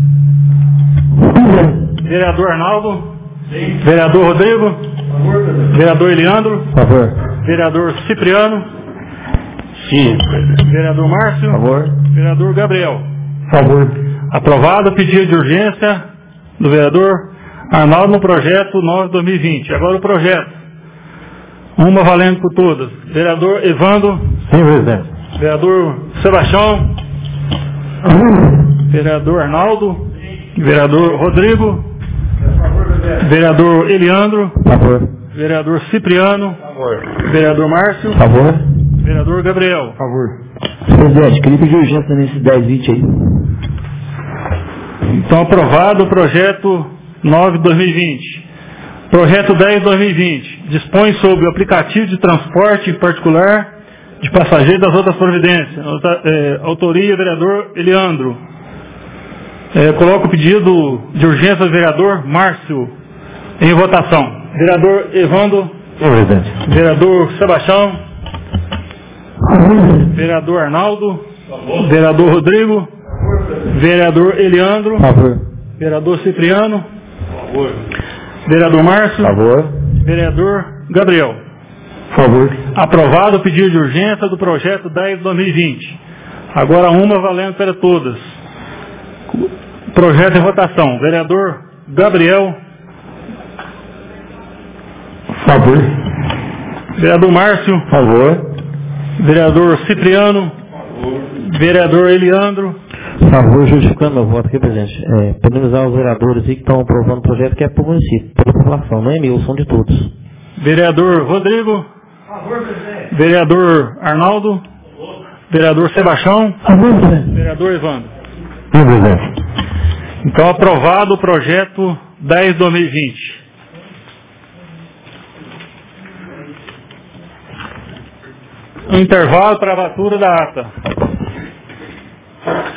Vereador Arnaldo. Sim. Vereador Rodrigo. Favor, vereador Eliandro. Favor. Vereador Cipriano. Sim. Vereador Márcio. Favor. Vereador Gabriel. Favor. Aprovado o pedido de urgência do vereador Arnaldo no projeto 9 de 2020. Agora o projeto. Uma valendo por todas. Vereador Evandro. Sim, presidente. Vereador Sebastião. Vereador Arnaldo. Vereador Rodrigo. Vereador Eliandro. Favor. Vereador Cipriano. Favor. Vereador Márcio. Favor. Vereador Gabriel. Favor. Presidente, queria pedir urgência nesse 1020 aí. Então, aprovado o projeto 9 de 2020. Projeto 10 de 2020. Dispõe sobre o aplicativo de transporte particular de passageiros das outras providências. Autoria, vereador Eliandro. Coloco o pedido de urgência do vereador Márcio em votação. Vereador Evandro. Sim, presidente. Vereador Sebastião. Vereador Arnaldo. Vereador Rodrigo. Vereador Eliandro. Favor. Vereador Cipriano. Vereador Márcio. Favor. Vereador Gabriel. Favor. Aprovado o pedido de urgência do projeto 10 de 2020. Agora uma valendo para todas. Projeto em votação. Vereador Gabriel. Favor. Vereador Márcio. Favor. Vereador Cipriano. Vereador Eliandro. Favor, justificando meu voto aqui, presidente. Parabenizar os vereadores aí que estão aprovando o projeto que é para o município, para a população, não é meu, são de todos. Vereador Rodrigo. Favor, presidente. Vereador Arnaldo. Vereador Sebastião. Favor, presidente. Vereador Evandro. Sim, presidente. Então, aprovado o projeto 10 de 2020. Um intervalo para a abertura da ata.